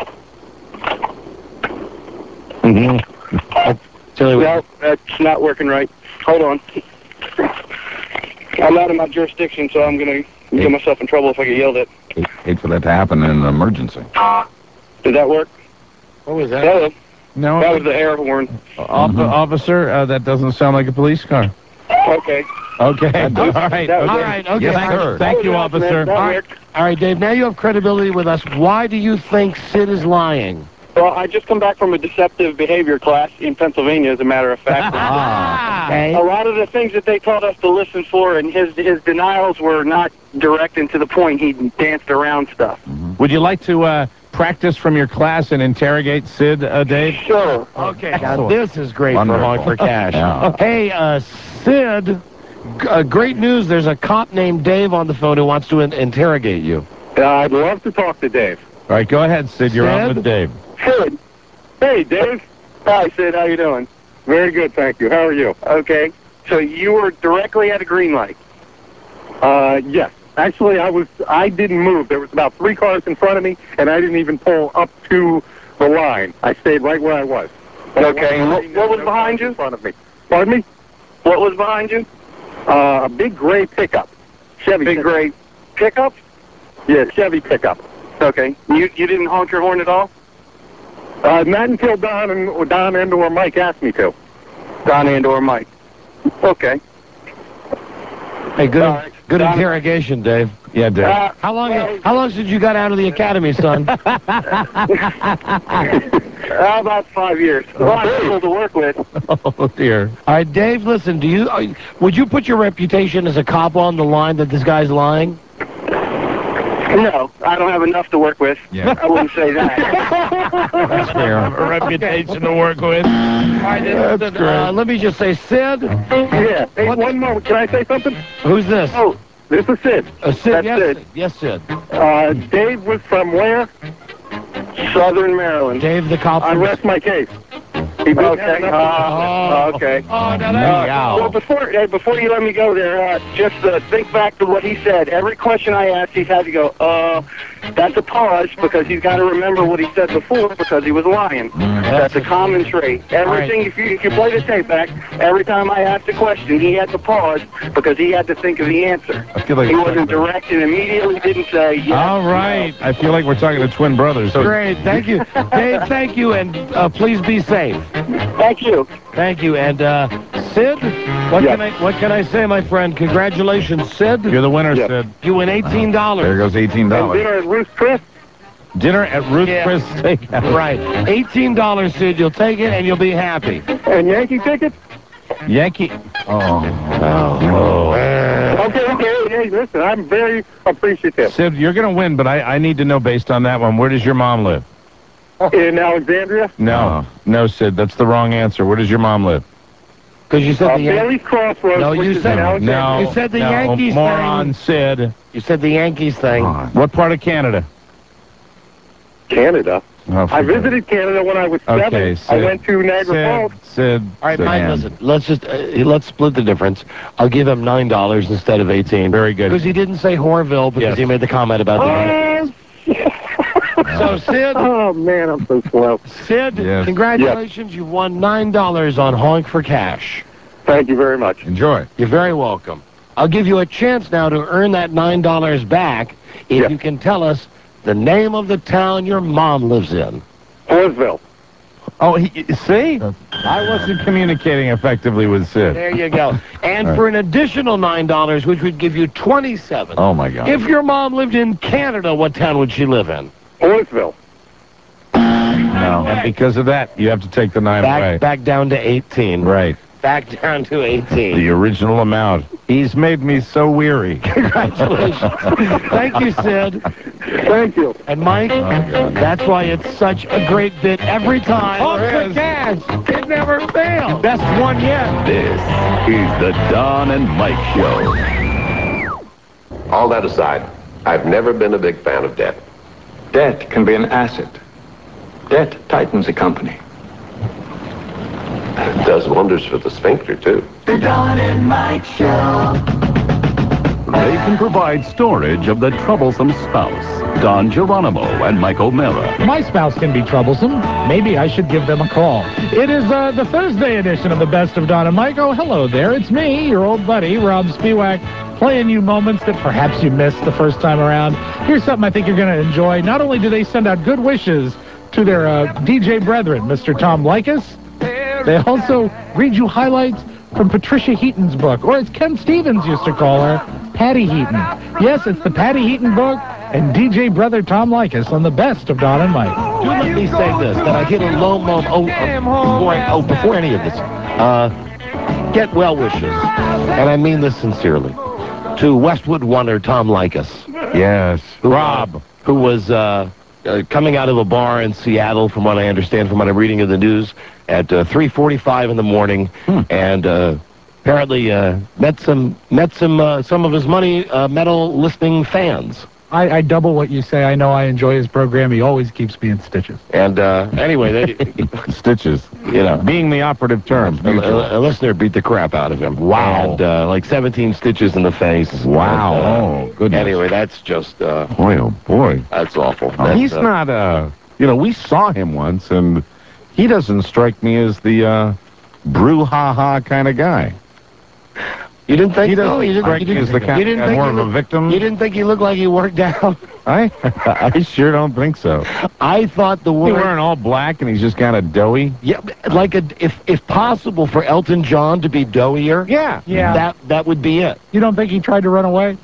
No, that's not working right. Hold on. I'm out of my jurisdiction, so I'm going to get myself in trouble if I get yelled at. Hate for that. that to happen in an emergency. Did that work? What was that? Hello? No. That was the air horn. Officer, that doesn't sound like a police car. Okay. Okay. All right. That was All it. right. Okay. Yes, sir. Thank you, officer. That All right. worked. All right, Dave. Now you have credibility with us. Why do you think Sid is lying? Well, I just come back from a deceptive behavior class in Pennsylvania, as a matter of fact. Okay. A lot of the things that they taught us to listen for, and his denials were not direct and to the point. He danced around stuff. Would you like to practice from your class and interrogate Sid, Dave? Sure. Okay. Now this is great for Wonderful. Honk for Cash. Yeah. Hey, Sid. Great news. There's a cop named Dave on the phone who wants to interrogate you. I'd love to talk to Dave. All right, go ahead, Sid. You're on Sid? with Dave. Sid. Hey, Dave. Hi, Sid. How you doing? Very good, thank you. How are you? Okay. So you were directly at a green light. Yes. Actually, I didn't move. There was about 3 cars in front of me, and I didn't even pull up to the line. I stayed right where I was. Okay. What was behind you? In front of me. Pardon me? What was behind you? A big gray pickup. Chevy Big pickup. gray pickup? Yeah, Chevy pickup. Okay. You didn't honk your horn at all? Not until Don and or Mike asked me to. Don and or Mike. Okay. Hey, good Don- interrogation, Dave. Yeah, Dave. How long since you got out of the academy, son? About 5 years. A lot of people to work with. Oh, dear. All right, Dave, listen, would you put your reputation as a cop on the line that this guy's lying? No, I don't have enough to work with. Yeah. I wouldn't say that. That's fair. A reputation to work with. All right, That's great. let me just say, Sid. Yeah. Hey, one moment. Can I say something? Who's this? Oh, This is Sid. Sid, that's yes, Sid. Sid. Yes, Sid. Dave was from where? Southern Maryland. Dave, the cop. I rest my case. He didn't have Okay. enough. Okay. Oh, no, Well, before you let me go there, just think back to what he said. Every question I asked, he's had to go, that's a pause, because he's got to remember what he said before, because he was lying. That's a common trait. Everything, if you play the tape back, every time I asked a question, he had to pause, because he had to think of the answer. I feel like He wasn't direct and immediately didn't say, yes. All right. I feel like we're talking to twin brothers. Great, thank you. Dave, thank you, and please be safe. Thank you. Thank you, and Sid, what can I say, my friend? Congratulations, Sid. You're the winner, Sid. You win $18. There goes $18. And dinner at Ruth's Chris? Dinner at Ruth's Chris Steakhouse. Right. $18, Sid. You'll take it, and you'll be happy. And Yankee tickets? Yankee. Okay. Hey, listen, I'm very appreciative. Sid, you're going to win, but I need to know, based on that one, where does your mom live? In Alexandria? No, Sid, that's the wrong answer. Where does your mom live? Because you said the Bailey's Crossroads. No, which you is said in Alexandria. No, You said the no, Yankees moron, thing. Sid. You said the Yankees thing. What part of Canada? Canada. Oh, I visited Canada when I was 7. Okay, Sid. I went to Niagara Falls. Sid. All right, Sid. Mike, listen. Let's split the difference. I'll give him $9 instead of 18. Very good. Because he didn't say Horville because he made the comment about the. So, Sid. Oh, man, I'm so slow. Sid, congratulations. You've won $9 on Honk for Cash. Thank you very much. Enjoy. You're very welcome. I'll give you a chance now to earn that $9 back if you can tell us the name of the town your mom lives in. Horseville. Oh, see? I wasn't communicating effectively with Sid. There you go. And for an additional $9, which would give you $27. Oh, my God. If your mom lived in Canada, what town would she live in? Horseville. No. And because of that, you have to take the 9 away. Back down to 18. Right. Back down to 18. The original amount. He's made me so weary. Congratulations. Thank you, Sid. Thank you. And Mike, that's why it's such a great bit every time. Honk for Cash. It never fails. Best one yet. This is the Don and Mike Show. All that aside, I've never been a big fan of debt. Debt can be an asset. Debt tightens a company. It does wonders for the sphincter, too. The Don and Mike Show. They can provide storage of the troublesome spouse. Don Geronimo and Mike O'Mara. My spouse can be troublesome. Maybe I should give them a call. It is the Thursday edition of the Best of Don and Mike. Oh, hello there. It's me, your old buddy, Rob Spiewak. playing you moments that perhaps you missed the first time around. Here's something I think you're going to enjoy. Not only do they send out good wishes to their DJ brethren, Mr. Tom Likas, they also read you highlights from Patricia Heaton's book, or as Ken Stevens used to call her, Patty Heaton. Yes, it's the Patty Heaton book and DJ brother Tom Likas on the best of Don and Mike. Do let me say this, that I hit a low moment. Before any of this, get well wishes, and I mean this sincerely, to Westwood Wonder Tom Likas. Yes, Rob, who was coming out of a bar in Seattle, from what I understand, from what I'm reading in the news, at 3:45 in the morning, and apparently met some of his money metal listening fans. I double what you say. I know I enjoy his program. He always keeps me in stitches. And anyway, stitches, being the operative term. A listener beat the crap out of him. Wow. And like 17 stitches in the face. Wow. And, oh, goodness. Anyway, that's just... boy, oh, boy. That's awful. He's not, we saw him once, and he doesn't strike me as the brouhaha kind of guy. You didn't think he so? You didn't more of a victim? You didn't think he looked like he worked out? I sure don't think so. I thought the word... He's wearing all black and he's just kind of doughy? Yeah, like if possible for Elton John to be doughier. Yeah. That would be it. You don't think he tried to run away?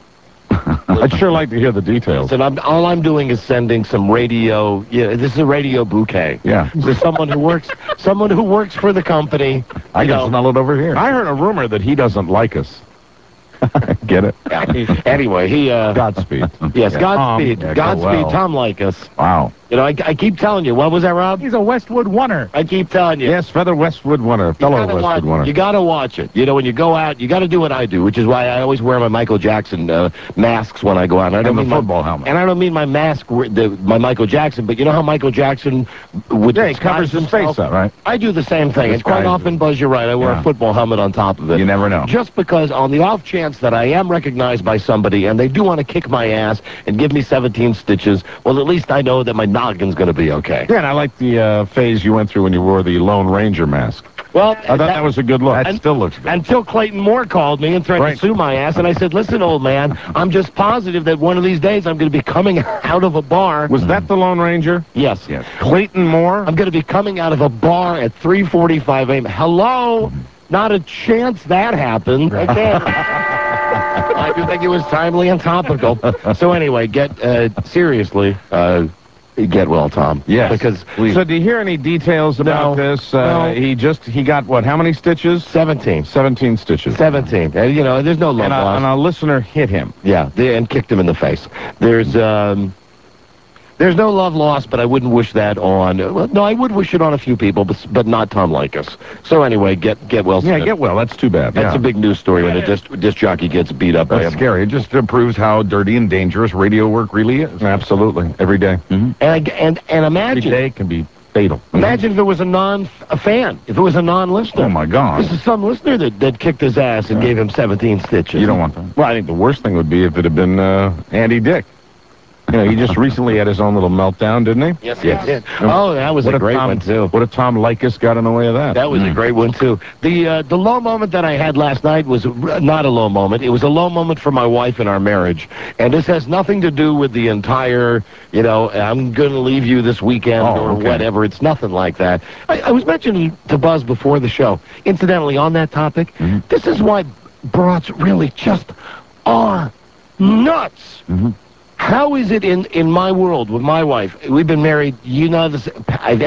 I'd sure like to hear the details. And all I'm doing is sending some radio. Yeah, this is a radio bouquet. Yeah. There's someone who works for the company. I can smell it over here. I heard a rumor that he doesn't like us. Get it? Yeah. Anyway, he... Godspeed. Yes, Godspeed. Godspeed, well. Tom Likas. Wow. I keep telling you. What was that, Rob? He's a Westwood Wonder. I keep telling you. Yes, fellow Westwood Wonder. You got to watch it. When you go out, you got to do what I do, which is why I always wear my Michael Jackson masks when I go out. And I don't mean football helmet. And I don't mean my mask, my Michael Jackson, but you know how Michael Jackson would... Yeah, he covers his face up, right? I do the same thing. And quite often, Buzz, you're right, I wear a football helmet on top of it. You never know. Just because on the off chance that I am recognized by somebody and they do want to kick my ass and give me 17 stitches, well, at least I know that my noggin's going to be okay. Yeah, and I like the phase you went through when you wore the Lone Ranger mask. Well, I thought that was a good look. That still looks good. Until Clayton Moore called me and threatened to sue my ass, and I said, listen, old man, I'm just positive that one of these days I'm going to be coming out of a bar. Was that the Lone Ranger? Yes. Clayton Moore? I'm going to be coming out of a bar at 3:45 a.m. Hello? Not a chance that happened. Okay. I do think it was timely and topical. So anyway, seriously, get well, Tom. Yes. Because so do you hear any details about this? No. He got, what, how many stitches? 17. 17 stitches. 17. There's no love lost. And a listener hit him. Yeah, and kicked him in the face. There's no love lost, but I wouldn't wish that on... Well, no, I would wish it on a few people, but not Tom Likas. So anyway, get well. Yeah, get well. That's too bad. That's a big news story when a disc jockey gets beat up by him. That's scary. It just proves how dirty and dangerous radio work really is. Absolutely. Every day. Mm-hmm. And imagine... Every day can be fatal. Imagine if it was a fan, if it was a non-listener. Oh, my God. This is some listener that kicked his ass and gave him 17 stitches. You don't want that. Well, I think the worst thing would be if it had been Andy Dick. He just recently had his own little meltdown, didn't he? Yes, he did. Oh, that was a great one, too. What if Tom Likas got in the way of that? That was a great one, too. The low moment that I had last night was not a low moment. It was a low moment for my wife in our marriage. And this has nothing to do with the entire, I'm going to leave you this weekend or whatever. It's nothing like that. I was mentioning to Buzz before the show, incidentally, on that topic, this is why brats really just are nuts. How is it in my world with my wife? We've been married, this. I've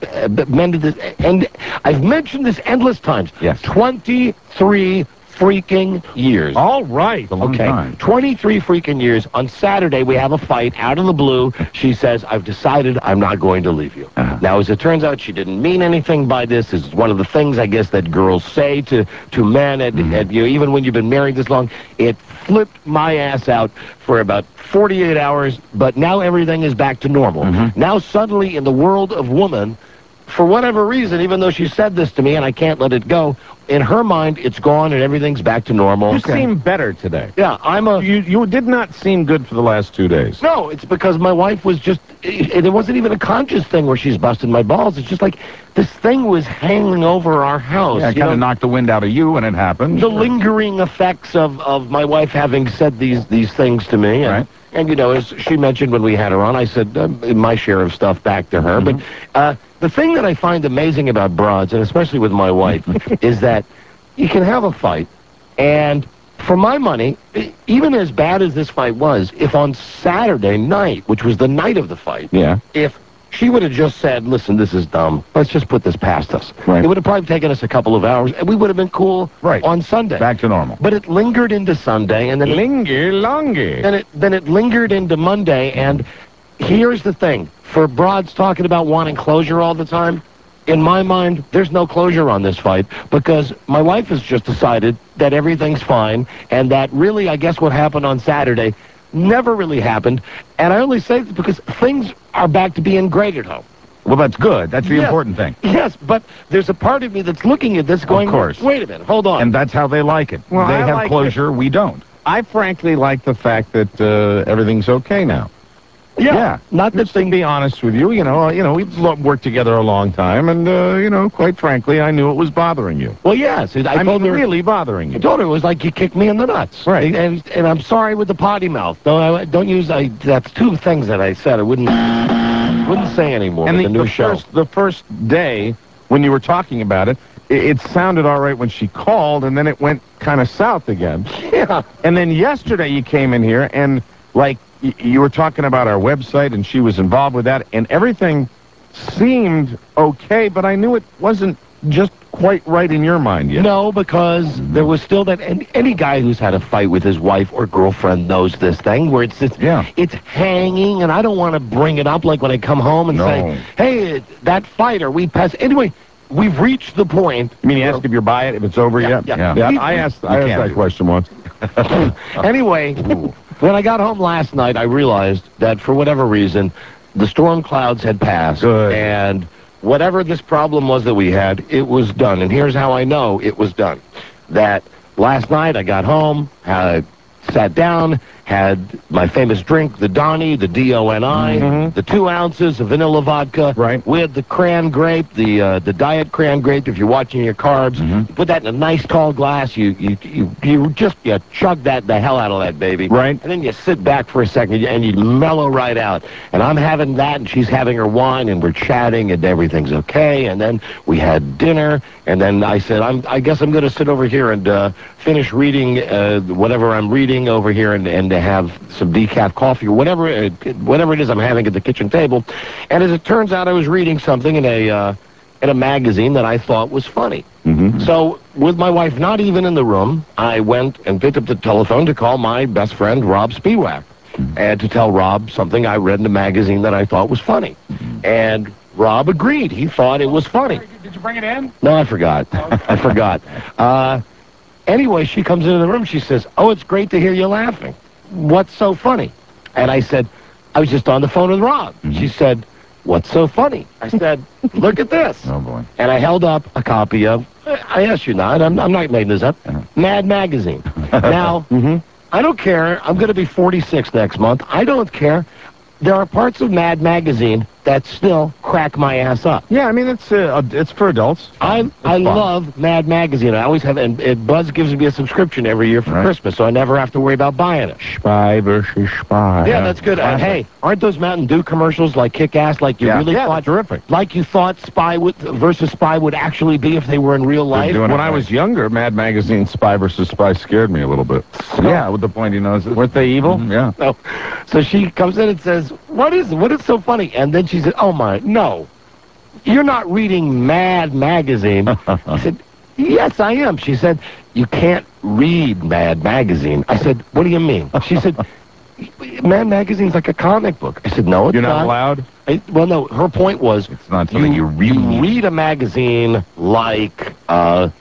mentioned this endless times. Yes. 23 freaking years. All right. Okay. 23 freaking years. On Saturday, we have a fight out of the blue. She says, I've decided I'm not going to leave you. Now, as it turns out, she didn't mean anything by this. It's one of the things, I guess, that girls say to men, even when you've been married this long. It flipped my ass out for about 48 hours, but now everything is back to normal. Now, suddenly, in the world of woman, for whatever reason, even though she said this to me and I can't let it go, in her mind, it's gone and everything's back to normal. You seem better today. Yeah, You did not seem good for the last 2 days. No, it's because my wife was just... It wasn't even a conscious thing where she's busting my balls. It's just like this thing was hanging over our house. Yeah, it kind of knocked the wind out of you when it happened. The lingering effects of my wife having said these things to me. And, and, you know, as she mentioned when we had her on, I said my share of stuff back to her. But the thing that I find amazing about broads, and especially with my wife, is that you can have a fight, and for my money, even as bad as this fight was, if on Saturday night, which was the night of the fight, if she would have just said, listen, this is dumb, let's just put this past us. It would have probably taken us a couple of hours, and we would have been cool on Sunday. Back to normal. But it lingered into Sunday, and then then it lingered into Monday, and here's the thing. For broads talking about wanting closure all the time, in my mind, there's no closure on this fight because my wife has just decided that everything's fine and that really, I guess what happened on Saturday never really happened. And I only say this because things are back to being great at home. Well, that's good. That's the important thing. Yes, but there's a part of me that's looking at this going, of course. Wait a minute, hold on. And that's how they like it. Well, they I have like closure, we don't. I frankly like the fact that everything's okay now. Yeah. Not that thing. Be honest with you, we've worked together a long time, and quite frankly, I knew it was bothering you. Well, yes, I told her really bothering you. I told her it was like you kicked me in the nuts. Right. And I'm sorry with the potty mouth. Don't use that's two things that I said. I wouldn't say anymore. And with the new show. The first day when you were talking about it, it sounded all right when she called, and then it went kind of south again. Yeah. And then yesterday you came in here and like. You were talking about our website, and she was involved with that, and everything seemed okay, but I knew it wasn't just quite right in your mind yet. No, because there was still that, and any guy who's had a fight with his wife or girlfriend knows this thing, where it's hanging, and I don't want to bring it up like when I come home and say, hey, that fight, are we past... Anyway, we've reached the point... You mean you asked if you're by it, if it's over yet? Yeah. I asked that question once. Anyway... When I got home last night, I realized that for whatever reason, the storm clouds had passed. And whatever this problem was that we had, it was done. And here's how I know it was done. That last night I got home, sat down, had my famous drink, the Donnie, the D-O-N-I, the 2 ounces of vanilla vodka, with the cran grape, the diet cran grape. If you're watching your carbs, you put that in a nice tall glass. You chug the hell out of that baby, and then you sit back for a second and you mellow right out. And I'm having that, and she's having her wine, and we're chatting, and everything's okay. And then we had dinner, and then I said, I guess I'm going to sit over here and finish reading whatever I'm reading over here, and have some decaf coffee or whatever it is I'm having at the kitchen table. And as it turns out, I was reading something in a magazine that I thought was funny. So with my wife not even in the room, I went and picked up the telephone to call my best friend, Rob Spiewak, and to tell Rob something I read in a magazine that I thought was funny. And Rob agreed. He thought it was funny. Did you bring it in? No, I forgot. I forgot. Anyway, she comes into the room. She says, oh, it's great to hear you laughing. What's so funny? And I said, I was just on the phone with Rob. She said, what's so funny? I said, look at this. Oh, boy. And I held up a copy of, I asked you not, I'm not making this up, Mad Magazine. Now, I don't care. I'm going to be 46 next month. I don't care. There are parts of Mad Magazine that still crack my ass up. Yeah, I mean, it's for adults. I love Mad Magazine. I always have, and Buzz gives me a subscription every year for Christmas, so I never have to worry about buying it. Spy versus spy. Yeah, that's good. Hey, aren't those Mountain Dew commercials like kick-ass, like you really thought? Terrific. Like you thought Spy versus Spy would actually be if they were in real life? When I was younger, Mad Magazine Spy versus Spy scared me a little bit. Yeah, with the pointy noses. Weren't they evil? Yeah. No. So she comes in and says, what is so funny? And then she said, oh my, no, you're not reading Mad Magazine. I said, yes, I am. She said, you can't read Mad Magazine. I said, what do you mean? She said, Mad Magazine's like a comic book. I said, no, it's not. You're not allowed? Well, no, her point was, it's not something you read. You read a magazine like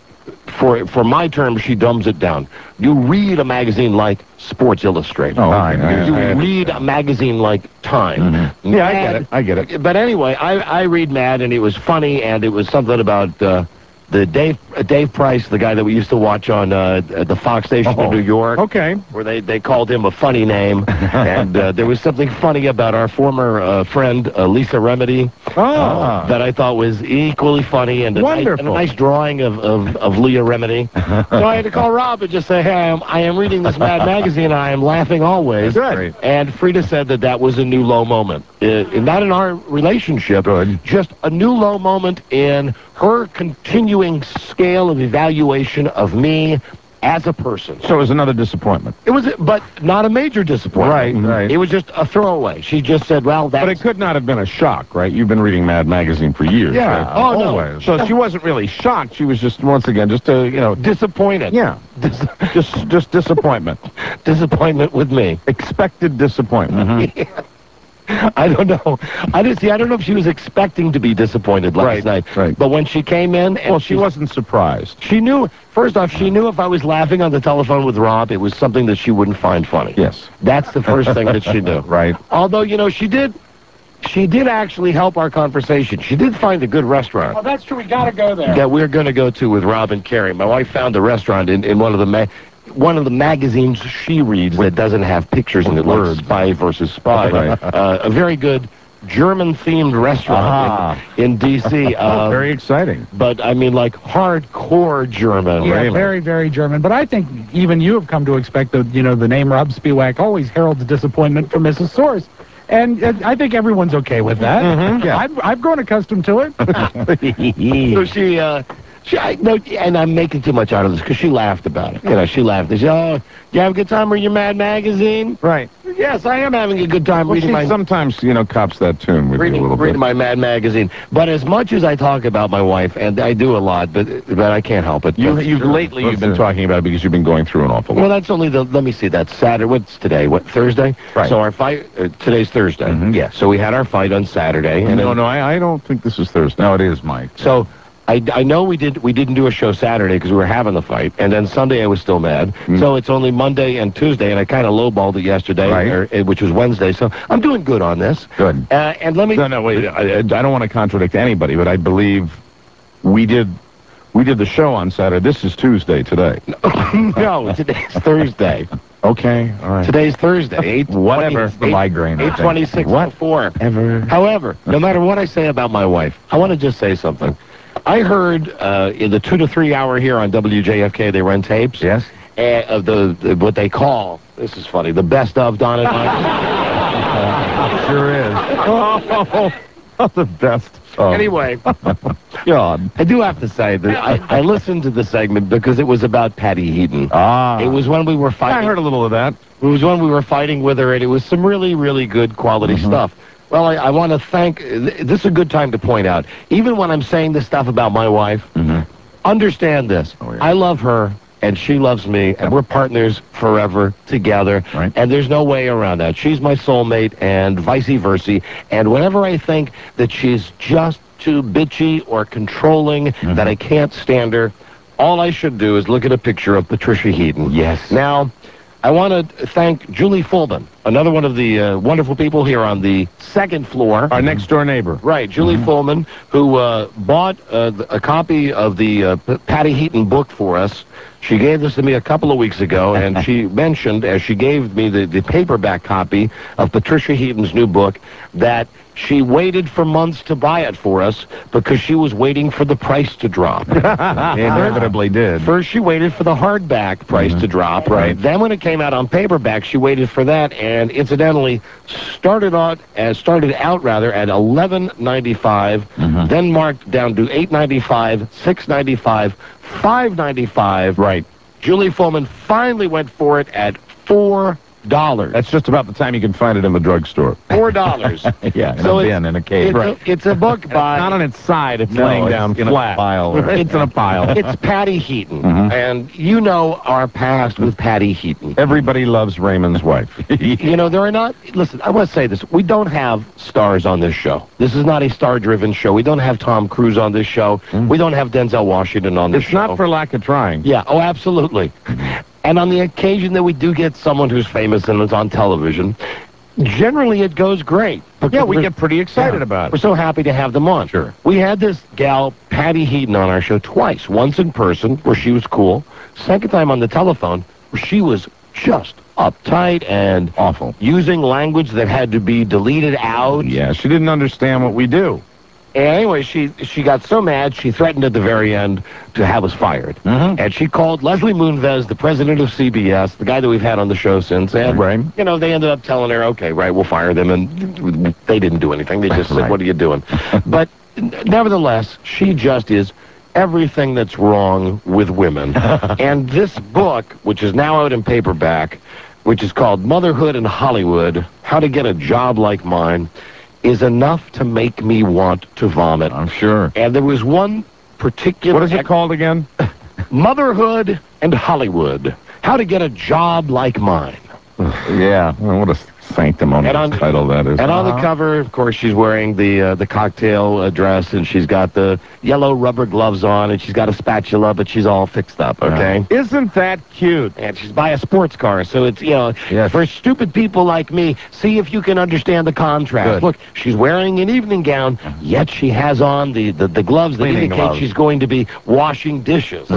for my term, she dumbs it down. You read a magazine like Sports Illustrated. Oh, okay. You read a magazine like Time. Mm-hmm. Yeah, I get it. But anyway, I read Mad, and it was funny, and it was something about the Dave Price, the guy that we used to watch on the Fox station in New York. Okay. Where they called him a funny name. And there was something funny about our former friend, Lisa Remedy, that I thought was equally funny, and a nice drawing of Leah Remedy. So I had to call Rob and just say, hey, I am reading this Mad magazine, and I am laughing always. Good. And Frida said that was a new low moment. Not in our relationship, just a new low moment in her continuing scale of evaluation of me as a person. So it was another disappointment. It was, but not a major disappointment. Right. It was just a throwaway. She just said, well, that's... But it could not have been a shock, right? You've been reading Mad magazine for years. Yeah. Right? Oh, no. Always. So she wasn't really shocked. She was just, once again, just disappointed. Yeah. just disappointment. Disappointment with me. Expected disappointment. Yeah. I don't know. I don't know if she was expecting to be disappointed last night. Right. But when she came in... Well, she wasn't surprised. She knew, first off, she knew if I was laughing on the telephone with Rob, it was something that she wouldn't find funny. Yes. That's the first thing that she knew. Right. Although, she did actually help our conversation. She did find a good restaurant. Oh, that's true. We got to go there. That we're going to go to with Rob and Carrie. My wife found a restaurant in one of the magazines she reads that doesn't have pictures in it, like Spy versus Spy. Right. A very good German-themed restaurant in D.C. Very exciting. But, I mean, like, hardcore German. Yeah, really. very, very German. But I think even you have come to expect that, the name Rob Spiewak always heralds disappointment from Mrs. Source. And I think everyone's okay with that. Mm-hmm. Yeah. I've grown accustomed to it. So and I'm making too much out of this because she laughed about it. She laughed. She said, "Oh, you have a good time reading your Mad magazine?" Right. Yes, I am having a good time reading my... Sometimes, cops that tune with you a little bit. Reading my Mad magazine. But as much as I talk about my wife, and I do a lot, but I can't help it. You've been talking about it because you've been going through an awful lot. Well, that's only let me see, that's Saturday. What's today? Thursday? Right. So our fight, today's Thursday. Mm-hmm, yes. So we had our fight on Saturday. And No, I don't think this is Thursday. No, it is, Mike. So... I know we didn't do a show Saturday because we were having the fight, and then Sunday I was still mad. So it's only Monday and Tuesday, and I kind of lowballed it yesterday, which was Wednesday. So I'm doing good on this. Good. And let me... No, wait. I don't want to contradict anybody, but I believe we did the show on Saturday. This is Tuesday today. No, today's Thursday. Okay, all right. Today's Thursday. Whatever. The migraine. 8:26:04. However, no matter what I say about my wife, I want to just say something. I heard in the 2 to 3 hour here on WJFK, they run tapes. Yes. Of the what they call, this is funny, the best of Don and Mike. Sure is. Oh, the best. Oh. Anyway, God. I do have to say that I listened to the segment because it was about Patty Heaton. It was when we were fighting. I heard a little of that. It was when we were fighting with her, and it was some really, really good quality stuff. Well, I want to thank... This is a good time to point out, even when I'm saying this stuff about my wife, understand this. Oh, yeah. I love her, and she loves me, and we're partners forever together. Right. And there's no way around that. She's my soulmate, and vice versa. And whenever I think that she's just too bitchy or controlling, that I can't stand her, all I should do is look at a picture of Patricia Heaton. Yes. Now... I want to thank Julie Fullman, another one of the wonderful people here on the second floor. Our next-door neighbor. Right, Julie Fullman, who bought a copy of the Patty Heaton book for us. She gave this to me a couple of weeks ago, and she mentioned, as she gave me the paperback copy of Patricia Heaton's new book, that she waited for months to buy it for us because she was waiting for the price to drop. Inevitably did. First, she waited for the hardback price to drop. Right. Then, when it came out on paperback, she waited for that, and incidentally, started out at $11.95, then marked down to $8.95, $6.95, $5.95. Right. Julie Fullman finally went for it at $4. That's just about the time you can find it in the drugstore. $4. Yeah, in So a it's- bin, in a case. It's a book by... Not on its side. It's No, laying it's down in a flat. pile. It's in a pile. It's Patty Heaton. Mhm. And you know our past with Patty Heaton. Everybody loves Raymond's wife. You know, there are not... Listen, I want to say this. We don't have stars on this show. This is not a star-driven show. We don't have Tom Cruise on this show. We don't have Denzel Washington on this It's show. not for lack of trying. Yeah, oh, absolutely. And on the occasion that we do get someone who's famous and is on television, generally it goes great. Yeah, we get pretty excited about We're it. so happy to have them on. Sure. We had this gal, Patty Heaton, on our show twice. Once in person, where she was cool. Second time on the telephone, where she was just uptight and awful, using language that had to be deleted out. Yeah, she didn't understand what we do. And anyway, she got so mad, she threatened at the very end to have us fired. And she called Leslie Moonves, the president of CBS, the guy that we've had on the show since. And, you know, they ended up telling her, okay, right, we'll fire them. And they didn't do anything. They just said, what are you doing? But nevertheless, she just is everything that's wrong with women. And this book, which is now out in paperback, which is called Motherhood in Hollywood, How to Get a Job Like Mine, is enough to make me want to vomit. I'm sure. And there was one particular... What is it called again? Motherhood and Hollywood. How to Get a Job Like Mine. Yeah, well, what a sanctimonious title that is. And on the cover, of course, she's wearing the cocktail dress, and she's got the yellow rubber gloves on, and she's got a spatula, but she's all fixed up, okay? Isn't that cute? And she's by a sports car, so it's, you know, for stupid people like me, see if you can understand the contrast. Good. Look, she's wearing an evening gown, yet she has on the gloves that Cleaning indicate gloves. she's going to be washing dishes.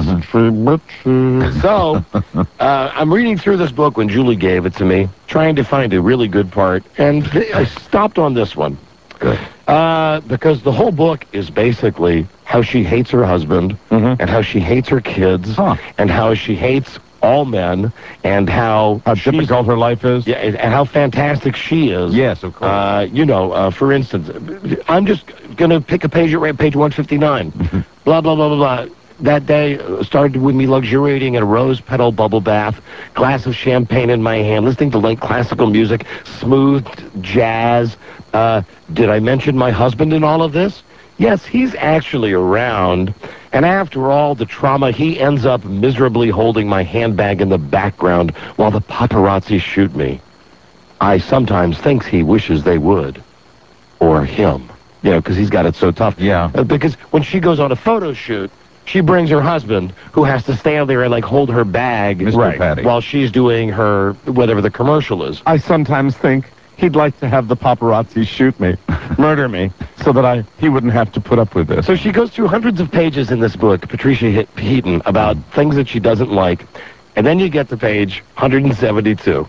Mm-hmm. So, I'm reading through this book when Julie gave it to me, trying to find a really good part, and I stopped on this one. Good. Because the whole book is basically how she hates her husband, and how she hates her kids, and how she hates all men, and how difficult her life is. Yeah, and how fantastic she is. Yes, of course. You know, for instance, I'm just going to pick a page at page 159. Blah, blah, blah, blah, blah. That day started with me luxuriating in a rose petal bubble bath, glass of champagne in my hand, listening to light classical music, smooth jazz. Did I mention my husband in all of this? Yes, he's actually around. And after all the trauma, he ends up miserably holding my handbag in the background while the paparazzi shoot me. I sometimes think he wishes they would. Or him. You know, because he's got it so tough. Yeah. Because when she goes on a photo shoot, she brings her husband, who has to stand there and, like, hold her bag Mr. Patty. while she's doing her, whatever the commercial is. I sometimes think he'd like to have the paparazzi shoot me, murder me, so that he wouldn't have to put up with this. So she goes through hundreds of pages in this book, Patricia Heaton, about things that she doesn't like, and then you get to page 172.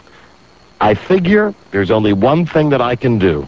I figure there's only one thing that I can do.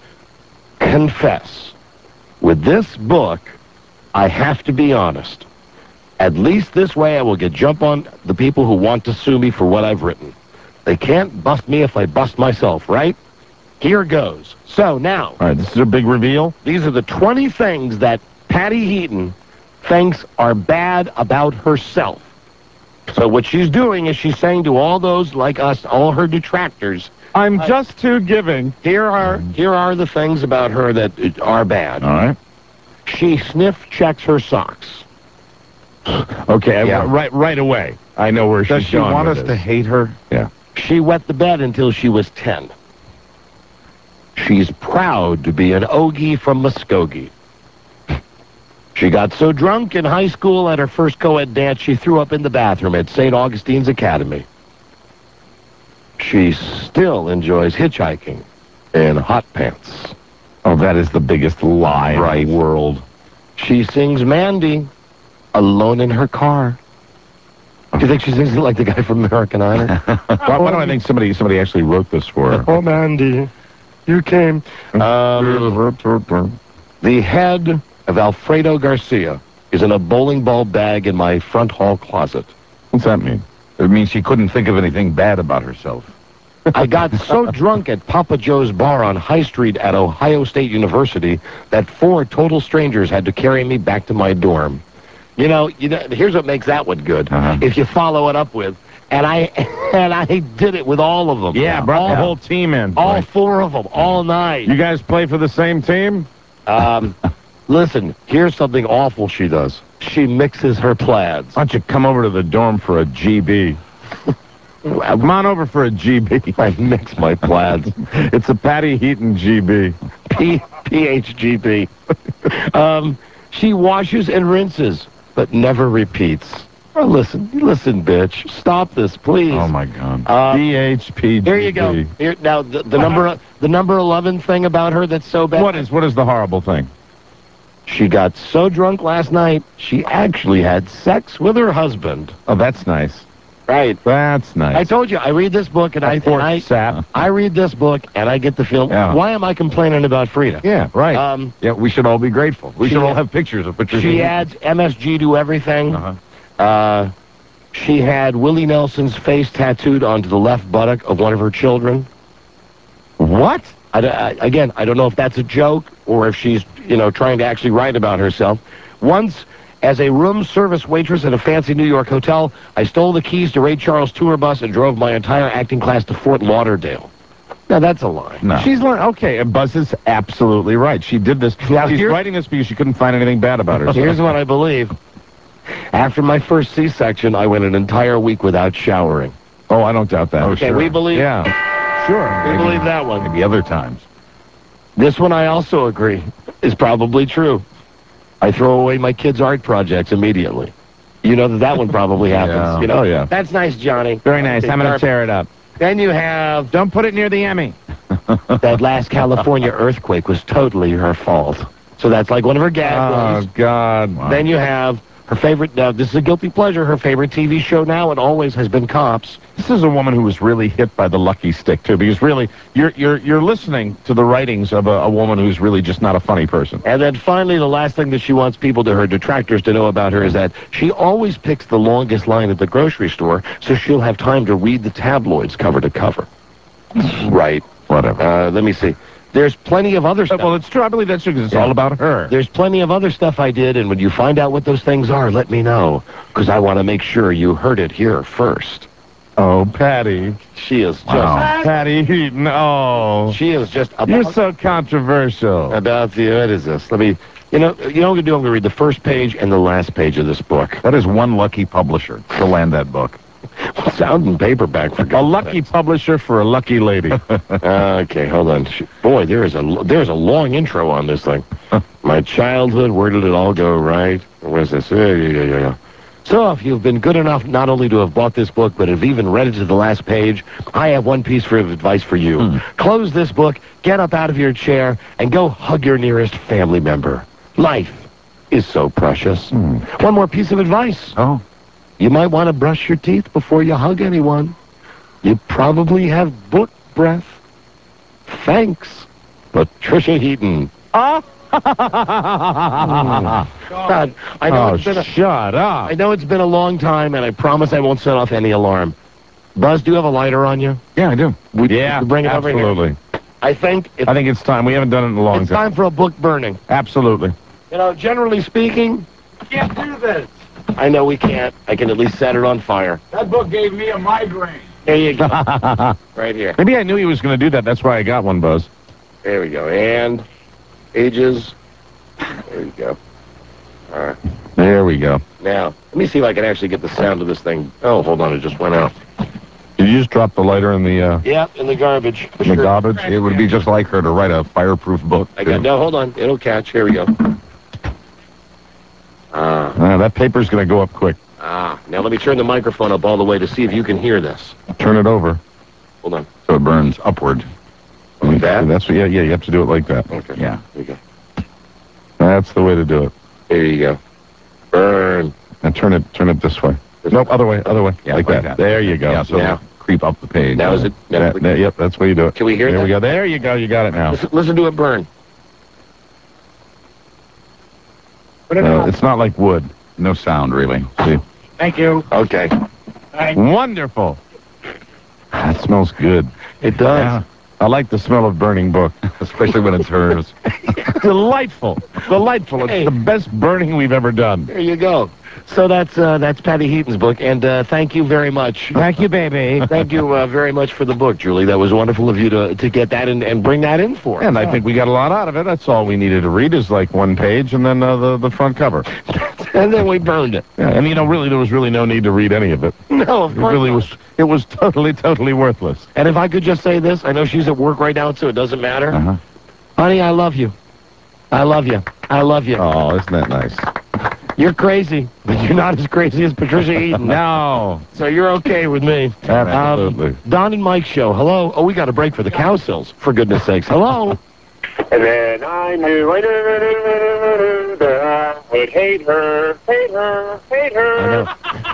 Confess. With this book, I have to be honest. At least this way I will get jump on the people who want to sue me for what I've written. They can't bust me if I bust myself, right? Here goes. So now... All right, this is a big reveal. These are the 20 things that Patty Heaton thinks are bad about herself. So what she's doing is she's saying to all those like us, all her detractors, I'm just too giving. Here are the things about her that are bad. All right. She sniff checks her socks. Okay, right away. I know where she's going. Does she want us to hate her? Yeah. She wet the bed until she was 10. She's proud to be an Ogie from Muskogee. She got so drunk in high school at her first co-ed dance, she threw up in the bathroom at St. Augustine's Academy. She still enjoys hitchhiking in hot pants. Oh, that is the biggest lie in the world. She sings Mandy alone in her car. Do you think she sings it like the guy from American Idol? Why do I think somebody actually wrote this for her? Oh, Mandy, you came. The head of Alfredo Garcia is in a bowling ball bag in my front hall closet. What's that mean? It means she couldn't think of anything bad about herself. I got so drunk at Papa Joe's bar on High Street at Ohio State University that 4 total strangers had to carry me back to my dorm. You know, here's what makes that one good. If you follow it up with, And I did it with all of them. Yeah, brought the whole team in. All 4 of them, all night. You guys play for the same team? Listen, here's something awful she does. She mixes her plaids. Why don't you come over to the dorm for a GB? Come on over for a GB. I mix my plaids. It's a Patty Heaton GB. PHGB. She washes and rinses, but never repeats. Oh, listen, bitch. Stop this, please. Oh, my God. PHPGB. Here you go. Here, now, the number 11 thing about her that's so bad. What is the horrible thing? She got so drunk last night, she actually had sex with her husband. Oh, that's nice. Right. That's nice. I told you, I read this book, and I read this book, and I get the feeling, why am I complaining about Frida? Yeah, right. Yeah, we should all be grateful. We should all have pictures of Patricia. She adds MSG to everything. She had Willie Nelson's face tattooed onto the left buttock of one of her children. What? Again, I don't know if that's a joke or if she's, trying to actually write about herself. Once, as a room service waitress at a fancy New York hotel, I stole the keys to Ray Charles' tour bus and drove my entire acting class to Fort Lauderdale. Now, that's a lie. No. She's okay, Buzz is absolutely right. She did this. She's writing this because she couldn't find anything bad about herself. Here's what I believe. After my first C-section, I went an entire week without showering. Oh, I don't doubt that. Okay, we believe... Yeah. Sure. We believe that one. Maybe other times. This one I also agree is probably true. I throw away my kids' art projects immediately. You know that one probably happens. Yeah. Oh, yeah. That's nice, Johnny. Very nice. I'm going to tear it up. Then you have... Don't put it near the Emmy. That last California earthquake was totally her fault. So that's like one of her gag Oh, God. Wow. Then you have her favorite... Now, this is a guilty pleasure. Her favorite TV show now and always has been Cops. This is a woman who was really hit by the lucky stick, too, because really, you're listening to the writings of a woman who's really just not a funny person. And then finally, the last thing that she wants her detractors to know about her is that she always picks the longest line at the grocery store, so she'll have time to read the tabloids cover to cover. Right. Whatever. Let me see. There's plenty of other stuff. Well, it's true. I believe that's true because it's all about her. There's plenty of other stuff I did, and when you find out what those things are, let me know, because I want to make sure you heard it here first. Oh, Patty. She is just... Patty Heaton, oh. She is just... You're so controversial. What is this? Let me... You know what I'm going to do? I'm going to read the first page and the last page of this book. That is one lucky publisher to land that book. Sound in paperback, for a lucky publisher for a lucky lady. Okay, hold on. Boy, there's a long intro on this thing. My childhood, where did it all go, right? Where's this? Yeah. So, if you've been good enough not only to have bought this book, but have even read it to the last page, I have one piece of advice for you. Close this book, get up out of your chair, and go hug your nearest family member. Life is so precious. One more piece of advice. Oh? You might want to brush your teeth before you hug anyone. You probably have book breath. Thanks, Patricia Heaton. Oh? God, I know shut up. I know it's been a long time, and I promise I won't set off any alarm. Buzz, do you have a lighter on you? Yeah, I do. Bring it over here. Absolutely. I think it's time. We haven't done it in a long time. It's time for a book burning. Absolutely. Generally speaking... Can't do this. I know we can't. I can at least set it on fire. That book gave me a migraine. There you go. Right here. Maybe I knew he was going to do that. That's why I got one, Buzz. There we go. And pages. There you go. All right. There we go. Now, let me see if I can actually get the sound of this thing. Oh, hold on. It just went out. Did you just drop the lighter in the... Yeah, in the garbage. In the garbage? It would be just like her to write a fireproof book. No, hold on. It'll catch. Here we go. That paper's going to go up quick. Now let me turn the microphone up all the way to see if you can hear this. Turn it over. Hold on. So it burns upward. Like that? That's what, yeah, you have to do it like that. Okay. Yeah. There you go. That's the way to do it. There you go. Burn. And turn it this way. Nope, other way. Yeah, like that. There you go. Yeah, so now. Creep up the page. Now is it? Yep, that's the way you do it. Can we hear that? There we go. There you go. You got it now. Listen to it burn. It's not like wood. No sound, really. See? Thank you. Okay. Wonderful. That smells good. It does. Yeah. I like the smell of burning book. Especially when it's hers. Delightful. It's the best burning we've ever done. There you go. So that's Patty Heaton's book, and thank you very much. Thank you, baby. Thank you very much for the book, Julie. That was wonderful of you to get that and bring that in for us. And I think we got a lot out of it. That's all we needed to read is like one page and then the front cover. And then we burned it. Yeah, and really there was really no need to read any of it. No, of course It was totally worthless. And if I could just say this, I know she's at work right now, so it doesn't matter. Uh-huh. Honey, I love you. I love you. I love you. Oh, isn't that nice? You're crazy, but you're not as crazy as Patricia Heaton. No. So you're okay with me. Absolutely. Don and Mike show. Hello. Oh, we got a break for the cow sills, for goodness sakes. Hello. And then I knew that I would hate her. I know.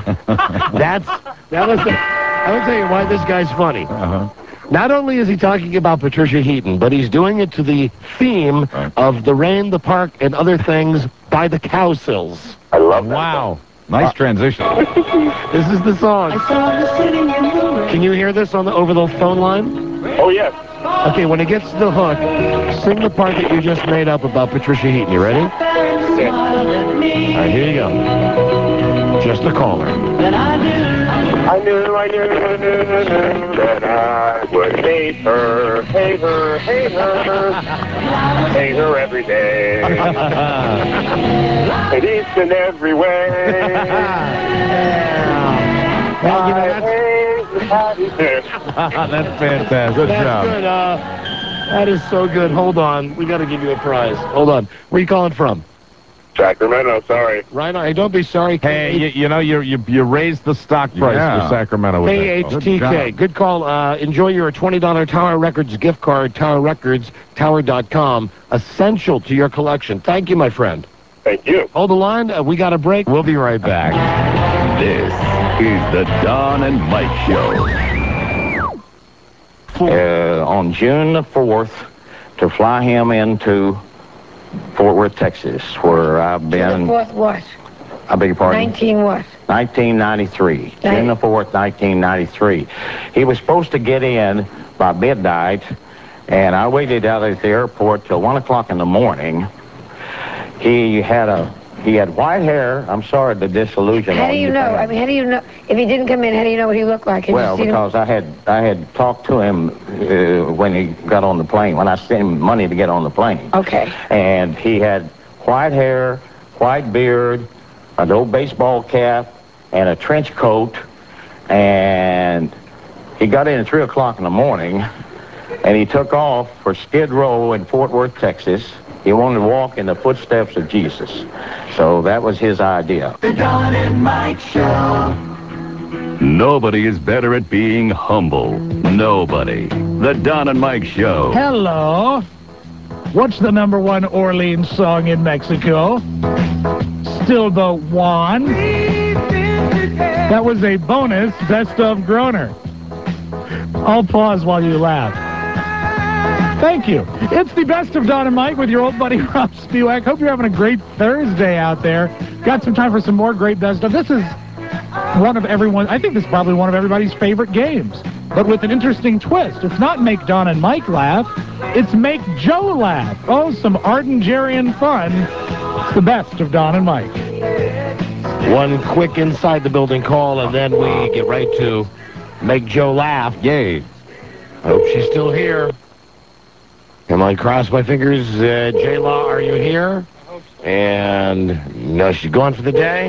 I will tell you why this guy's funny. Uh-huh. Not only is he talking about Patricia Heaton, but he's doing it to the theme of The Rain, the Park, and Other Things by the Cow Sills. I love that. Wow. Nice transition. This is the song. Can you hear this over the phone line? Oh, yes. Okay, when it gets to the hook, sing the part that you just made up about Patricia Heaton. You ready? Yeah. All right, here you go. Just a caller. I knew that I would hate her every day. In each and every way. That's fantastic. Good job. Good. That is so good. Hold on. We got to give you a prize. Hold on. Where are you calling from? Sacramento, sorry. Right on. Hey, don't be sorry. Hey, you raised the stock price for Sacramento. With KHTK. Good call. Enjoy your $20 Tower Records gift card. Tower Records, tower.com. Essential to your collection. Thank you, my friend. Thank you. Hold the line. We got a break. We'll be right back. This is the Don and Mike Show. On June the 4th, to fly him into Fort Worth, Texas, where I've been. June the 4th what? I beg your pardon? 19 what? 1993. June the 4th, 1993. He was supposed to get in by midnight, and I waited out at the airport till 1 o'clock in the morning. He had white hair. I'm sorry to disillusion. How do you know? I mean, how do you know? If he didn't come in, how do you know what he looked like? Well, because I had talked to him when he got on the plane, when I sent him money to get on the plane. Okay. And he had white hair, white beard, an old baseball cap, and a trench coat. And he got in at 3 o'clock in the morning, and he took off for Skid Row in Fort Worth, Texas. He wanted to walk in the footsteps of Jesus. So that was his idea. The Don and Mike Show. Nobody is better at being humble. Nobody. The Don and Mike Show. Hello. What's the #1 Orleans song in Mexico? Still the one. That was a bonus Best of Groner. I'll pause while you laugh. Thank you. It's the Best of Don and Mike with your old buddy Rob Spiewak. Hope you're having a great Thursday out there. Got some time for some more great Best of. This is I think this is probably one of everybody's favorite games, but with an interesting twist. It's not Make Don and Mike laugh, it's Make Joe laugh. Oh, some Art and Jerry fun. It's the Best of Don and Mike. One quick inside the building call, and then we get right to Make Joe laugh. Yay. I hope she's still here. Am I cross my fingers? J-Law, are you here? And no, she's gone for the day?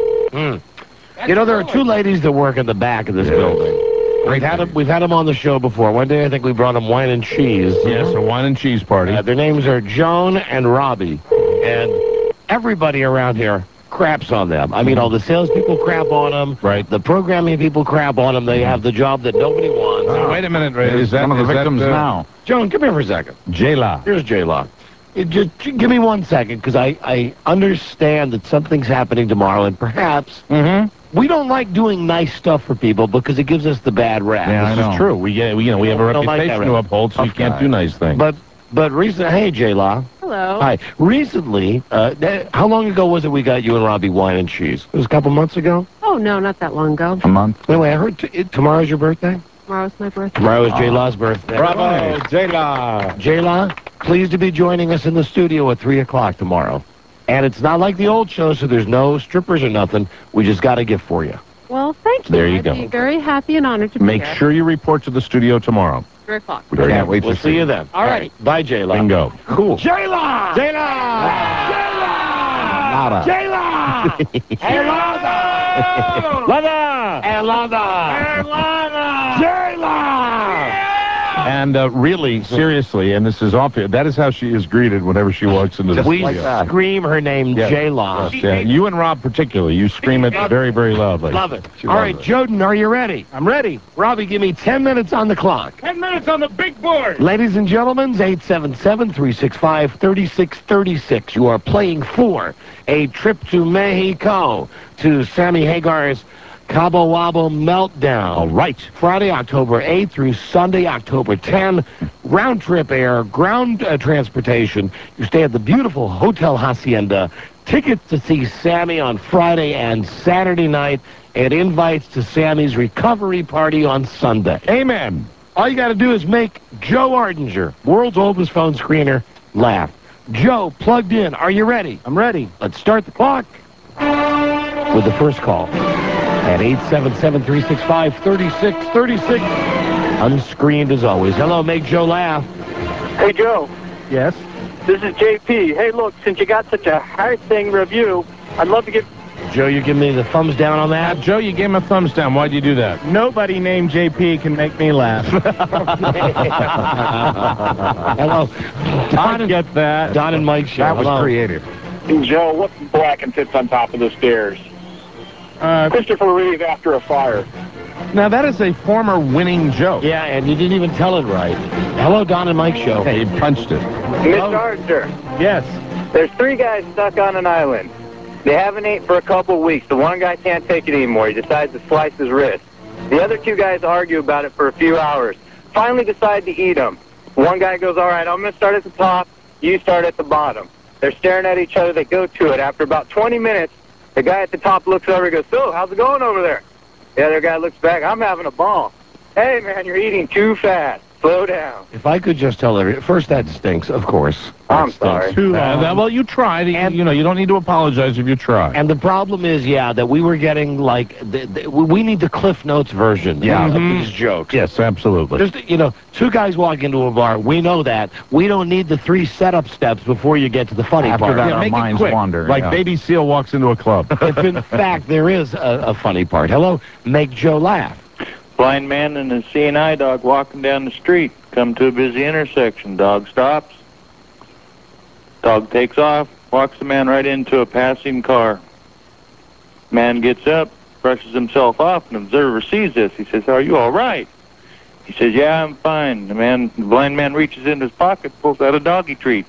You know, there are two ladies that work in the back of this building. We've had them on the show before. One day I think we brought them wine and cheese. Yes, a wine and cheese party. Their names are Joan and Robbie. And everybody around here craps on them. I mean, all the salespeople crap on them. Right. The programming people crap on them. They have the job that nobody wants. Wait a minute. Is that one of the victims now? Joan, come here for a second. J-Law. Here's J-Law. Just give me 1 second, because I understand that something's happening tomorrow, and perhaps we don't like doing nice stuff for people because it gives us the bad rap. Yeah, this is true. We have a reputation to uphold, so you can't do nice things. But recently, hey, J-Law. Hello. Hi. Recently, how long ago was it we got you and Robbie wine and cheese? It was a couple months ago? Oh, no, not that long ago. A month. Anyway, I heard tomorrow's your birthday? Tomorrow's my birthday. Tomorrow is J-Law's birthday. Bravo, J-Law. J-Law, pleased to be joining us in the studio at 3 o'clock tomorrow. And it's not like the old show, so there's no strippers or nothing. We just got a gift for you. Well, thank you. There you I'd go. be very happy and honored to be Make there. sure you report to the studio tomorrow. 3 o'clock. We can't wait We'll to see you then. All right. Bye, J-Lo. Bingo. Cool. J-Lo! J-Lo! Nada. J-Lo! Hey, Lana! Lana! And Lana! And Lana! J-Lo! And really, seriously, and this is off here, that is how she is greeted whenever she walks into the We studio. scream her name, Yes. J-Lo. Yes, yeah. You and Rob particularly, you scream it very, very loudly. Love it. She All loves right, it. Joden, are you ready? I'm ready. Robbie, give me 10 minutes on the clock. 10 minutes on the big board. Ladies and gentlemen, 877-365-3636. You are playing for a trip to Mexico to Sammy Hagar's Cabo Wabo Meltdown. All right. Friday, October 8th through Sunday, October 10. Round trip air, ground transportation. You stay at the beautiful Hotel Hacienda. Tickets to see Sammy on Friday and Saturday night, and invites to Sammy's recovery party on Sunday. Amen. All you got to do is make Joe Ardinger, world's oldest phone screener, laugh. Joe, plugged in. Are you ready? I'm ready. Let's start the clock with the first call at 877-365-3636. Unscreened as always. Hello, make Joe laugh. Hey, Joe. Yes. This is JP. Hey, look, since you got such a high-thing review, I'd love to get... Joe, you give me the thumbs down on that? Joe, you gave him a thumbs down. Why'd you do that? Nobody named JP can make me laugh. Hello. I get that. Don and Mike show. That was Hello. creative. Joe, what's black and sits on top of the stairs? Christopher Reeve after a fire. Now, that is a former winning joke. Yeah, and you didn't even tell it right. Hello, Don and Mike show. Hey, you punched it. Mr. Archer, Yes. there's 3 guys stuck on an island. They haven't eaten for a couple weeks. The one guy can't take it anymore. He decides to slice his wrist. The other 2 guys argue about it for a few hours. Finally decide to eat them. One guy goes, all right, I'm going to start at the top. You start at the bottom. They're staring at each other. They go to it. After about 20 minutes, the guy at the top looks over and goes, so, how's it going over there? The other guy looks back, I'm having a ball. Hey, man, you're eating too fast. Slow down. If I could just tell everyone, first, that stinks, of course. I'm sorry. Well, you tried. You know, you don't need to apologize if you try. And the problem is, yeah, that we were getting, like, we need the Cliff Notes version of these jokes. Yes, absolutely. Just, 2 guys walk into a bar. We know that. We don't need the 3 setup steps before you get to the funny After part. that, Yeah, our make it minds quick. wander. Like yeah. Baby Seal walks into a club. If in fact there is a funny part. Hello, make Joe laugh. Blind man and a CNI dog walking down the street. Come to a busy intersection. Dog stops. Dog takes off. Walks the man right into a passing car. Man gets up, brushes himself off. An observer sees this. He says, are you all right? He says, yeah, I'm fine. The blind man reaches into his pocket, pulls out a doggy treat.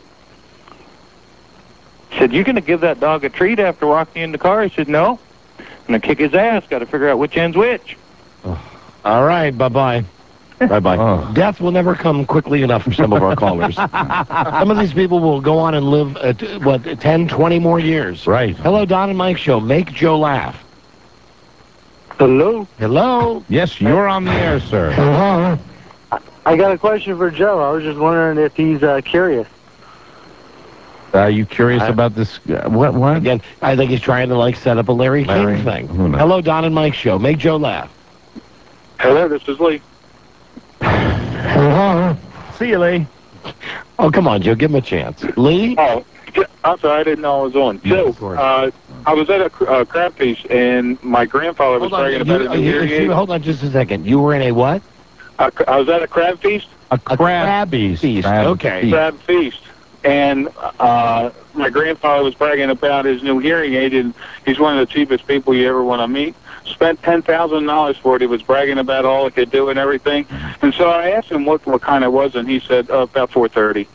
He said, you going to give that dog a treat after walking in the car? He said, no. I'm going to kick his ass. Got to figure out which end's which. All right, bye-bye. Bye-bye. Oh. Death will never come quickly enough for some of our callers. Some of these people will go on and live, 10, 20 more years. Right. Hello, Don and Mike show. Make Joe laugh. Hello? Hello? Yes, you're on the air, sir. I got a question for Joe. I was just wondering if he's curious. Are you curious about this? What? Again, I think he's trying to, set up a Larry King thing. Who knows? Hello, Don and Mike show. Make Joe laugh. Hello, this is Lee. See you, Lee. Oh, come on, Joe. Give him a chance. Lee? Oh, I'm sorry, I didn't know I was on. So, I was at a crab feast, and my grandfather was bragging about his new hearing aid. Hold on just a second. You were in a what? I was at a crab feast. A crab feast. Okay. Crab feast. And my grandfather was bragging about his new hearing aid, and he's one of the cheapest people you ever want to meet. Spent $10,000 for it. He was bragging about all it could do and everything. And so I asked him what kind it was, and he said about $430.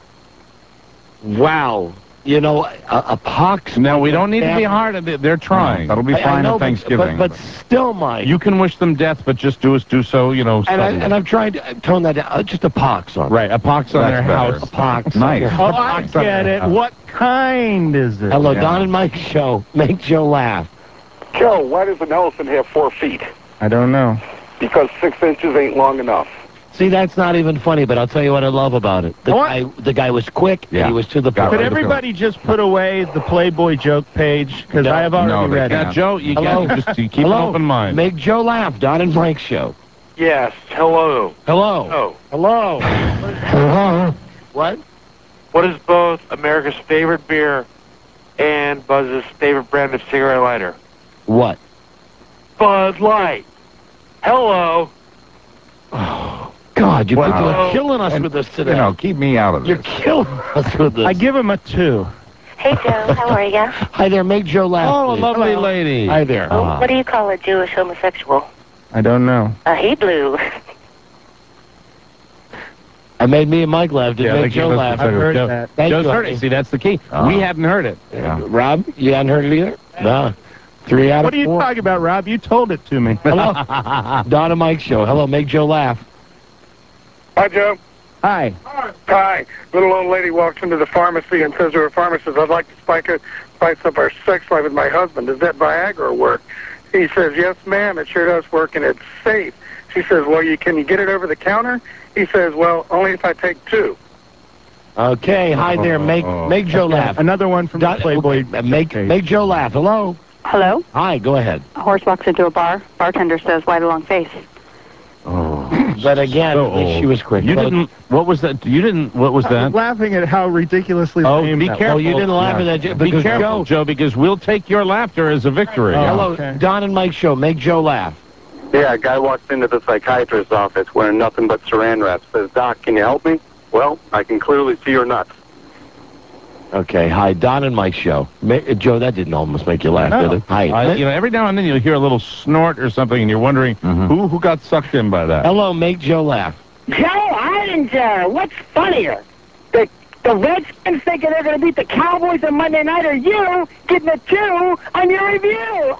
Wow. A pox. No, we don't need to be hard at it. They're trying. That'll be fine at Thanksgiving. But still, Mike. You can wish them death, but just do so, And I've tried to tone that down. Just a pox on. Right, a pox on their better. house. A pox. Nice. Oh, I get it. What kind is it? Hello, Don and Mike show. Make Joe laugh. Joe, why does an elephant have 4 feet? I don't know. Because 6 inches ain't long enough. See, that's not even funny, but I'll tell you what I love about it. The guy was quick, and he was to the point. Could everybody just put away the Playboy joke page? Because I have already read it. Now, Joe, you got to just keep an open mind. Make Joe laugh. Don and Mike show. Yes. Hello. Hello. Oh. Hello. What? What is both America's favorite beer and Buzz's favorite brand of cigarette lighter? What? Bud Light. Hello. Oh, God, you people are killing us with this today. You know, keep me out of this. You're killing us with this. I give him a 2. Hey, Joe. How are you? Hi there. Make Joe laugh. Oh, please. lovely lady. Hi there. What do you call a Jewish homosexual? I don't know. He blew. I made me and Mike laugh. Did Yeah, make Joe laugh. I've heard that. Thank Joe's you, heard honey. it. See, that's the key. We hadn't heard it. Rob, you hadn't heard it either? No. 3 out of 4. What are you talking about, Rob? You told it to me. Hello. Don and Mike show. Hello, make Joe laugh. Hi, Joe. Hi. Hi. Little old lady walks into the pharmacy and says to her pharmacist, I'd like to spice up our sex life with my husband. Does that Viagra work? He says, yes, ma'am, it sure does work, and it's safe. She says, well, can you get it over the counter? He says, well, only if I take 2. Okay, hi there. Make Joe laugh. Another one from the Playboy. Make Joe laugh. Hello. Hello? Hi, go ahead. A horse walks into a bar. Bartender says, why the long face? But again, So at least she old. was quick. You Hello. didn't. What was that? You didn't. What was I was that? laughing at how ridiculously lame Be that careful. Oh, you didn't laugh at that. Be because careful, Joe, because we'll take your laughter as a victory. Hello, Okay. Don and Mike show. Make Joe laugh. Yeah, a guy walks into the psychiatrist's office wearing nothing but saran wrap. Says, Doc, can you help me? Well, I can clearly see your nuts. Okay, hi, Don and Mike show. Joe, that didn't almost make you laugh, did it? Hi. You know, every now and then you'll hear a little snort or something, and you're wondering who got sucked in by that. Hello, make Joe laugh. Joe Heidinger, what's funnier? The Redskins thinking they're going to beat the Cowboys on Monday night, or you getting a 2 on your review?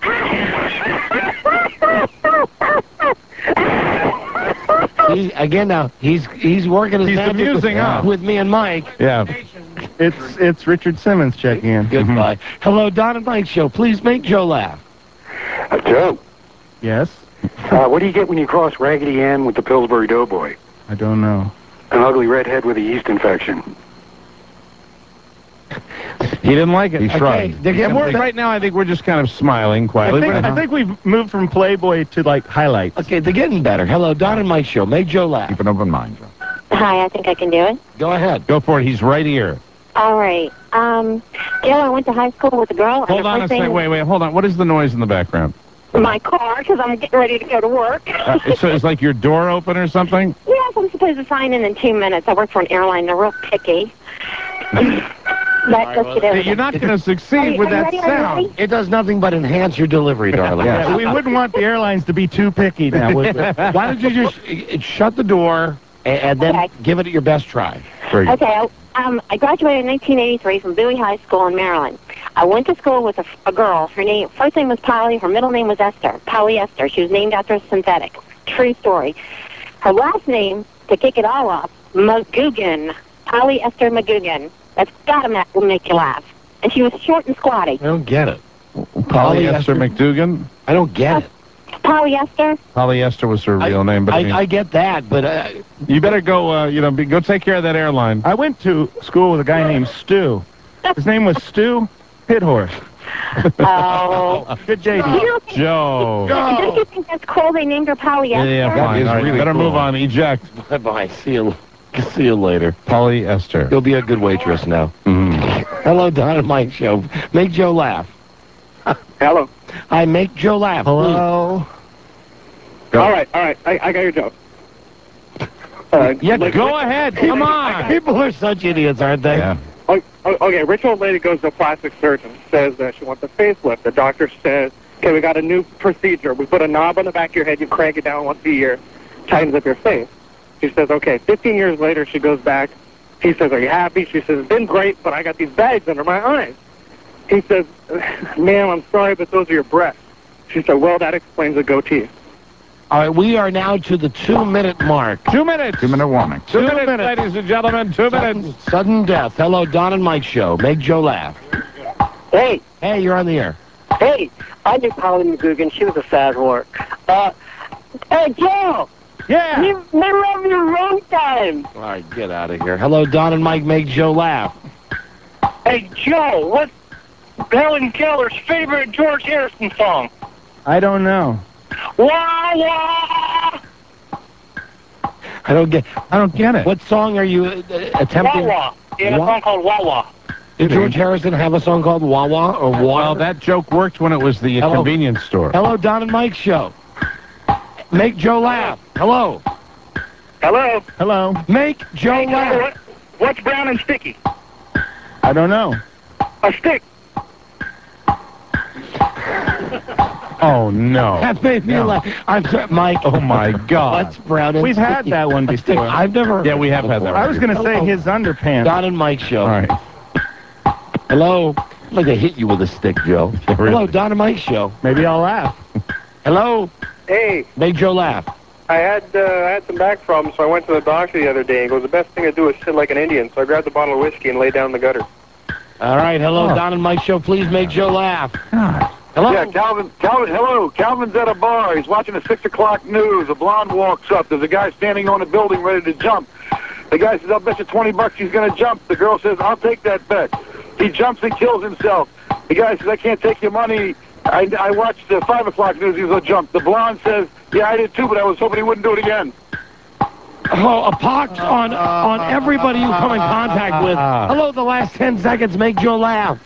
He's working his magic amusing, with me and Mike. Yeah. It's Richard Simmons checking in. Goodbye. Hello, Don and Mike show. Please make Joe laugh. Joe, Yes? what do you get when you cross Raggedy Ann with the Pillsbury Doughboy? I don't know. An ugly redhead with a yeast infection. He didn't like it. He shrugged. Right now, I think we're just kind of smiling quietly. I think we've moved from Playboy to, like, highlights. Okay, they're getting better. Hello, Don and Mike show. Make Joe laugh. Keep an open mind, Joe. Hi, I think I can do it. Go ahead. Go for it. He's right here. All right. Joe, I went to high school with a girl. Hold on a second. Wait. Hold on. What is the noise in the background? My car, because I'm getting ready to go to work. So it's like your door open or something? Yes, I'm supposed to sign in 2 minutes. I work for an airline. They're real picky. You're not going to succeed with that sound. It does nothing but enhance your delivery, darling. Yeah, we wouldn't want the airlines to be too picky now, would we? Why don't you just shut the door and then give it your best try? Okay, I graduated in 1983 from Bowie High School in Maryland. I went to school with a girl. Her first name was Polly. Her middle name was Esther. Polly Esther. She was named after a synthetic. True story. Her last name, to kick it all off, McGugan. Polly Esther McGugan. That's got to make you laugh. And she was short and squatty. I don't get it. Polyester McDougan? I don't get it. Polyester? Polyester was her real name, but I get that, but you better go. Go take care of that airline. I went to school with a guy named Stu. His name was Stu Pithorse. Oh. Good day, Joe. Don't you think that's cool? They named her Polyester. Yeah, fine. All right, really better cool. move on. Eject. Bye-bye. See you later. Polyester. You'll be a good waitress now. Hello, Don and Mike show. Make Joe laugh. Hello. I make Joe laugh. Hello. All right. I got your joke. Go ahead. Come on. People are such idiots, aren't they? Yeah. Okay, rich old lady goes to a plastic surgeon, says that she wants a facelift. The doctor says, okay, we got a new procedure. We put a knob on the back of your head, you crank it down once a year, tightens up your face. She says, okay. 15 years later, she goes back. He says, are you happy? She says, it's been great, but I got these bags under my eyes. He says, ma'am, I'm sorry, but those are your breasts. She said, well, that explains the goatee. All right, we are now to the 2-minute mark. 2 minutes. 2-minute warning. 2 minutes, ladies and gentlemen. 2 minutes. Sudden death. Hello, Don and Mike show. Make Joe laugh. Hey, You're on the air. hey, I knew Polly McGugan. She was a sad whore. Hey, Joe, Yeah. We love you long time. All right, get out of here. Hello, Don and Mike. Make Joe laugh. Hey, Joe, what's Helen Keller's favorite George Harrison song? I don't know. Wah, wah! I don't get it. What song are you attempting? Wah, wah. He had a Wah? song called Wah, wah. Did George Harrison have a song called Wah Wah or Water? Well, that joke worked when it was the convenience store. Hello, Don and Mike show. Make Joe laugh. Hello. Hello. Hello. Make Joe laugh. What's brown and sticky? I don't know. A stick. Oh, no. That made me laugh. I'm sorry, Mike. Oh, my God. What's brown and We've had sticky? that one A stick. before. I've never. Yeah, we have had that one. I was going to say his underpants. Don and Mike show. All right. Hello. I'd like to hit you with a stick, Joe. Yeah, really. Hello, Don and Mike show. Maybe I'll laugh. Hello. Hey, Make Joe laugh. I had some back problems, so I went to the doctor the other day, and he goes, the best thing to do is sit like an Indian. So I grabbed a bottle of whiskey and laid down in the gutter. All right. Hello, Don and Mike show. Please make Joe laugh. Hello. Yeah, Calvin, hello. Calvin's at a bar. He's watching the 6 o'clock news. A blonde walks up. There's a guy standing on a building ready to jump. The guy says, I'll bet you $20 he's going to jump. The girl says, I'll take that bet. He jumps and kills himself. The guy says, I can't take your money. I watched the 5 o'clock news. He's going to jump. The blonde says, yeah, I did too, but I was hoping he wouldn't do it again. Oh, a pox on everybody you come in contact with. Hello, the last 10 seconds. Make Joe laugh.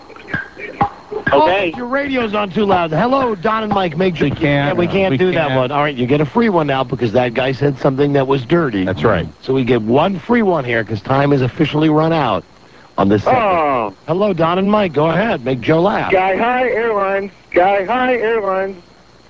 Okay. Oh, your radio's on too loud. Hello, Don and Mike. Make Joe. We can't. Yeah, we can't do that one. All right, you get a free one now because that guy said something that was dirty. That's right. So we get one free one here because time is officially run out on this segment. Oh. Hello, Don and Mike. Go ahead. Make Joe laugh. Sky High Airlines. Sky High Airlines.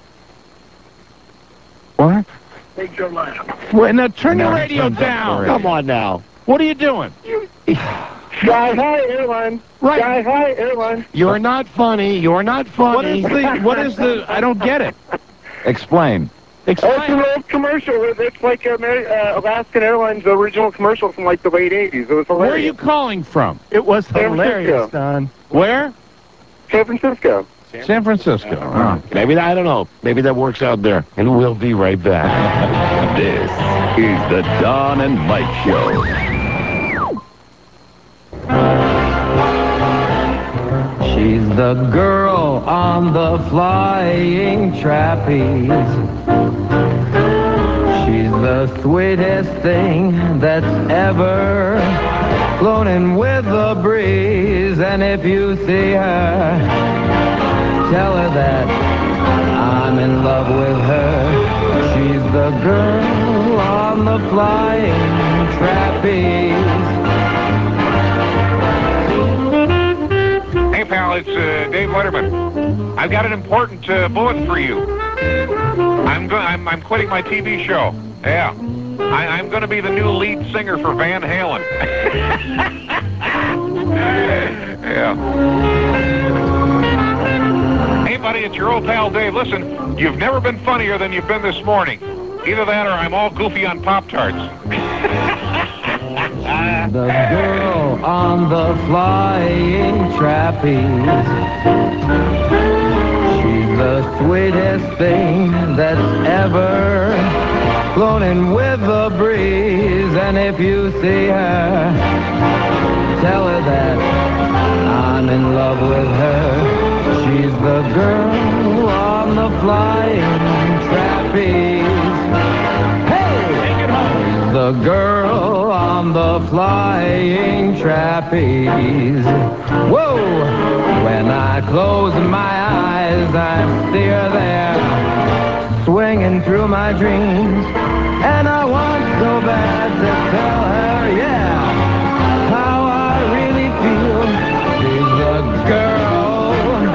What? Make Joe laugh. Wait, now turn your radio down. Come on now. What are you doing? Sky High Airlines. Right. Sky High Airlines. You're not funny. You're not funny. What is the, I don't get it. Explain. Oh, it's an old commercial. It's like Alaskan Airlines original commercial from like the late 80s. It was hilarious. Where are you calling from? It was San hilarious, Francisco. Don. Where? San Francisco. San Francisco. Oh. Maybe I don't know. Maybe that works out there. And we'll be right back. This is the Don and Mike Show. She's the girl on the flying trapeze. She's the sweetest thing that's ever flown in with the breeze. And if you see her, tell her that I'm in love with her. She's the girl on the flying trapeze. Hey, pal, it's Dave Letterman. I've got an important bullet for you. I'm quitting my TV show. Yeah. I'm going to be the new lead singer for Van Halen. Yeah. Hey, buddy, it's your old pal Dave. Listen, you've never been funnier than you've been this morning. Either that or I'm all goofy on Pop-Tarts. The girl on the flying trapeze. She's the sweetest thing that's ever flown in with the breeze. And if you see her, tell her that I'm in love with her. She's the girl on the flying trapeze. The girl on the flying trapeze. Whoa! When I close my eyes, I see her there, swinging through my dreams. And I want so bad to tell her, yeah, how I really feel. She's the girl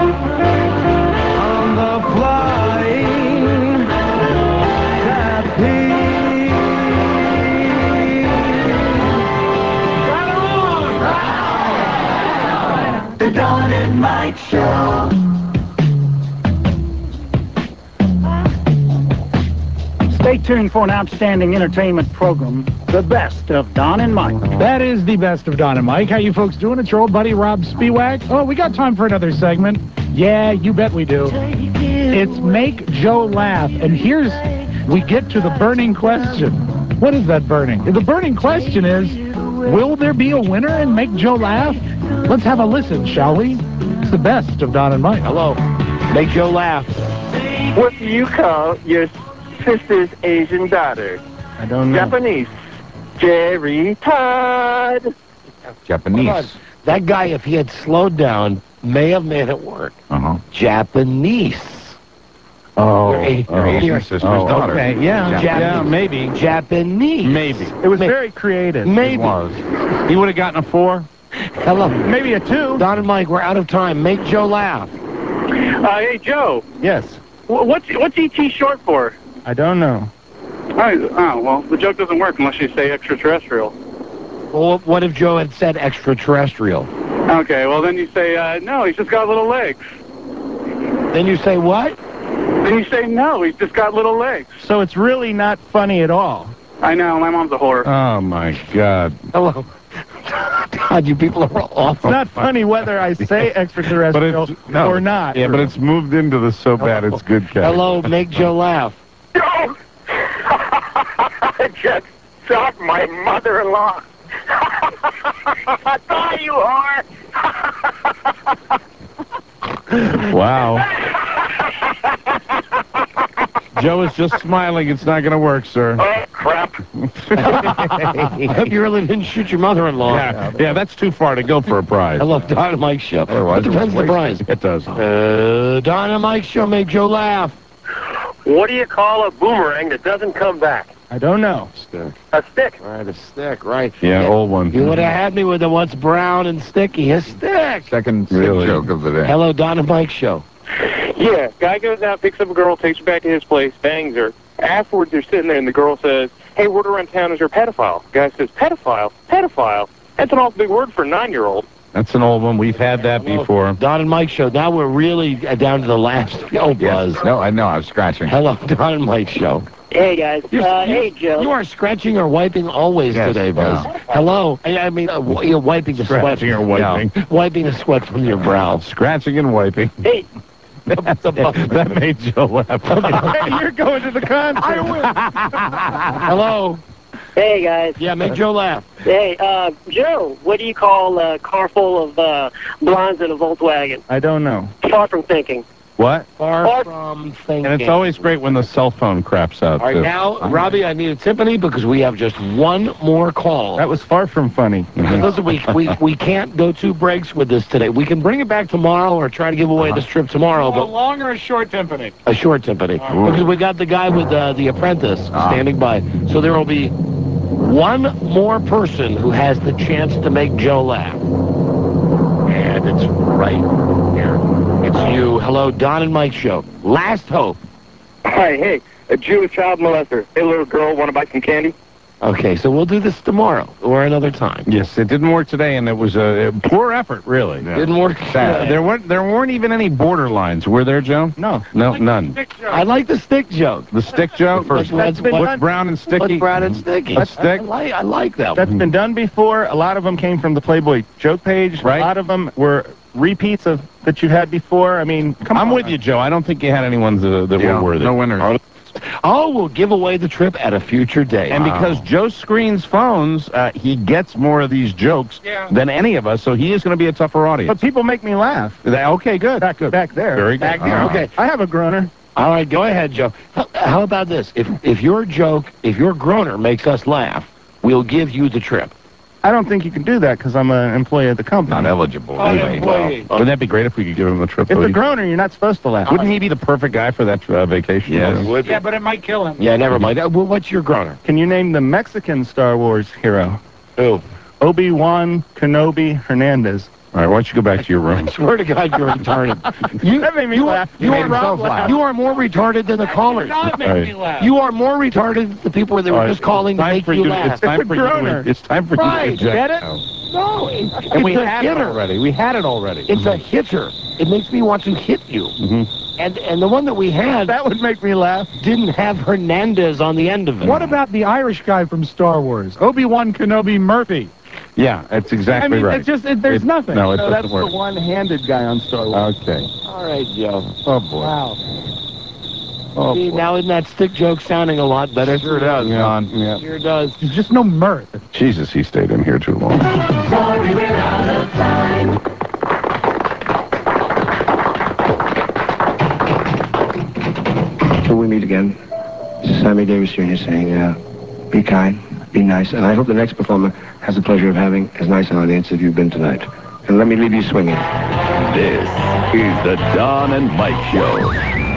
on the flying trapeze. The Don and Mike Show. Stay tuned for an outstanding entertainment program, The Best of Don and Mike. That is the best of Don and Mike. How you folks doing? It's your old buddy Rob Spiewak. Oh, we got time for another segment. Yeah, you bet we do. It's Make Joe Laugh. And here's we get to the burning question. What is that burning? The burning question is, will there be a winner and Make Joe laugh? Let's have a listen, shall we? It's the best of Don and Mike. Hello. Make Joe laugh. What do you call your sister's Asian daughter? I don't know. Japanese. Jerry Todd. Japanese. That guy, if he had slowed down, may have made it work. Uh-huh. Japanese. Oh, Your Asian sister's daughter. okay, yeah, yeah, maybe. Japanese. Maybe. It was very creative. Maybe. It was. He would have gotten a 4. Hello. Maybe a 2. Don and Mike, we're out of time. Make Joe laugh. Hey, Joe. Yes. What's ET short for? I don't know. Oh, well, the joke doesn't work unless you say extraterrestrial. Well, what if Joe had said extraterrestrial? Okay, well, then you say, no, he's just got little legs. Then you say what? Then you say, no, he's just got little legs. So it's really not funny at all. I know, my mom's a whore. Oh, my God. Hello. God, you people are awful. It's not funny whether I say extraterrestrial or not. Yeah, but it's moved into the so bad it's good category. Hello, Make Joe laugh. Joe! I just shot my mother-in-law. Bye, you whore! Wow. Joe is just smiling. It's not going to work, sir. Oh, crap. I hope you really didn't shoot your mother-in-law. Yeah, that's too far to go for a prize. Hello, Don and Mike Show. Otherwise, What depends the prize? It does. Don and Mike Show, Make Joe laugh. What do you call a boomerang that doesn't come back? I don't know. Stick. A stick. Right, a stick, right. Yeah, old one. You would have had me with the what's brown and sticky. A stick. Second sick Really? joke of the day. Hello, Don and Mike Show. Yeah, guy goes out, picks up a girl, takes her back to his place, bangs her. Afterwards, they're sitting there, and the girl says, hey, word around town is you're a pedophile. The guy says, pedophile? Pedophile? That's an awful big word for a 9-year-old. That's an old one. We've had that before. Don and Mike Show. Now we're really down to the last. Oh, Buzz. Yes. No, I know. I was scratching. Hello, Don and Mike Show. Hey, guys. Hey, Joe. You are scratching or wiping always Yes, today, Buzz. yeah. Hello. I mean, you're wiping the sweat. Scratching or wiping. Yeah. Wiping the sweat from your brow. Scratching and wiping. Hey. That made Joe laugh. Hey, you're going to the concert. I will. Hello. Hey, guys. Yeah, make Joe laugh. Hey, Joe, what do you call a car full of blondes in a Volkswagen? I don't know. Far from thinking. What? Far from thinking. And it's always great when the cell phone craps out, All right, too. now, Robbie, I need a Tiffany because we have just one more call. That was far from funny. Listen, we can't go 2 breaks with this today. We can bring it back tomorrow or try to give away this trip tomorrow. A But long or a short timpani? a short Tiffany. Because we got the guy with the apprentice standing by. So there will be one more person who has the chance to make Joe laugh. And it's right here. It's you. Hello, Don and Mike Show. Last hope. Hi, hey, a Jewish child molester. Hey, little girl, want to buy some candy? Okay, so we'll do this tomorrow or another time. Yes, it didn't work today, and it was a poor effort, really. Didn't work. There weren't even any borderlines, were there, Joe? No. No, none. I like the stick joke. The stick joke? What's What's brown and sticky? What's brown and sticky? A stick? I like that That's one. been done before. A lot of them came from the Playboy joke page. Right. A lot of them were repeats of that you had before. I mean, come on. I'm with you, Joe. I don't think you had any ones that were worthy. No winners. Oh, we'll give away the trip at a future date. And because Joe screens phones, he gets more of these jokes than any of us, so he is going to be a tougher audience. But people make me laugh. Okay, good. Back there. Very good. Back there. Okay. I have a groaner. All right, go ahead, Joe. How about this? If your joke, if your groaner makes us laugh, we'll give you the trip. I don't think you can do that because I'm an employee of the company. Not eligible. Wouldn't that be great if we could give him the trip? It's a groaner. You're not supposed to laugh. Wouldn't he be the perfect guy for that vacation? Yes. Yeah, but it might kill him. Yeah, never mind. Well, what's your groaner? Can you name the Mexican Star Wars hero? Who? Obi-Wan Kenobi Hernandez. All right, why don't you go back to your room? I swear to God, you're retarded. That made me laugh. You are more retarded than the callers. That made me laugh. You are more retarded than the people that were just calling to make you laugh. It's time for you to eject. Get it? No, And we had it already. We had it already. It's a hitter. It makes me want to hit you. And the one that we had That would make me laugh. didn't have Hernandez on the end of it. What about the Irish guy from Star Wars, Obi-Wan Kenobi Murphy? Yeah, that's exactly right. It's just there's nothing. No, it No, that's doesn't work. the one-handed guy on Star Wars. Okay. All right, Joe. Oh, boy. Wow. See, now isn't that stick joke sounding a lot better? Sure does, Don. Yeah. Sure does. There's just no mirth. Jesus, he stayed in here too long. Sorry, we're out of time. Till we meet again, Sammy Davis Jr. saying, be kind, be nice, and I hope the next performer has the pleasure of having as nice an audience as you've been tonight. And let me leave you swinging. This is the Don and Mike Show.